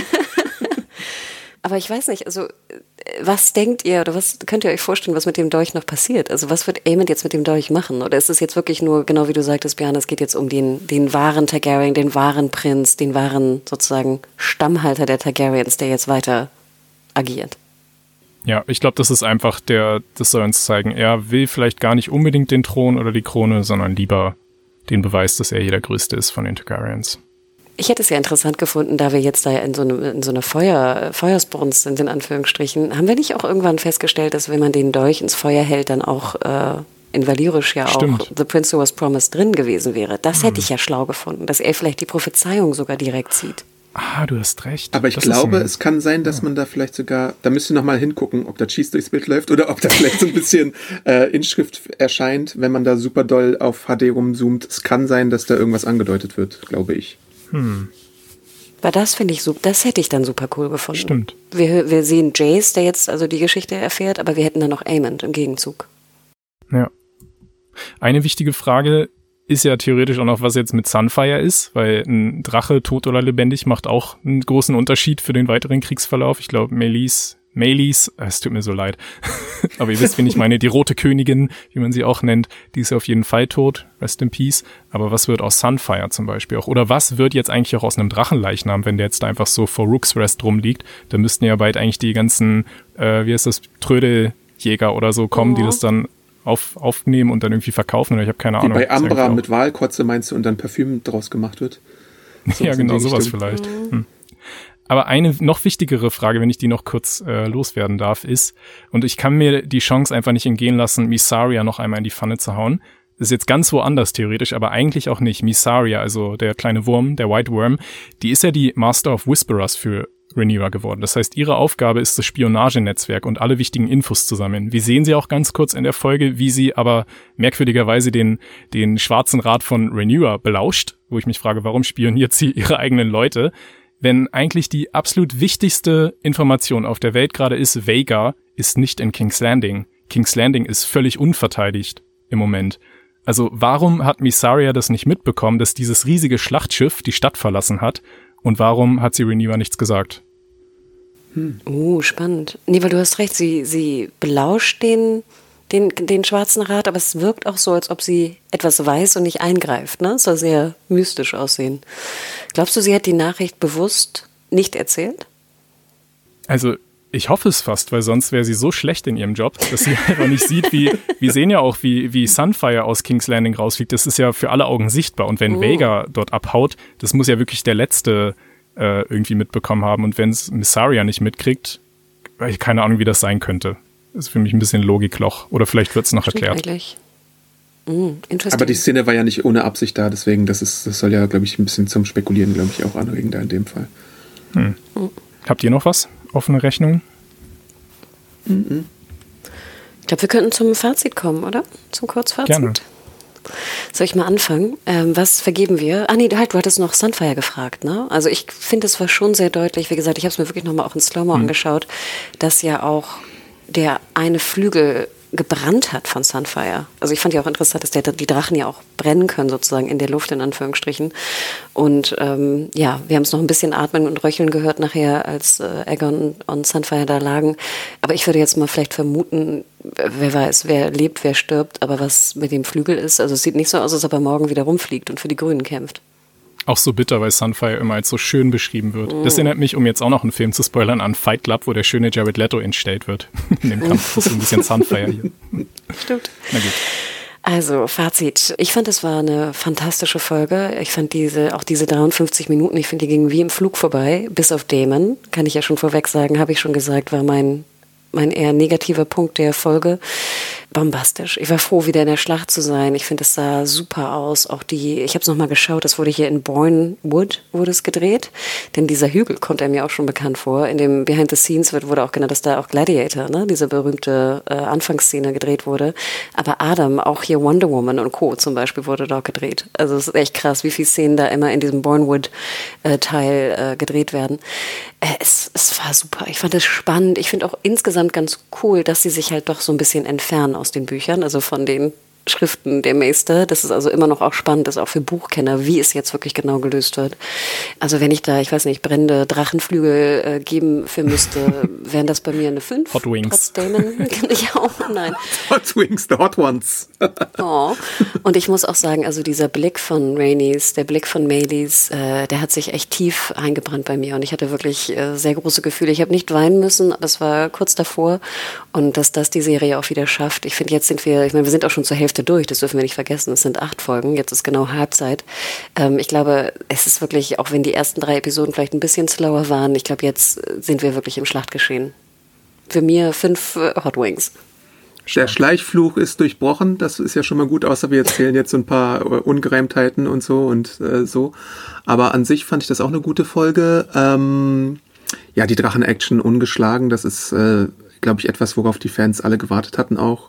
Aber ich weiß nicht, also was denkt ihr oder was könnt ihr euch vorstellen, was mit dem Dolch noch passiert? Also was wird Aemon jetzt mit dem Dolch machen? Oder ist es jetzt wirklich nur, genau wie du sagtest, Björn, es geht jetzt um den, den wahren Targaryen, den wahren Prinz, den wahren sozusagen Stammhalter der Targaryens, der jetzt weiter agiert? Ja, ich glaube, das ist einfach der, das soll uns zeigen, er will vielleicht gar nicht unbedingt den Thron oder die Krone, sondern lieber den Beweis, dass er hier der Größte ist von den Targaryens. Ich hätte es ja interessant gefunden, da wir jetzt da in so eine, in so eine Feuer, Feuersbrunst sind, in Anführungsstrichen. Haben wir nicht auch irgendwann festgestellt, dass wenn man den Dolch ins Feuer hält, dann auch äh, in Valyrisch ja Stimmt. auch The Prince Who Was Promised drin gewesen wäre. Das hätte ich ja schlau gefunden, dass er vielleicht die Prophezeiung sogar direkt sieht. Ah, du hast recht. Aber ich das glaube, ein, es kann sein, dass ja. man da vielleicht sogar, da müsst ihr nochmal hingucken, ob da Cheese durchs Bild läuft oder ob da vielleicht so ein bisschen äh, Inschrift erscheint, wenn man da super doll auf H D rumzoomt. Es kann sein, dass da irgendwas angedeutet wird, glaube ich. Hm. Weil das finde ich super, das hätte ich dann super cool gefunden. Stimmt. Wir, wir sehen Jace, der jetzt also die Geschichte erfährt, aber wir hätten dann noch Aemond im Gegenzug. Ja. Eine wichtige Frage ist ja theoretisch auch noch, was jetzt mit Sunfire ist, weil ein Drache, tot oder lebendig, macht auch einen großen Unterschied für den weiteren Kriegsverlauf. Ich glaube, Meleys, Meleys, es tut mir so leid, aber ihr wisst, wen ich meine, die rote Königin, wie man sie auch nennt, die ist auf jeden Fall tot, rest in peace. Aber was wird aus Sunfire zum Beispiel auch? Oder was wird jetzt eigentlich auch aus einem Drachenleichnam, wenn der jetzt da einfach so vor Rook's Rest rumliegt? Da müssten ja bald eigentlich die ganzen, äh, wie heißt das, Trödeljäger oder so kommen, oh. die das dann Auf, aufnehmen und dann irgendwie verkaufen, oder ich habe keine Wie Ahnung. bei Ambra mit Walkotze meinst du und dann Parfüm draus gemacht wird? So ja, genau, sowas vielleicht. Hm. Aber eine noch wichtigere Frage, wenn ich die noch kurz äh, loswerden darf, ist, und ich kann mir die Chance einfach nicht entgehen lassen, Mysaria noch einmal in die Pfanne zu hauen. Das ist jetzt ganz woanders theoretisch, aber eigentlich auch nicht. Mysaria, also der kleine Wurm, der White Worm, die ist ja die Master of Whisperers für Rhaenyra geworden. Das heißt, ihre Aufgabe ist das Spionagenetzwerk und alle wichtigen Infos zu sammeln. Wir sehen sie auch ganz kurz in der Folge, wie sie aber merkwürdigerweise den den schwarzen Rat von Rhaenyra belauscht, wo ich mich frage, warum spioniert sie ihre eigenen Leute, wenn eigentlich die absolut wichtigste Information auf der Welt gerade ist, Vhagar ist nicht in King's Landing. King's Landing ist völlig unverteidigt im Moment. Also warum hat Mysaria das nicht mitbekommen, dass dieses riesige Schlachtschiff die Stadt verlassen hat? Und warum hat sie Rhaenyra nichts gesagt? Hm. Oh, spannend. Nee, weil du hast recht, sie, sie belauscht den, den, den schwarzen Rat, aber es wirkt auch so, als ob sie etwas weiß und nicht eingreift. Ne? Es soll sehr mystisch aussehen. Glaubst du, sie hat die Nachricht bewusst nicht erzählt? Also, ich hoffe es fast, weil sonst wäre sie so schlecht in ihrem Job, dass sie einfach nicht sieht, wie, wir sehen ja auch, wie, wie Sunfire aus King's Landing rausfliegt. Das ist ja für alle Augen sichtbar. Und wenn oh. Vhagar dort abhaut, das muss ja wirklich der Letzte äh, irgendwie mitbekommen haben. Und wenn es Mysaria nicht mitkriegt, ich keine Ahnung, wie das sein könnte. Das ist für mich ein bisschen Logikloch. Oder vielleicht wird es noch Stimmt erklärt. Eigentlich. Mm, Aber die Szene war ja nicht ohne Absicht da, deswegen, das ist, das soll ja, glaube ich, ein bisschen zum Spekulieren, glaube ich, auch anregen da in dem Fall. Hm. Mm. Habt ihr noch was? Offene Rechnung? Mm-mm. Ich glaube, wir könnten zum Fazit kommen, oder? Zum Kurzfazit. Gerne. Soll ich mal anfangen? Ähm, was vergeben wir? Ah nee, halt, du hattest noch Sunfire gefragt, ne? Also ich finde, es war schon sehr deutlich, wie gesagt, ich habe es mir wirklich nochmal auch in Slow-Mo hm. angeschaut, dass ja auch der eine Flügel gebrannt hat von Sunfire. Also ich fand ja auch interessant, dass der, die Drachen ja auch brennen können, sozusagen in der Luft, in Anführungsstrichen. Und ähm, ja, wir haben es noch ein bisschen atmen und röcheln gehört nachher, als äh, Aegon und Sunfire da lagen. Aber ich würde jetzt mal vielleicht vermuten, wer weiß, wer lebt, wer stirbt, aber was mit dem Flügel ist. Also es sieht nicht so aus, als ob er morgen wieder rumfliegt und für die Grünen kämpft. Auch so bitter, weil Sunfire immer als so schön beschrieben wird. Mm. Das erinnert mich, um jetzt auch noch einen Film zu spoilern, an Fight Club, wo der schöne Jared Leto entstellt wird. In dem Kampf. Das ist so ein bisschen Sunfire hier. Stimmt. Na gut. Also, Fazit. Ich fand, es war eine fantastische Folge. Ich fand diese, auch diese dreiundfünfzig Minuten, ich finde, die gingen wie im Flug vorbei. Bis auf Daemon, kann ich ja schon vorweg sagen, habe ich schon gesagt, war mein, mein eher negativer Punkt der Folge. Bombastisch. Ich war froh, wieder in der Schlacht zu sein. Ich finde, es sah super aus. Auch die, ich habe es nochmal geschaut, das wurde hier in Bourne Wood wurde es gedreht. Denn dieser Hügel kommt einem ja auch schon bekannt vor. In dem Behind the Scenes wird, wurde auch genannt, dass da auch Gladiator, ne, diese berühmte äh, Anfangsszene gedreht wurde. Aber Adam, auch hier Wonder Woman und Co. zum Beispiel wurde dort gedreht. Also es ist echt krass, wie viele Szenen da immer in diesem Bourne Wood äh, Teil äh, gedreht werden. Äh, es, es war super. Ich fand es spannend. Ich finde auch insgesamt ganz cool, dass sie sich halt doch so ein bisschen entfernen aus den Büchern, also von den Schriften der Meister. Das ist also immer noch auch spannend, das auch für Buchkenner, wie es jetzt wirklich genau gelöst wird. Also wenn ich da, ich weiß nicht, brennende Drachenflügel äh, geben für müsste, wären das bei mir eine fünf. Hot Wings. Trotzdem, ich auch, nein. Hot Wings, the hot ones. Oh. Und ich muss auch sagen, also dieser Blick von Rhaenys, der Blick von Meleys, äh, der hat sich echt tief eingebrannt bei mir und ich hatte wirklich äh, sehr große Gefühle. Ich habe nicht weinen müssen, aber es war kurz davor und dass das die Serie auch wieder schafft. Ich finde, jetzt sind wir, ich meine, wir sind auch schon zur Hälfte durch, das dürfen wir nicht vergessen, es sind acht Folgen, jetzt ist genau Halbzeit. Ähm, ich glaube, es ist wirklich, auch wenn die ersten drei Episoden vielleicht ein bisschen slower waren, ich glaube, jetzt sind wir wirklich im Schlachtgeschehen. Für mir fünf äh, Hot Wings. Der Schleichfluch ist durchbrochen, das ist ja schon mal gut, außer wir erzählen jetzt so ein paar Ungereimtheiten und so und äh, so. Aber an sich fand ich das auch eine gute Folge. Ähm, ja, die Drachen-Action ungeschlagen, das ist, äh, glaube ich, etwas, worauf die Fans alle gewartet hatten auch.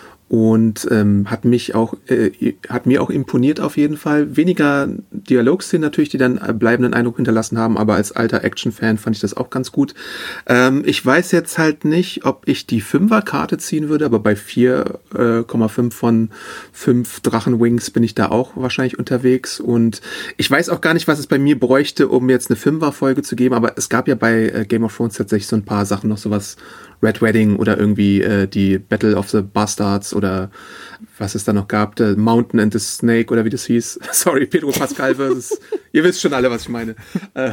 Und ähm, hat mich auch, äh, hat mir auch imponiert auf jeden Fall. Weniger Dialogszenen natürlich, die dann bleibenden Eindruck hinterlassen haben, aber als alter Action-Fan fand ich das auch ganz gut. Ähm, ich weiß jetzt halt nicht, ob ich die Fünfer-Karte ziehen würde, aber bei vier Komma fünf von fünf Drachenwings bin ich da auch wahrscheinlich unterwegs. Und ich weiß auch gar nicht, was es bei mir bräuchte, um jetzt eine Fünfer-Folge zu geben, aber es gab ja bei äh, Game of Thrones tatsächlich so ein paar Sachen, noch sowas Red Wedding oder irgendwie äh, die Battle of the Bastards oder was es da noch gab, The Mountain and the Snake oder wie das hieß. Sorry, Pedro Pascal versus, ihr wisst schon alle, was ich meine. Äh,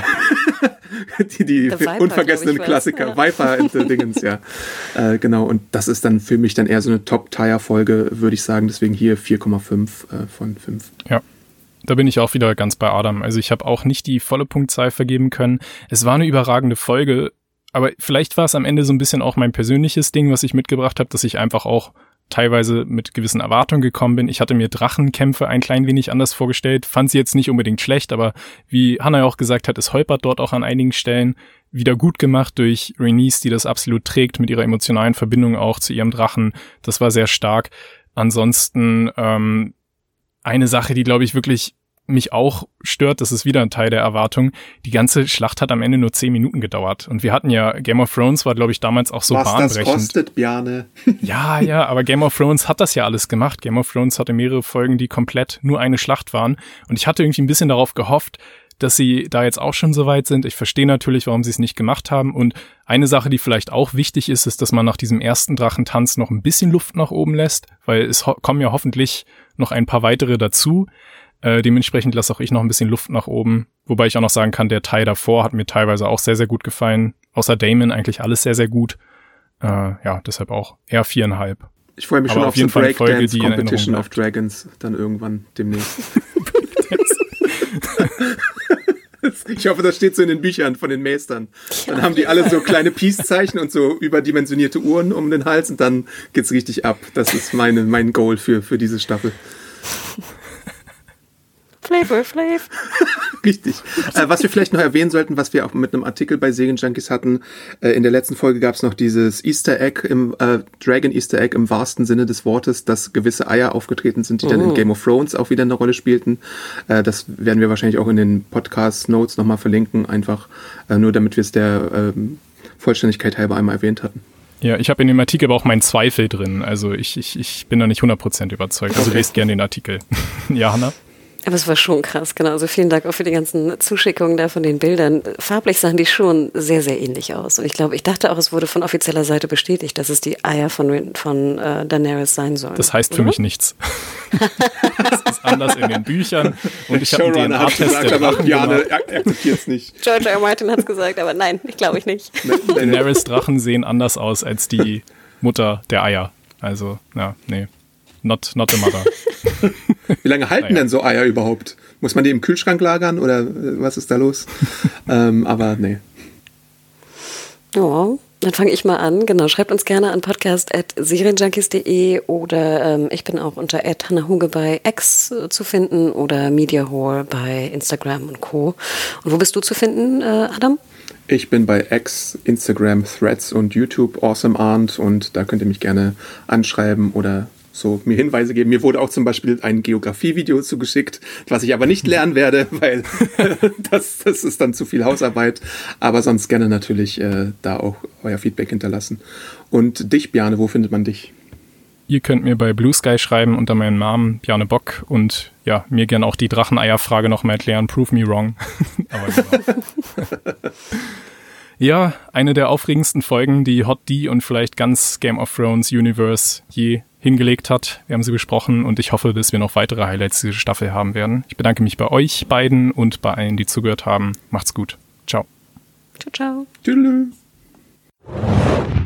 die die Viper, unvergessenen Klassiker, ja. Viper and the Dingens, ja. Äh, genau, und das ist dann für mich dann eher so eine Top-Tier-Folge, würde ich sagen, deswegen hier vier Komma fünf äh, von fünf. Ja. Da bin ich auch wieder ganz bei Adam. Also ich habe auch nicht die volle Punktzahl vergeben können. Es war eine überragende Folge, aber vielleicht war es am Ende so ein bisschen auch mein persönliches Ding, was ich mitgebracht habe, dass ich einfach auch teilweise mit gewissen Erwartungen gekommen bin. Ich hatte mir Drachenkämpfe ein klein wenig anders vorgestellt, fand sie jetzt nicht unbedingt schlecht, aber wie Hannah ja auch gesagt hat, es holpert dort auch an einigen Stellen. Wieder gut gemacht durch Rhaenys, die das absolut trägt mit ihrer emotionalen Verbindung auch zu ihrem Drachen. Das war sehr stark. Ansonsten ähm, eine Sache, die, glaube ich, wirklich mich auch stört, das ist wieder ein Teil der Erwartung. Die ganze Schlacht hat am Ende nur zehn Minuten gedauert. Und wir hatten ja, Game of Thrones war, glaube ich, damals auch so was bahnbrechend. Was das kostet, Bjarne. Ja, ja, aber Game of Thrones hat das ja alles gemacht. Game of Thrones hatte mehrere Folgen, die komplett nur eine Schlacht waren. Und ich hatte irgendwie ein bisschen darauf gehofft, dass sie da jetzt auch schon so weit sind. Ich verstehe natürlich, warum sie es nicht gemacht haben. Und eine Sache, die vielleicht auch wichtig ist, ist, dass man nach diesem ersten Drachentanz noch ein bisschen Luft nach oben lässt, weil es ho- kommen ja hoffentlich noch ein paar weitere dazu. Äh, dementsprechend lasse auch ich noch ein bisschen Luft nach oben. Wobei ich auch noch sagen kann, der Teil davor hat mir teilweise auch sehr, sehr gut gefallen. Außer Daemon eigentlich alles sehr, sehr gut. Äh, ja, deshalb auch eher viereinhalb. Ich freue mich Aber schon auf auf jeden die Fall eine Folge, Breakdance die in Competition Erinnerung of Dragons dann irgendwann demnächst. Ich hoffe, das steht so in den Büchern von den Meistern. Dann haben die alle so kleine Peace-Zeichen und so überdimensionierte Uhren um den Hals und dann geht's richtig ab. Das ist meine, mein Goal für, für diese Staffel. Flavor Flav. Richtig. Äh, was wir vielleicht noch erwähnen sollten, was wir auch mit einem Artikel bei Serienjunkies hatten, äh, in der letzten Folge gab es noch dieses Easter Egg, im äh, Dragon Easter Egg im wahrsten Sinne des Wortes, dass gewisse Eier aufgetreten sind, die oh. dann in Game of Thrones auch wieder eine Rolle spielten. Äh, das werden wir wahrscheinlich auch in den Podcast-Notes nochmal verlinken, einfach äh, nur damit wir es der äh, Vollständigkeit halber einmal erwähnt hatten. Ja, ich habe in dem Artikel aber auch meinen Zweifel drin, also ich, ich, ich bin da nicht hundert Prozent überzeugt, also okay. Lest gerne den Artikel. Ja, Hannah? Aber es war schon krass, genau. Also vielen Dank auch für die ganzen Zuschickungen da von den Bildern. Farblich sahen die schon sehr, sehr ähnlich aus. Und ich glaube, ich dachte auch, es wurde von offizieller Seite bestätigt, dass es die Eier von, von äh, Daenerys sein sollen. Das heißt für oder? mich nichts. Das ist anders in den Büchern. Und ich habe einen D N A-Test der Drachen gemacht. Akzeptiert es nicht. George R. R. Martin hat es gesagt, aber nein, ich glaube ich nicht. Daenerys Drachen sehen anders aus als die Mutter der Eier. Also, ja, nee. Not, not the mother. Wie lange halten naja. denn so Eier überhaupt? Muss man die im Kühlschrank lagern oder was ist da los? ähm, aber nee. Ja, dann fange ich mal an. Genau, schreibt uns gerne an podcast at serienjunkies punkt de oder ähm, ich bin auch unter at hannahuge bei X äh, zu finden oder MediaHore bei Instagram und Co. Und wo bist du zu finden, äh, Adam? Ich bin bei X, Instagram, Threads und YouTube awesomearnt und da könnt ihr mich gerne anschreiben oder so mir Hinweise geben. Mir wurde auch zum Beispiel ein Geografie-Video zugeschickt, was ich aber nicht lernen werde, weil das, das ist dann zu viel Hausarbeit. Aber sonst gerne natürlich äh, da auch euer Feedback hinterlassen. Und dich, Bjarne, wo findet man dich? Ihr könnt mir bei Blue Sky schreiben unter meinem Namen Bjarne Bock und ja, mir gerne auch die Dracheneierfrage noch mal erklären. Prove me wrong. Aber genau. Ja, eine der aufregendsten Folgen, die Hot D und vielleicht ganz Game of Thrones Universe je hingelegt hat. Wir haben sie besprochen und ich hoffe, dass wir noch weitere Highlights dieser Staffel haben werden. Ich bedanke mich bei euch beiden und bei allen, die zugehört haben. Macht's gut. Ciao. Ciao, ciao. Tschüss.